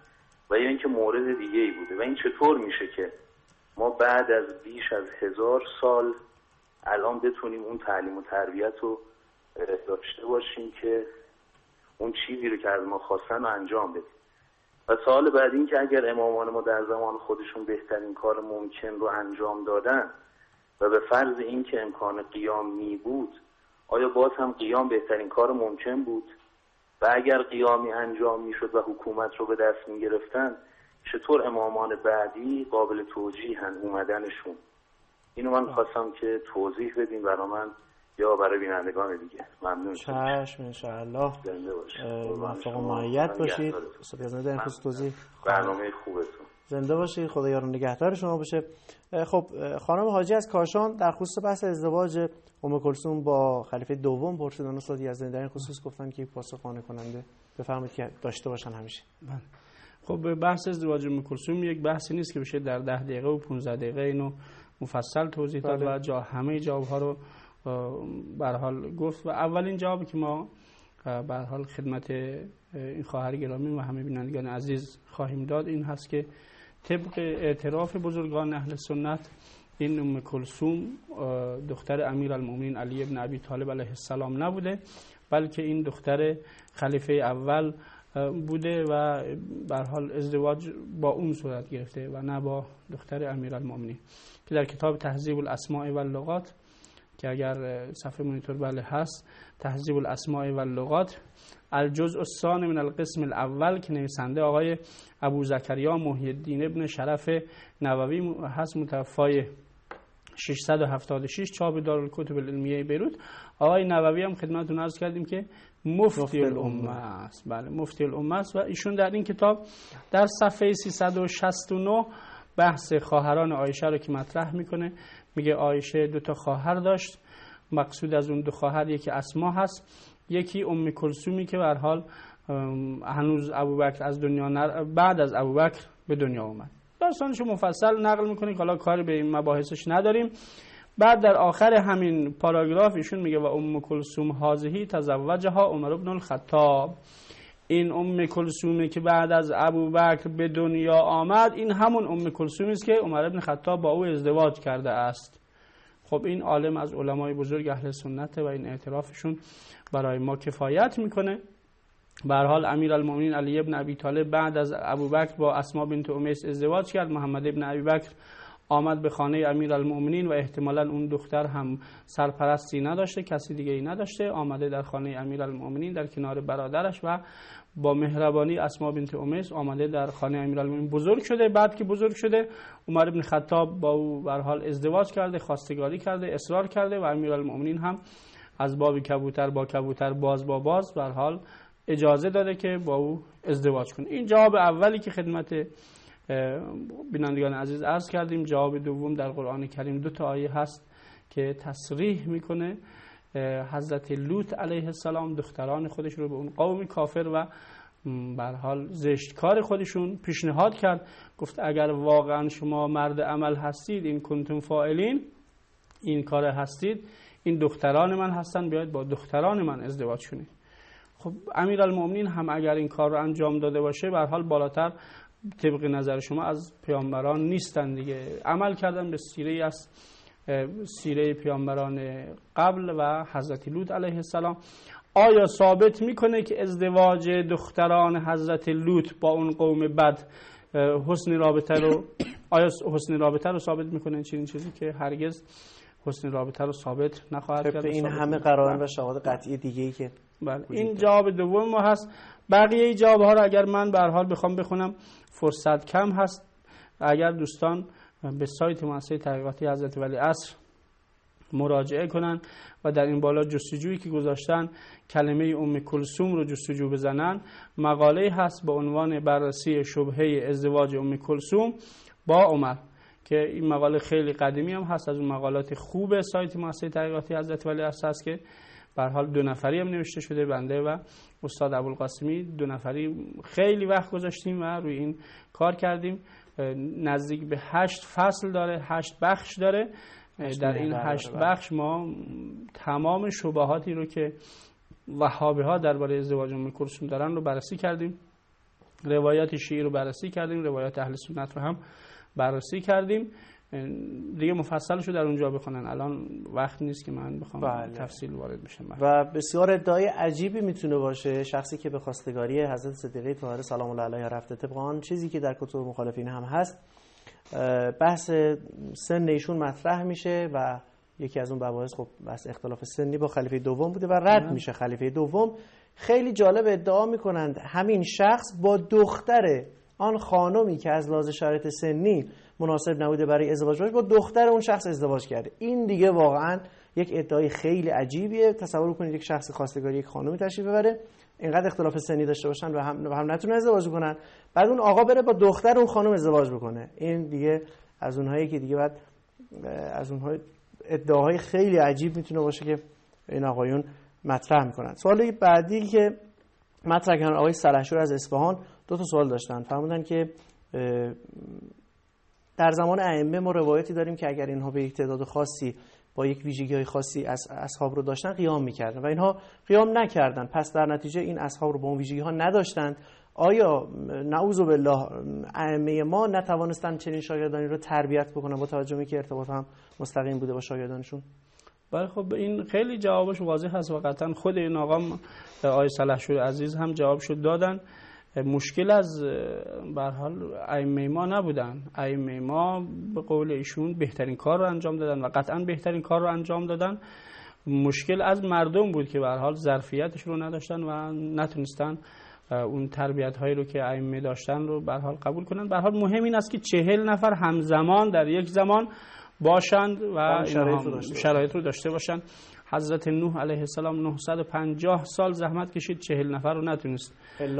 [SPEAKER 5] و یا اینکه مورد دیگه ای بوده و این چطور میشه که ما بعد از بیش از 1000 سال الان بتونیم اون تعلیم و تربیت رو داشته باشیم که اون چیزی رو که از ما خواستن رو انجام بدیم. و سوال بعد این که اگر امامان ما در زمان خودشون بهترین کار ممکن رو انجام دادن و به فرض این که امکان قیام می بود، آیا باز هم قیام بهترین کار ممکن بود؟ و اگر قیامی انجام می شد و حکومت رو به دست می گرفتن، چطور امامان بعدی قابل توجیهن اومدنشون؟ اینو من خواستم که توضیح بدیم برای من یا برای بینندگان دیگه. ممنون.
[SPEAKER 1] چشم انشاءالله. موفق و مؤید باشید. استاد یزدانی در خصوص توضیح
[SPEAKER 5] برنامه خوبتون.
[SPEAKER 1] زنده باشید. خدا یار و نگهدار شما باشه. خب خانم حاجی از کاشان در خصوص بحث ازدواج ام کلثوم با خلیفه دوم پرسیدن، استاد یزدانی در این خصوص گفتن که پاسخ قانع کننده بفرمایید که داشته باشن همیشه.
[SPEAKER 2] خب بحث ازدواج ام کلثوم یک بحثی نیست که بشه در 10 دقیقه و 15 دقیقه اینو مفصل توضیح داد و همه جواب‌ها رو به هر حال گفت. و اولین جوابی که ما به هر حال خدمت این خواهر گرامی و همه بینندگان عزیز خواهیم داد این هست که طبق اعتراف بزرگان اهل سنت این ام کلثوم دختر امیرالمومنین علی ابن ابی طالب علیه السلام نبوده، بلکه این دختر خلیفه اول بوده و به هر حال ازدواج با اون صورت گرفته و نه با دختر امیرالمومنین، که در کتاب تهذیب الاسماء و اللغات که اگر صفحه مونیتور بله هست، تهذیب الاسماء و اللغات الجزء الثانی من القسم الاول که نویسنده آقای ابو زکریا محی الدین ابن شرف نووی هست، متوفای 676، چاپ دارالکتب العلمیه بیروت. آقای نووی هم خدمتتون عرض کردیم که مفتی الامه است. بله مفتی الامه است و ایشون در این کتاب در صفحه 369 بحث خواهران عایشه رو که مطرح میکنه، میگه عایشه 2 خواهر داشت، مقصود از اون 2 خواهر یکی اسما هست، یکی ام کلثومی که به هر حال هنوز ابوبکر از دنیا بعد از ابوبکر به دنیا اومد. داستانشو مفصل نقل میکنه که حالا کاری به این مباحثش نداریم. بعد در آخر همین پاراگراف ایشون میگه و ام کلثوم هذه تزوجها عمر بن الخطاب، این ام کلثومی که بعد از ابوبکر به دنیا آمد این همون ام کلثومی است که عمر بن خطاب با او ازدواج کرده است. خب این عالم از علمای بزرگ اهل سنت و این اعترافشون برای ما کفایت میکنه. به هر حال امیرالمومنین علی ابن ابی طالب بعد از ابوبکر با اسما بنت امیس ازدواج کرد. محمد ابن ابی بکر آمد به خانه امیرالمومنین و احتمالاً اون دختر هم سرپرستی نداشته، کسی دیگه ای نداشته، آمده در خانه امیرالمومنین در کنار برادرش و با مهربانی اسما بنت امیس آمده در خانه امیرالمومنین بزرگ شده. بعد که بزرگ شده عمر بن خطاب با او به هر حال ازدواج کرده، خواستگاری کرده، اصرار کرده و امیرالمومنین هم از باب کبوتر با کبوتر باز با باز به هر حال اجازه داده که با او ازدواج کنه. این جواب اولی که خدمت بینندگان عزیز عرض کردیم. جواب دوم در قرآن کریم 2 آیه هست که تصریح میکنه حضرت لوط علیه السلام دختران خودش رو به اون قوم کافر و به هر حال زشتکار خودشون پیشنهاد کرد. گفت اگر واقعا شما مرد عمل هستید، این کنتم فاعلین، این کار هستید، این دختران من هستن، بیاید با دختران من ازدواج کنید. خب امیرالمومنین هم اگر این کار رو انجام داده باشه به هر حال بالاتر طبق نظر شما از پیامبران نیستن دیگه، عمل کردن به سیره از سیره پیامبران قبل و حضرت لوط علیه السلام. آیا ثابت میکنه که ازدواج دختران حضرت لوط با اون قوم بد حسن رابطه رو آیا حسن رابطه رو ثابت میکنه؟ چیزی که هرگز حسن رابطه رو ثابت نخواهد کرد.
[SPEAKER 1] این همه قرائن و شواهد قطعی دیگه‌ای که
[SPEAKER 2] بله این جواب دوم ما هست. بقیه جواب‌ها رو اگر من به هر حال بخوام بخونم فرصت کم هست. اگر دوستان به سایت مؤسسه تحقیقاتی حضرت ولی عصر مراجعه کنن و در این بالا جستجویی که گذاشتن کلمه ام کلثوم رو جستجو بزنن، مقاله هست با عنوان بررسی شبهه ازدواج ام کلثوم با عمر که این مقاله خیلی قدیمی هم هست، از اون مقالات خوب سایت مؤسسه تحقیقاتی حضرت ولی عصر هست که به هر حال 2 نفری هم نوشته شده، بنده و استاد ابوالقاسمی 2 نفری خیلی وقت گذاشتیم و روی این کار کردیم. نزدیک به 8 فصل داره، 8 بخش داره. در این 8 بخش ما تمام شبهاتی رو که وهابی ها درباره ازدواج ام کلثوم دارن رو بررسی کردیم روایات شیعی رو بررسی کردیم، روایات اهل سنت رو هم بررسی کردیم. دیگه مفصلشو در اونجا بخونن، الان وقت نیست که من بخوام تفصیل وارد بشم.
[SPEAKER 1] و بسیار ادعای عجیبی میتونه باشه شخصی که به خواستگاری حضرت صدیقه طاهره سلام الله علیها رفته، طبق آن چیزی که در کتب مخالفین هم هست، بحث سن ایشون مطرح میشه و یکی از اون مباحث خب بحث اختلاف سنی با خلیفه دوم بوده و رد میشه خلیفه دوم. خیلی جالب ادعا میکنند همین شخص با دختر آن خانمی که از لحاظ شرایط سنی مناسب نبوده برای ازدواج باشه با دختر اون شخص ازدواج کرده. این دیگه واقعا یک ادعای خیلی عجیبیه. تصور کنید یک شخص خواستگاری یک خانمی تشریف ببره، اینقدر اختلاف سنی داشته باشن و هم نتونه ازدواج کنن، بعد اون آقا بره با دختر اون خانم ازدواج بکنه. این دیگه از اونهایی که دیگه بعد از اونهای ادعاهای خیلی عجیب میتونه باشه که این آقایون مطرح میکنن. سوال بعدی که مطرح کردن آقای سلحشور از اصفهان، دو تا سوال داشتن. فرمودن که در زمان ائمه ما روایتی داریم که اگر اینها به یک تعداد خاصی با یک ویژگی‌های خاصی از اصحاب رو داشتن قیام می‌کردن و اینها قیام نکردن، پس در نتیجه این اصحاب رو با اون ویژگی‌ها نداشتند. آیا نعوذ بالله ائمه ما نتوانستن چنین شاگردانی رو تربیت بکنن با توجه به اینکه ارتباط هم مستقیم بوده با شاگردانشون؟
[SPEAKER 2] بله خب این خیلی جوابش واضح هست و قطعا خود این آقا آقای سلحشور عزیز هم جوابشو دادن. مشکل از به هر حال ائمه ما نبودن. ائمه ما به قول ایشون بهترین کار رو انجام دادن و قطعا بهترین کار رو انجام دادن. مشکل از مردم بود که به هر حال ظرفیتش رو نداشتن و نتونستن اون تربیت هایی رو که ائمه داشتن رو به هر حال قبول کنن. به هر حال مهم این است که 40 نفر همزمان در یک زمان باشند و شرایط رو داشته باشند. حضرت نوح علیه السلام 950 سال زحمت کشید، 40 نفر رو نتونست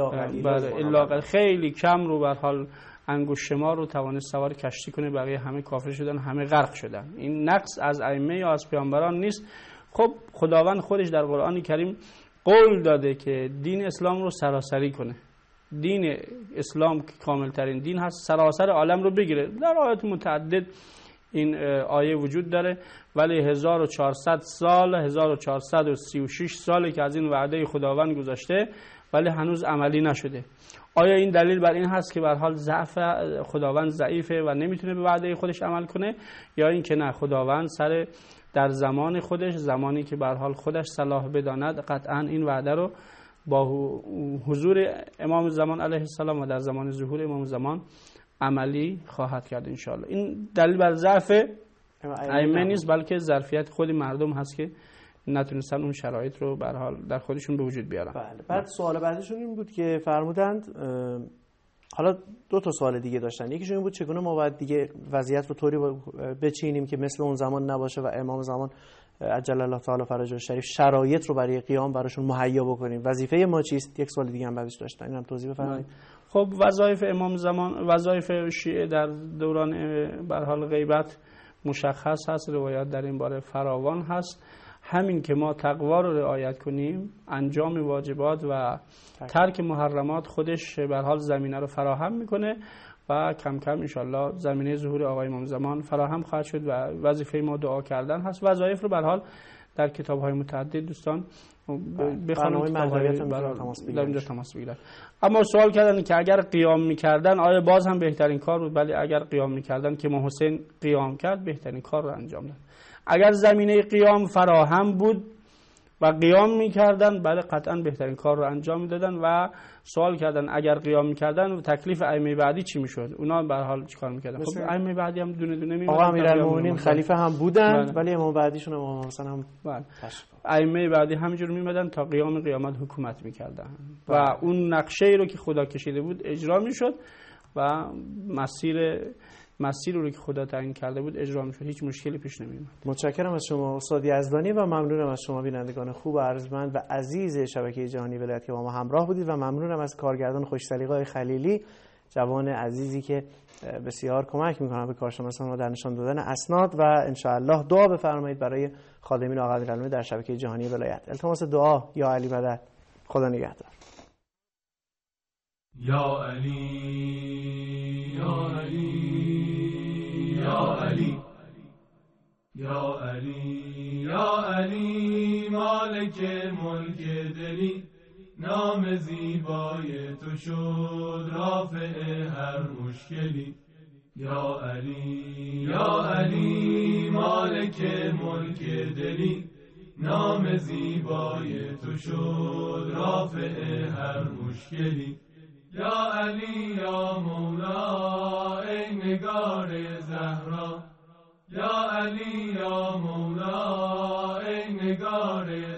[SPEAKER 2] الا خیلی کم رو به هر حال انگشت شمار رو توانست سوار کشتی کنه، بقیه همه کافر شدن، همه غرق شدن. این نقص از ائمه یا از پیامبران نیست. خب خداوند خودش در قرآن کریم قول داده که دین اسلام رو سراسری کنه. دین اسلام که کامل ترین دین هست، سراسر عالم رو بگیره. در آیات متعدد این آیه وجود داره، ولی 1400 سال 1436 ساله که از این وعده خداوند گذشته ولی هنوز عملی نشده. آیا این دلیل بر این هست که به هر حال ضعف خداوند ضعیفه و نمیتونه به وعده خودش عمل کنه، یا این که نه خداوند در زمان خودش، زمانی که به هر حال خودش صلاح بداند، قطعا این وعده رو با حضور امام زمان علیه السلام و در زمان ظهور امام زمان عملی خواهد کرد انشاءالله. این دلیل بر ضعف ائمه نیست، بلکه ظرفیت خود مردم هست که نتونستن اون شرایط رو به هر حال در خودشون به وجود بیارن.
[SPEAKER 1] بله. بعد سوال بعدشون این بود که فرمودند حالا دو تا سوال دیگه داشتن. یکیشون این بود چگونه ما باید دیگه وضعیت رو طوری بچینیم که مثل اون زمان نباشه و امام زمان عجل الله تعالی فرجه شریف شرایط رو برای قیام براشون مهیا بکنیم. وظیفه ما چیست؟ یک سوال دیگه هم بعدش داشتن، اینم توضیح بفرمایید.
[SPEAKER 2] خب وظایف امام زمان، وظایف شیعه در دوران به هر حال غیبت مشخص هست، روایات در این باره فراوان هست. همین که ما تقوا رو رعایت کنیم، انجام واجبات و ترک محرمات خودش به هر حال زمینه رو فراهم میکنه و کم کم انشالله زمینه ظهور آقای امام زمان فراهم خواهد شد و وظیفه ما دعا کردن هست. وظایف رو به هر حال در کتاب‌های متعدد دوستان بخونید، در اینجا تماس بگیرن. اما سوال کردن که اگر قیام میکردن آیا باز هم بهترین کار بود؟ بله، اگر قیام میکردن که امام حسین قیام کرد بهترین کار رو انجام داد. اگر زمینه قیام فراهم بود و قیام میکردن، بله قطعا بهترین کار رو انجام میدادن. و سوال کردن اگر قیام میکردن تکلیف ائمه بعدی چی میشد؟ اونا به هر حال چیکار میکردن؟ خب ائمه بعدی هم دونه دونه میموندن.
[SPEAKER 1] آقا امیرالمومنین خلیفه هم بودند، ولی امام بعدیشون امام حسین هم
[SPEAKER 2] ائمه بعدی همینجور میمدن تا قیامت حکومت میکردن و اون نقشه رو که خدا کشیده بود اجرا میشد و مسیر رو که خدا تعیین کرده بود اجرا میشد، هیچ مشکلی پیش نمیومد.
[SPEAKER 1] متشکرم از شما استاد یزدانی و ممنونم از شما بینندگان خوب و ارجمند و عزیز شبکه جهانی ولایت که با ما همراه بودید و ممنونم از کارگردان خوش‌سلیقه خلیلی، جوان عزیزی که بسیار کمک میکنه به کارشناسان ما در نشان دادن اسناد و ان شاء الله دعا بفرمایید برای خادمین آقا امیرالمومنین در شبکه جهانی ولایت. التماس دعا یا علی مدد. خدا نگهدار.
[SPEAKER 13] یا علی یا علی یا علی یا علی یا علی مالک ملک دلی نام زیبای تو شد رافع هر مشکلی. یا علی مالک ملک دلی، نام زیبای تو شد رافع هر مشکلی. یا علی یا مولا ای نگار زهرا، یا علی یا مولا ای نگار